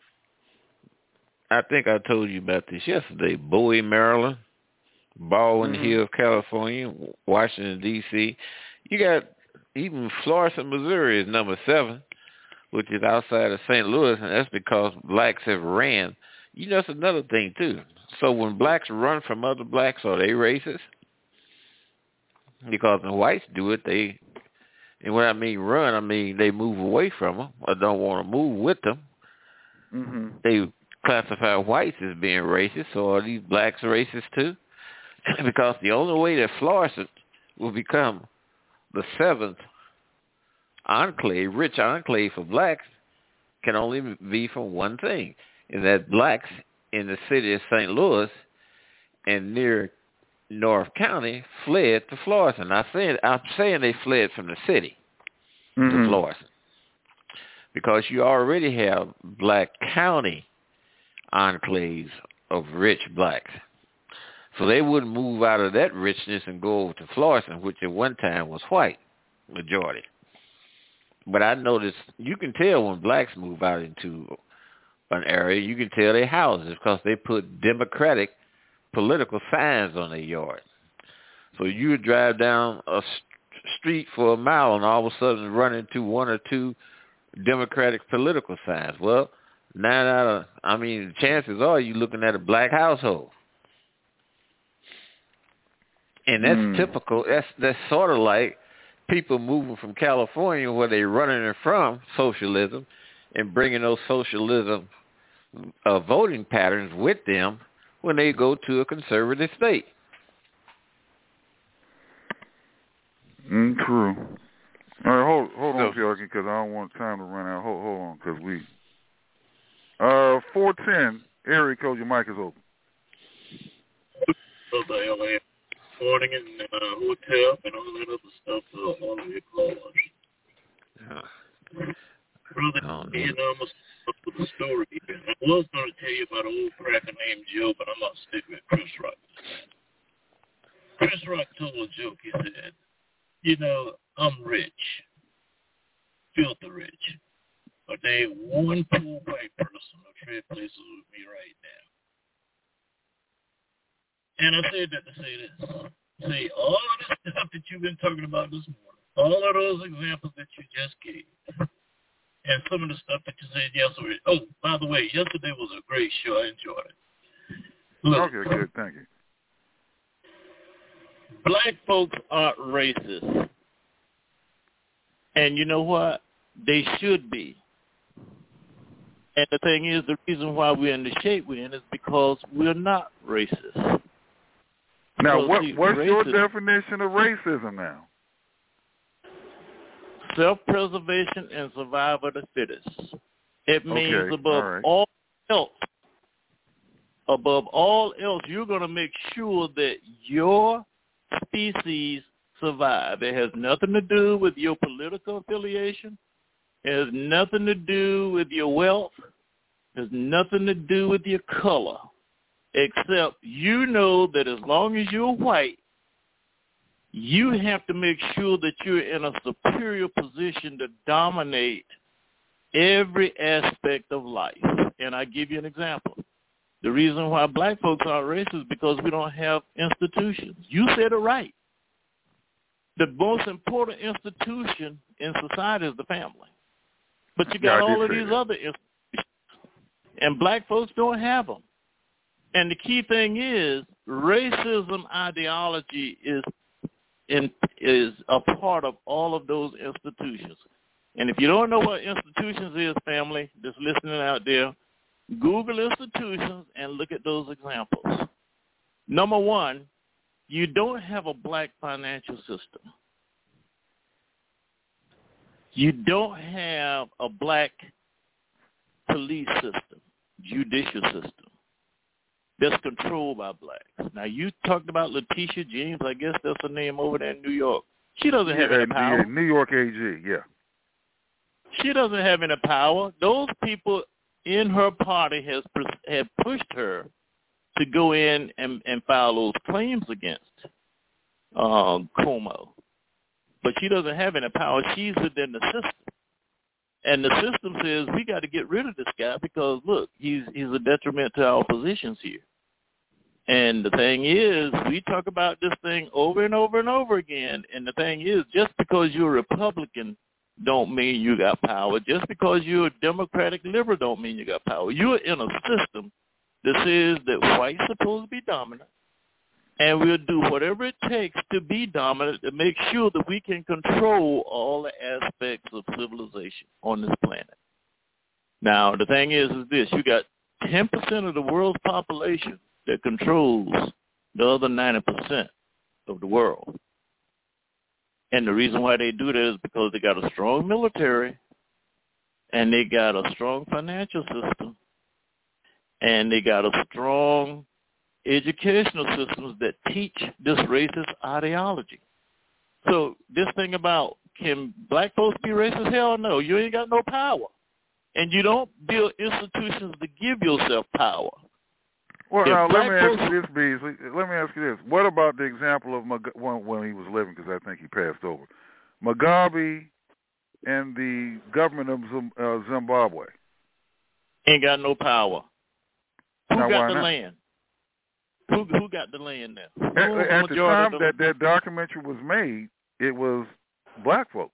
S3: I think I told you about this yesterday. Bowie, Maryland, Baldwin
S11: mm-hmm.
S3: Hill, California, Washington D C. You got even Florissant, Missouri is number seven, which is outside of Saint Louis, and that's because blacks have ran. You know, that's another thing too. So when blacks run from other blacks, are they racist? Because when whites do it, they, and when I mean run, I mean they move away from them or don't want to move with them.
S11: Mm-hmm.
S3: They classify whites as being racist, so are these blacks racist too? Because the only way that Florissant will become the seventh enclave, rich enclave for blacks, can only be from one thing, and that blacks in the city of Saint Louis and near North County fled to Florissant. I'm saying, I'm saying they fled from the city
S11: mm-hmm.
S3: to Florissant because you already have black county enclaves of rich blacks. So they wouldn't move out of that richness and go over to Florissant, which at one time was white majority. But I noticed you can tell when blacks move out into an area, you can tell their houses because they put Democratic political signs on their yard. So you would drive down a st- street for a mile and all of a sudden run into one or two Democratic political signs. Well, nine out of, I mean, the chances are you're looking at a black household. And that's
S11: mm.
S3: typical. That's that's sort of like people moving from California where they're running from socialism and bringing those socialism uh, voting patterns with them when they go to a conservative state.
S11: Mm, true. All right, hold hold on, Yorkie, because I don't want time to run out. Hold hold on, because we uh four ten area code. Your mic is open.
S4: Morning in uh, hotel and all that other stuff. Uh, all of your cars. Brother,
S3: oh,
S4: you know, I'm going to start with a story. I was going to tell you about an old cracker named Joe, but I'm going to stick with Chris Rock. Chris Rock told a joke. He said, you know, I'm rich, filthy rich, but there ain't one poor white person who trade places with me right now. And I said that to say this. See, all of the stuff that you've been talking about this morning, all of those examples that you just gave, and some of the stuff that you said yesterday. Oh, by the way, yesterday was a great show. I enjoyed it. Look,
S11: okay, good. Thank you.
S5: Black folks are racist. And you know what? They should be. And the thing is, the reason why we're in the shape we're in is because we're not racist.
S11: Now,
S5: So,
S11: what,
S5: see,
S11: what's
S5: racism,
S11: your definition of racism now?
S5: Self-preservation and survival of the fittest. It means
S11: Okay,
S5: above
S11: all right.
S5: all else, above all else, you're going to make sure that your species survive. It has nothing to do with your political affiliation. It has nothing to do with your wealth. It has nothing to do with your color, except you know that as long as you're white, you have to make sure that you're in a superior position to dominate every aspect of life. And I give you an example. The reason why black folks are racist is because we don't have institutions. You said it right. The most important institution in society is the family. But you got
S11: Yeah, I did
S5: all of
S11: say
S5: these
S11: that.
S5: other institutions, and black folks don't have them. And the key thing is racism ideology is in, is a part of all of those institutions. And if you don't know what institutions is, family, just listening out there, Google institutions and look at those examples. Number one, you don't have a black financial system. You don't have a black police system, judicial system that's controlled by blacks. Now, you talked about Letitia James. I guess that's her name over there in New York. She doesn't have
S11: yeah,
S5: any power.
S11: Yeah, New York A G, yeah.
S5: She doesn't have any power. Those people in her party has have pushed her to go in and, and file those claims against uh, Cuomo. But she doesn't have any power. She's within the system. And the system says, we got to get rid of this guy because, look, he's he's a detriment to our positions here. And the thing is, we talk about this thing over and over and over again. And the thing is, just because you're a Republican don't mean you got power. Just because you're a Democratic liberal don't mean you got power. You're in a system that says that white's supposed to be dominant, and we'll do whatever it takes to be dominant to make sure that we can control all the aspects of civilization on this planet. Now, the thing is, is this. You got ten percent of the world's population that controls the other ninety percent of the world. And the reason why they do that is because they got a strong military, and they got a strong financial system, and they got a strong educational systems that teach this racist ideology. So this thing about can black folks be racist? Hell no. You ain't got no power. And you don't build institutions to give yourself power.
S11: Well,
S5: If
S11: now, let
S5: black
S11: me ask
S5: folks-
S11: you this, Beasley. Let me ask you this. What about the example of Mug- when, when he was living, because I think he passed over, Mugabe and the government of Zim- uh, Zimbabwe?
S5: Ain't got no power. Who
S11: Now,
S5: got
S11: why
S5: the
S11: not?
S5: land? Who who got the land now?
S11: At,
S5: Who's
S11: at the
S5: majority
S11: time
S5: of
S11: that that documentary was made, it was black folks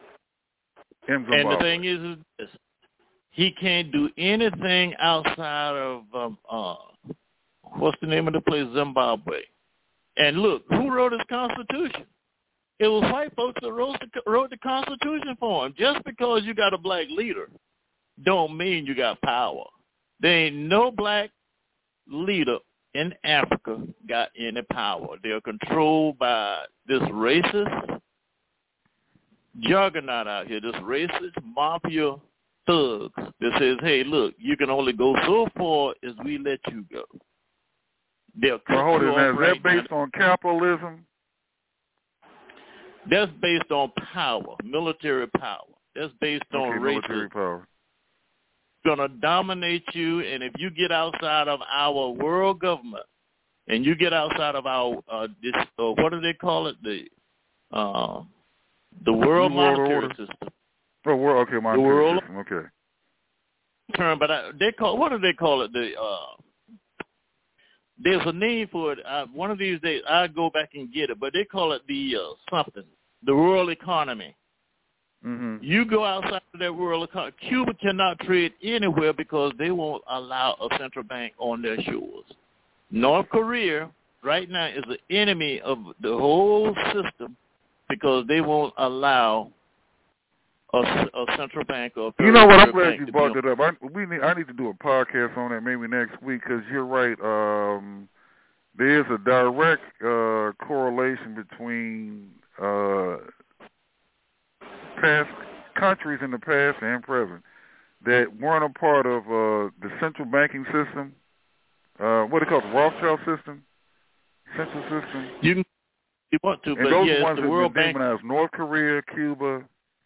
S11: in Zimbabwe.
S5: And the thing is, is this. He can't do anything outside of, um, uh, what's the name of the place, Zimbabwe. And look, who wrote his Constitution? It was white folks that wrote the, wrote the Constitution for him. Just because you got a black leader don't mean you got power. There ain't no black leader in Africa got any power. They're controlled by this racist juggernaut out here, this racist mafia thugs that says, hey, look, you can only go so far as we let you go. They'll cut
S11: Well, hold
S5: you
S11: it
S5: off
S11: now. Is
S5: right
S11: that based
S5: now.
S11: on capitalism?
S5: That's based on power, military power. That's based on
S11: Okay,
S5: racism.
S11: military power.
S5: Going to dominate you, and if you get outside of our world government, and you get outside of our, uh, this, uh, what do they call it, the uh, the world
S11: New World
S5: monetary
S11: Order?
S5: system.
S11: Oh, world, okay, monetary
S5: world-
S11: system, okay.
S5: Term, but I, they call what do they call it? The uh, there's a name for it. I, one of these days, I'll go back and get it, but they call it the uh, something, the world economy.
S11: Mm-hmm.
S5: You go outside of that world economy. Cuba cannot trade anywhere because they won't allow a central bank on their shores. North Korea right now is the enemy of the whole system because they won't allow a, a central bank or a
S11: you know what? I'm glad
S5: bank
S11: you
S5: to
S11: brought
S5: be
S11: that up. I, we need, I need to do a podcast on that maybe next week because you're right. Um, there is a direct uh, correlation between uh, past countries in the past and present that weren't a part of uh, the central banking system. Uh, what do they call it? The Rothschild system, central system.
S5: You can, you want to,
S11: and
S5: but
S11: those
S5: yes,
S11: are ones
S5: the
S11: that
S5: World Bank.
S11: demonized North Korea, Cuba.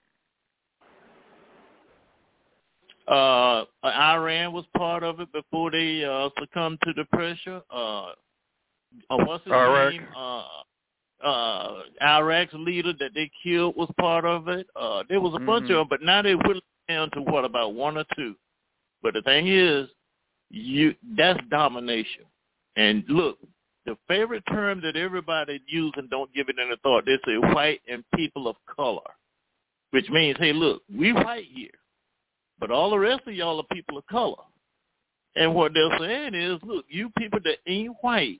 S5: Uh, Iran was part of it before they uh, succumbed to the pressure. Uh, uh, what's his
S11: Iraq.
S5: name? Uh, uh, Iraq's leader that they killed was part of it. Uh, there was a mm-hmm. bunch of them, but now they're whittling down to what, about one or two. But the thing is, you that's domination. And look, the favorite term that everybody uses and don't give it any thought, they say white and people of color, which means, hey, look, we white here, but all the rest of y'all are people of color. And what they're saying is, look, you people that ain't white,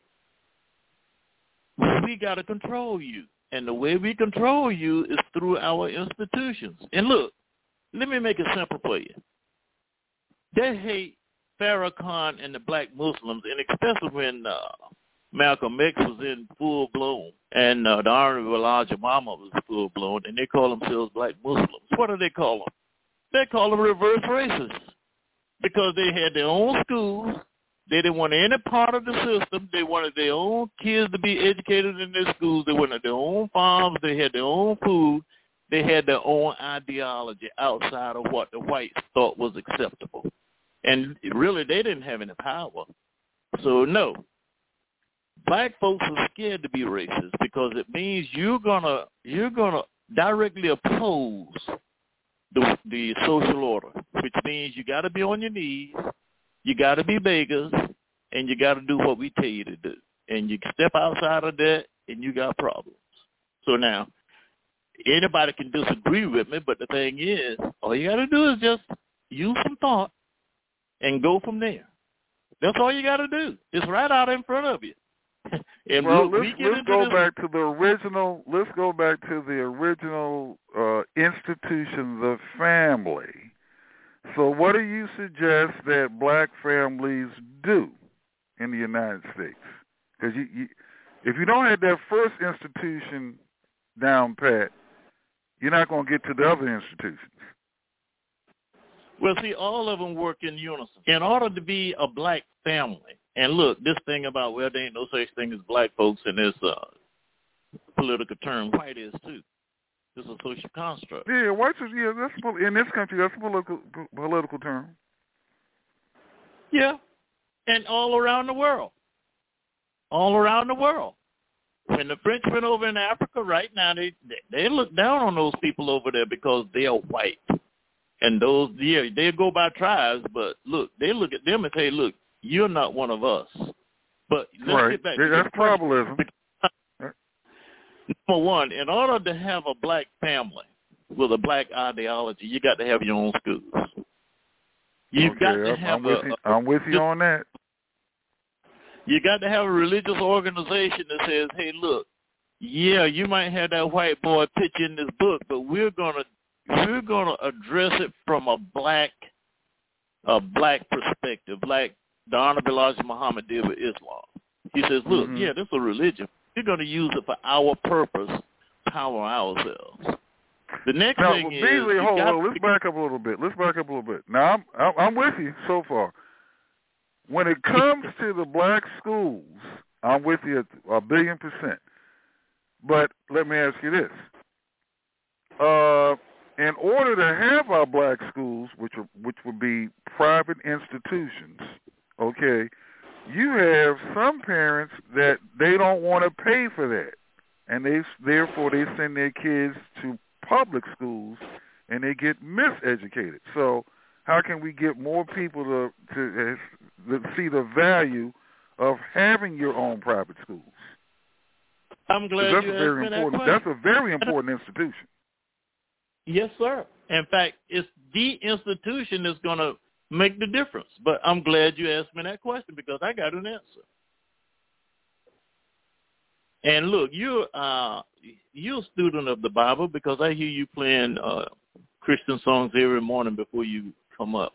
S5: we got to control you. And the way we control you is through our institutions. And look, let me make it simple for you. They hate Farrakhan and the black Muslims, and especially when uh, Malcolm X was in full bloom and uh, the Honorable Elijah Muhammad was full blown, and they call themselves black Muslims. What do they call them? They call them reverse racists because they had their own schools. They didn't want any part of the system. They wanted their own kids to be educated in their schools. They wanted their own farms. They had their own food. They had their own ideology outside of what the whites thought was acceptable. And really, they didn't have any power. So, no, black folks are scared to be racist because it means you're gonna you're gonna directly oppose the the social order, which means you got to be on your knees, you got to be beggars, and you got to do what we tell you to do. And you step outside of that, and you got problems. So now, anybody can disagree with me, but the thing is, all you got to do is just use some thought and go from there. That's all you got to do. It's right out in front of you. And
S11: well,
S5: look,
S11: let's,
S5: we
S11: let's go
S5: this.
S11: back to the original. Let's go back to the original uh, institutions of family. So, what do you suggest that black families do in the United States? Because you, you, if you don't have that first institution down pat, you're not going to get to the other institutions.
S5: Well, see, all of them work in unison. In order to be a black family, and look, this thing about, well, there ain't no such thing as black folks in this uh, political term, white is too. It's a social construct.
S11: Yeah, white is, yeah, that's, in this country, that's a political, political term.
S5: Yeah, and all around the world. All around the world. When the French went over in Africa, right now, they, they, they look down on those people over there because they are white. And those, yeah, they go by tribes, but look, they look at them and say, look, you're not one of us. But let's
S11: right.
S5: get back
S11: yeah,
S5: to
S11: that's tribalism.
S5: Number one, in order to have a black family with a black ideology, you got to have your own schools. You've
S11: okay,
S5: got to
S11: I'm,
S5: have
S11: I'm with
S5: a,
S11: you, I'm with you on that.
S5: You got to have a religious organization that says, hey, look, yeah, you might have that white boy pitch in this book, but we're gonna we're gonna address it from a black a black perspective, like the Honorable Elijah Muhammad did with Islam. He says, look,
S11: mm-hmm.
S5: yeah, this is a religion. We're going to use it for our purpose, power ourselves. The next
S11: now,
S5: thing
S11: well,
S5: is...
S11: Beasley, hold on, let's
S5: to...
S11: back up a little bit. Let's back up a little bit. Now, I'm, I'm, I'm with you so far. When it comes to the black schools, I'm with you a billion percent. But let me ask you this. Uh, in order to have our black schools, which are, which would be private institutions, okay, you have some parents that they don't want to pay for that, and they therefore they send their kids to public schools, and they get miseducated. So how can we get more people to to, to see the value of having your own private schools.
S5: I'm glad
S11: that's
S5: you
S11: a very
S5: asked me
S11: important.
S5: that
S11: That's a very important institution.
S5: Yes, sir. In fact, it's the institution that's going to make the difference. But I'm glad you asked me that question because I got an answer. And look, you're uh, you're a student of the Bible because I hear you playing uh, Christian songs every morning before you come up.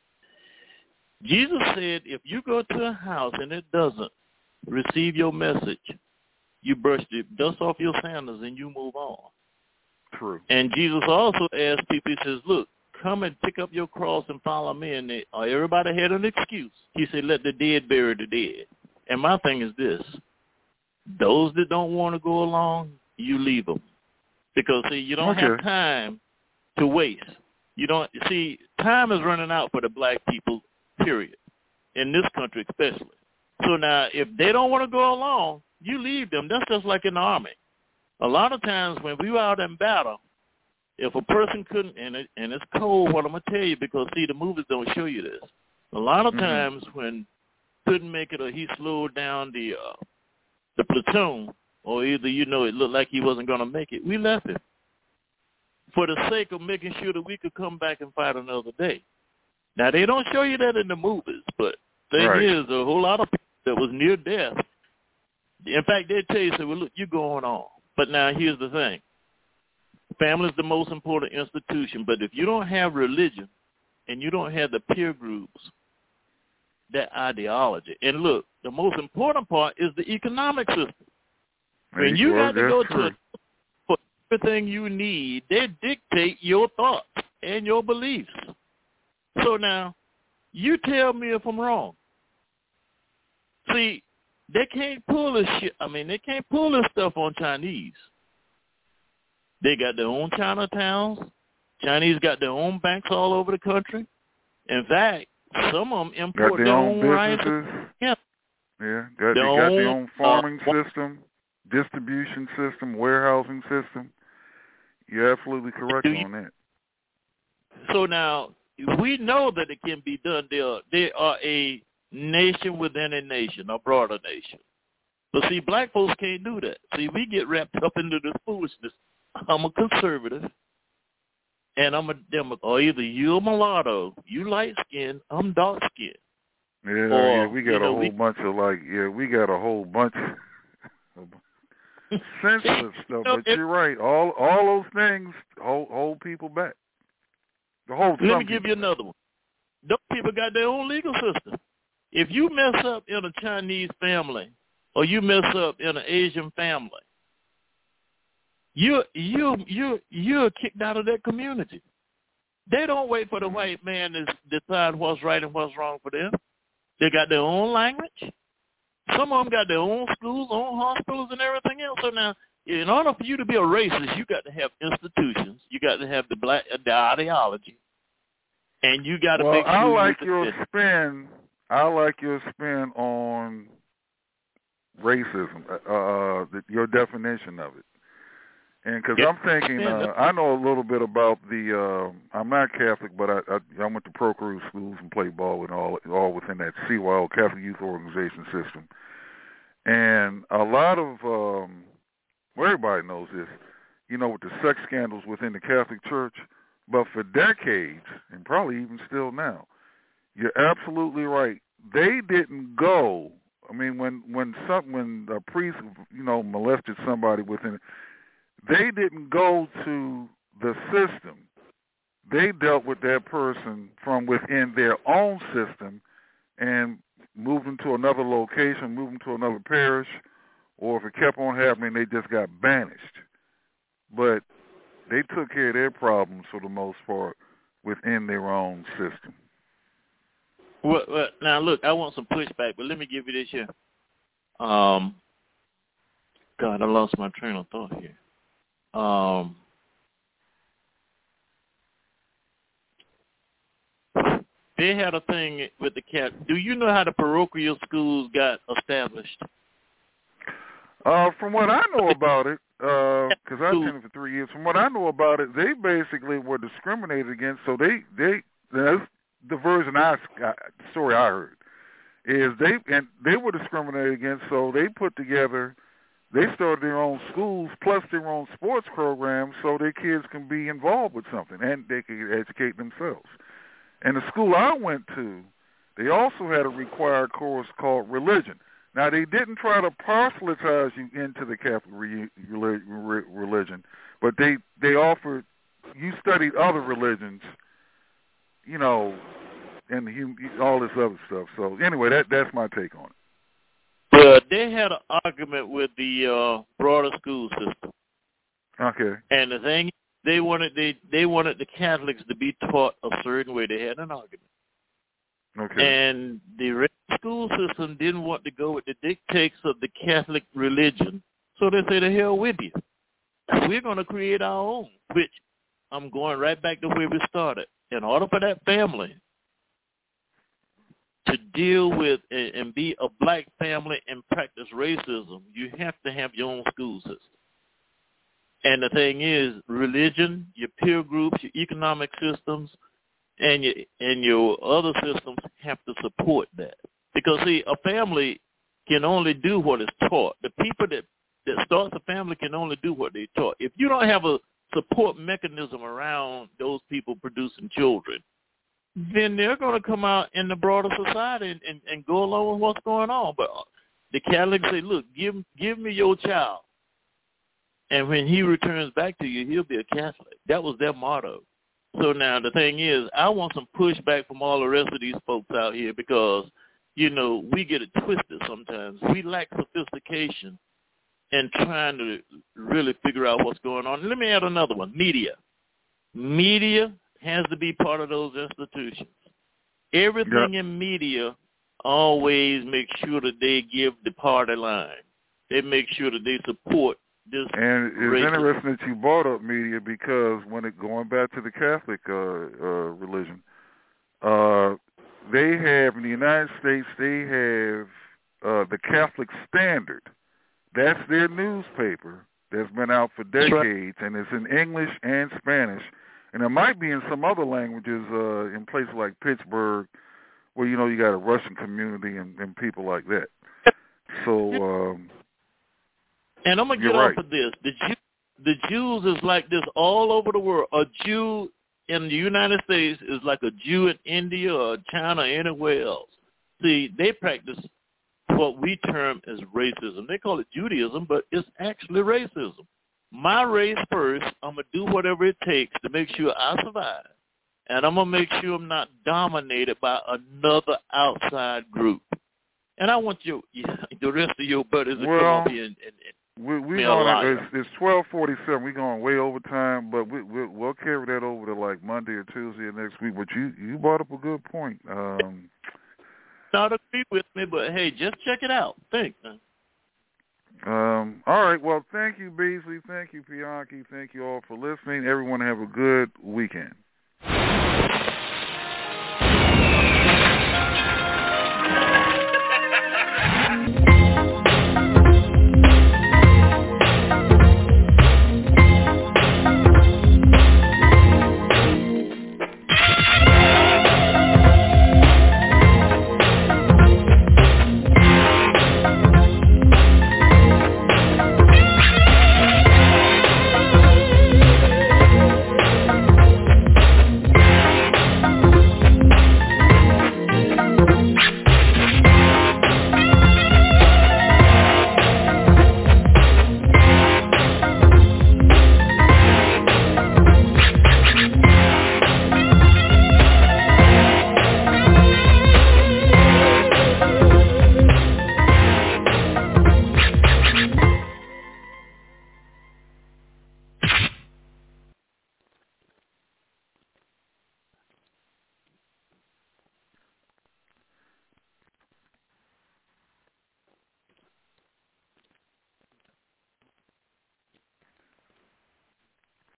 S5: Jesus said, if you go to a house and it doesn't receive your message, you brush the dust off your sandals and you move on.
S11: True.
S5: And Jesus also asked people, he says, look, come and pick up your cross and follow me. And they, uh, everybody had an excuse. He said, let the dead bury the dead. And my thing is this. Those that don't want to go along, you leave them. Because, see, you don't
S11: okay.
S5: have time to waste. You don't, see, time is running out for the black people, period, in this country especially. So now, if they don't want to go along, you leave them. That's just like in the Army. A lot of times when we were out in battle, if a person couldn't, and, it, and it's cold what I'm going to tell you because, see, the movies don't show you this. A lot of times mm-hmm. when couldn't make it or he slowed down the uh, the platoon, or either, you know, it looked like he wasn't going to make it, we left him for the sake of making sure that we could come back and fight another day. Now, they don't show you that in the movies, but thing
S11: right.
S5: is, a whole lot of people that was near death, in fact, they tell you, say, well, look, you're going on. But now here's the thing. Family is the most important institution, but if you don't have religion and you don't have the peer groups, that ideology. And look, the most important part is the economic system. When you got to go to for everything you need, they dictate your thoughts and your beliefs. So now, you tell me if I'm wrong. See, they can't pull this shit. I mean, they can't pull this stuff on Chinese. They got their own Chinatowns. Chinese got their own banks all over the country. In fact, some of them import
S11: got their,
S5: their
S11: own,
S5: own
S11: businesses.
S5: rice. Yeah,
S11: yeah. Got, they
S5: their
S11: got
S5: own,
S11: their own farming
S5: uh,
S11: system, distribution system, warehousing system. You're absolutely correct
S5: you,
S11: on that.
S5: So now, we know that it can be done. They are, they are a nation within a nation, a broader nation. But see, black folks can't do that. See, we get wrapped up into this foolishness. I'm a conservative, and I'm a Democrat. Or either you're a mulatto, you light-skinned, I'm dark-skinned.
S11: Yeah,
S5: or,
S11: yeah, we got
S5: you
S11: a
S5: know,
S11: whole
S5: we,
S11: bunch of, like, yeah, we got a whole bunch of sensitive stuff.
S5: know,
S11: But
S5: if,
S11: you're right. All all those things hold, hold people back. The whole
S5: Let me give you another one. Those people got their own legal system. If you mess up in a Chinese family or you mess up in an Asian family, you you you you're kicked out of that community. They don't wait for the white man to decide what's right and what's wrong for them. They got their own language. Some of them got their own schools, own hospitals, and everything else. So now, in order for you to be a racist, you got to have institutions. You got to have the black the ideology, and you got to
S11: well,
S5: make sure.
S11: I like
S5: you
S11: your spin. I like your spin on racism. Uh, the, your definition of it. And because I'm thinking, uh, I know a little bit about the. Uh, I'm not Catholic, but I, I I went to Pro Crew schools and played ball and all all within that C Y O Catholic Youth Organization system. And a lot of, um, well, everybody knows this, you know, with the sex scandals within the Catholic Church. But for decades, and probably even still now, you're absolutely right. They didn't go. I mean, when when some when a priest, you know, molested somebody within. They didn't go to the system. They dealt with that person from within their own system and moved them to another location, moved them to another parish, or if it kept on happening, they just got banished. But they took care of their problems for the most part within their own system.
S5: Well, well now, look, I want some pushback, but let me give you this here. Um, God, I lost my train of thought here. Um, they had a thing with the cat. Do you know how the parochial schools got established?
S11: Uh, from what I know about it, because uh, I attended for three years, from what I know about it, they basically were discriminated against. So they, they that's the version I, the story I heard, is is they and they were discriminated against, so they put together, they started their own schools plus their own sports programs so their kids can be involved with something and they can educate themselves. And the school I went to, they also had a required course called religion. Now, they didn't try to proselytize you into the Catholic re- re- religion, but they, they offered, you studied other religions, you know, and the, all this other stuff. So anyway, that that's my take on it.
S5: Well, they had an argument with the uh, broader school system.
S11: Okay.
S5: And the thing, they wanted they, they wanted the Catholics to be taught a certain way. They had an argument.
S11: Okay.
S5: And the school system didn't want to go with the dictates of the Catholic religion, so they said, "The hell with you. We're going to create our own." Which I'm going right back to where we started. In order for that family to deal with and be a black family and practice racism, you have to have your own school system. And the thing is, religion, your peer groups, your economic systems, and your and your other systems have to support that. Because, see, a family can only do what is taught. The people that, that starts a family can only do what they taught. If you don't have a support mechanism around those people producing children, then they're going to come out in the broader society and, and, and go along with what's going on. But the Catholics say, look, give give me your child. And when he returns back to you, he'll be a Catholic. That was their motto. So now the thing is, I want some pushback from all the rest of these folks out here because, you know, we get it twisted sometimes. We lack sophistication in trying to really figure out what's going on. Let me add another one, media. Media has to be part of those institutions. Everything yep. in media always make sure that they give the party line. They make sure that they support this.
S11: And it's
S5: racism.
S11: Interesting that you brought up media because when it going back to the Catholic uh, uh, religion, uh, they have in the United States they have uh, the Catholic Standard. That's their newspaper that's been out for decades, right. and it's in English and Spanish. And it might be in some other languages uh, in places like Pittsburgh where, you know, you got a Russian community and, and people like that. So, um,
S5: and I'm going to get
S11: right.
S5: off of this. The, Jew, the Jews is like this all over the world. A Jew in the United States is like a Jew in India or China or anywhere else. See, they practice what we term as racism. They call it Judaism, but it's actually racism. My race first, I'm going to do whatever it takes to make sure I survive. And I'm going to make sure I'm not dominated by another outside group. And I want you, the rest of your buddies to
S11: well,
S5: come up here and, and, and
S11: we, we going, it's, it's twelve forty-seven. We're going way over time, but we, we, we'll carry that over to like Monday or Tuesday or next week. But you, you brought up a good point. Um,
S5: not agree with me, but hey, just check it out. Think.
S11: Um, all right. Well, thank you, Beasley. Thank you, Bianchi. Thank you all for listening. Everyone have a good weekend.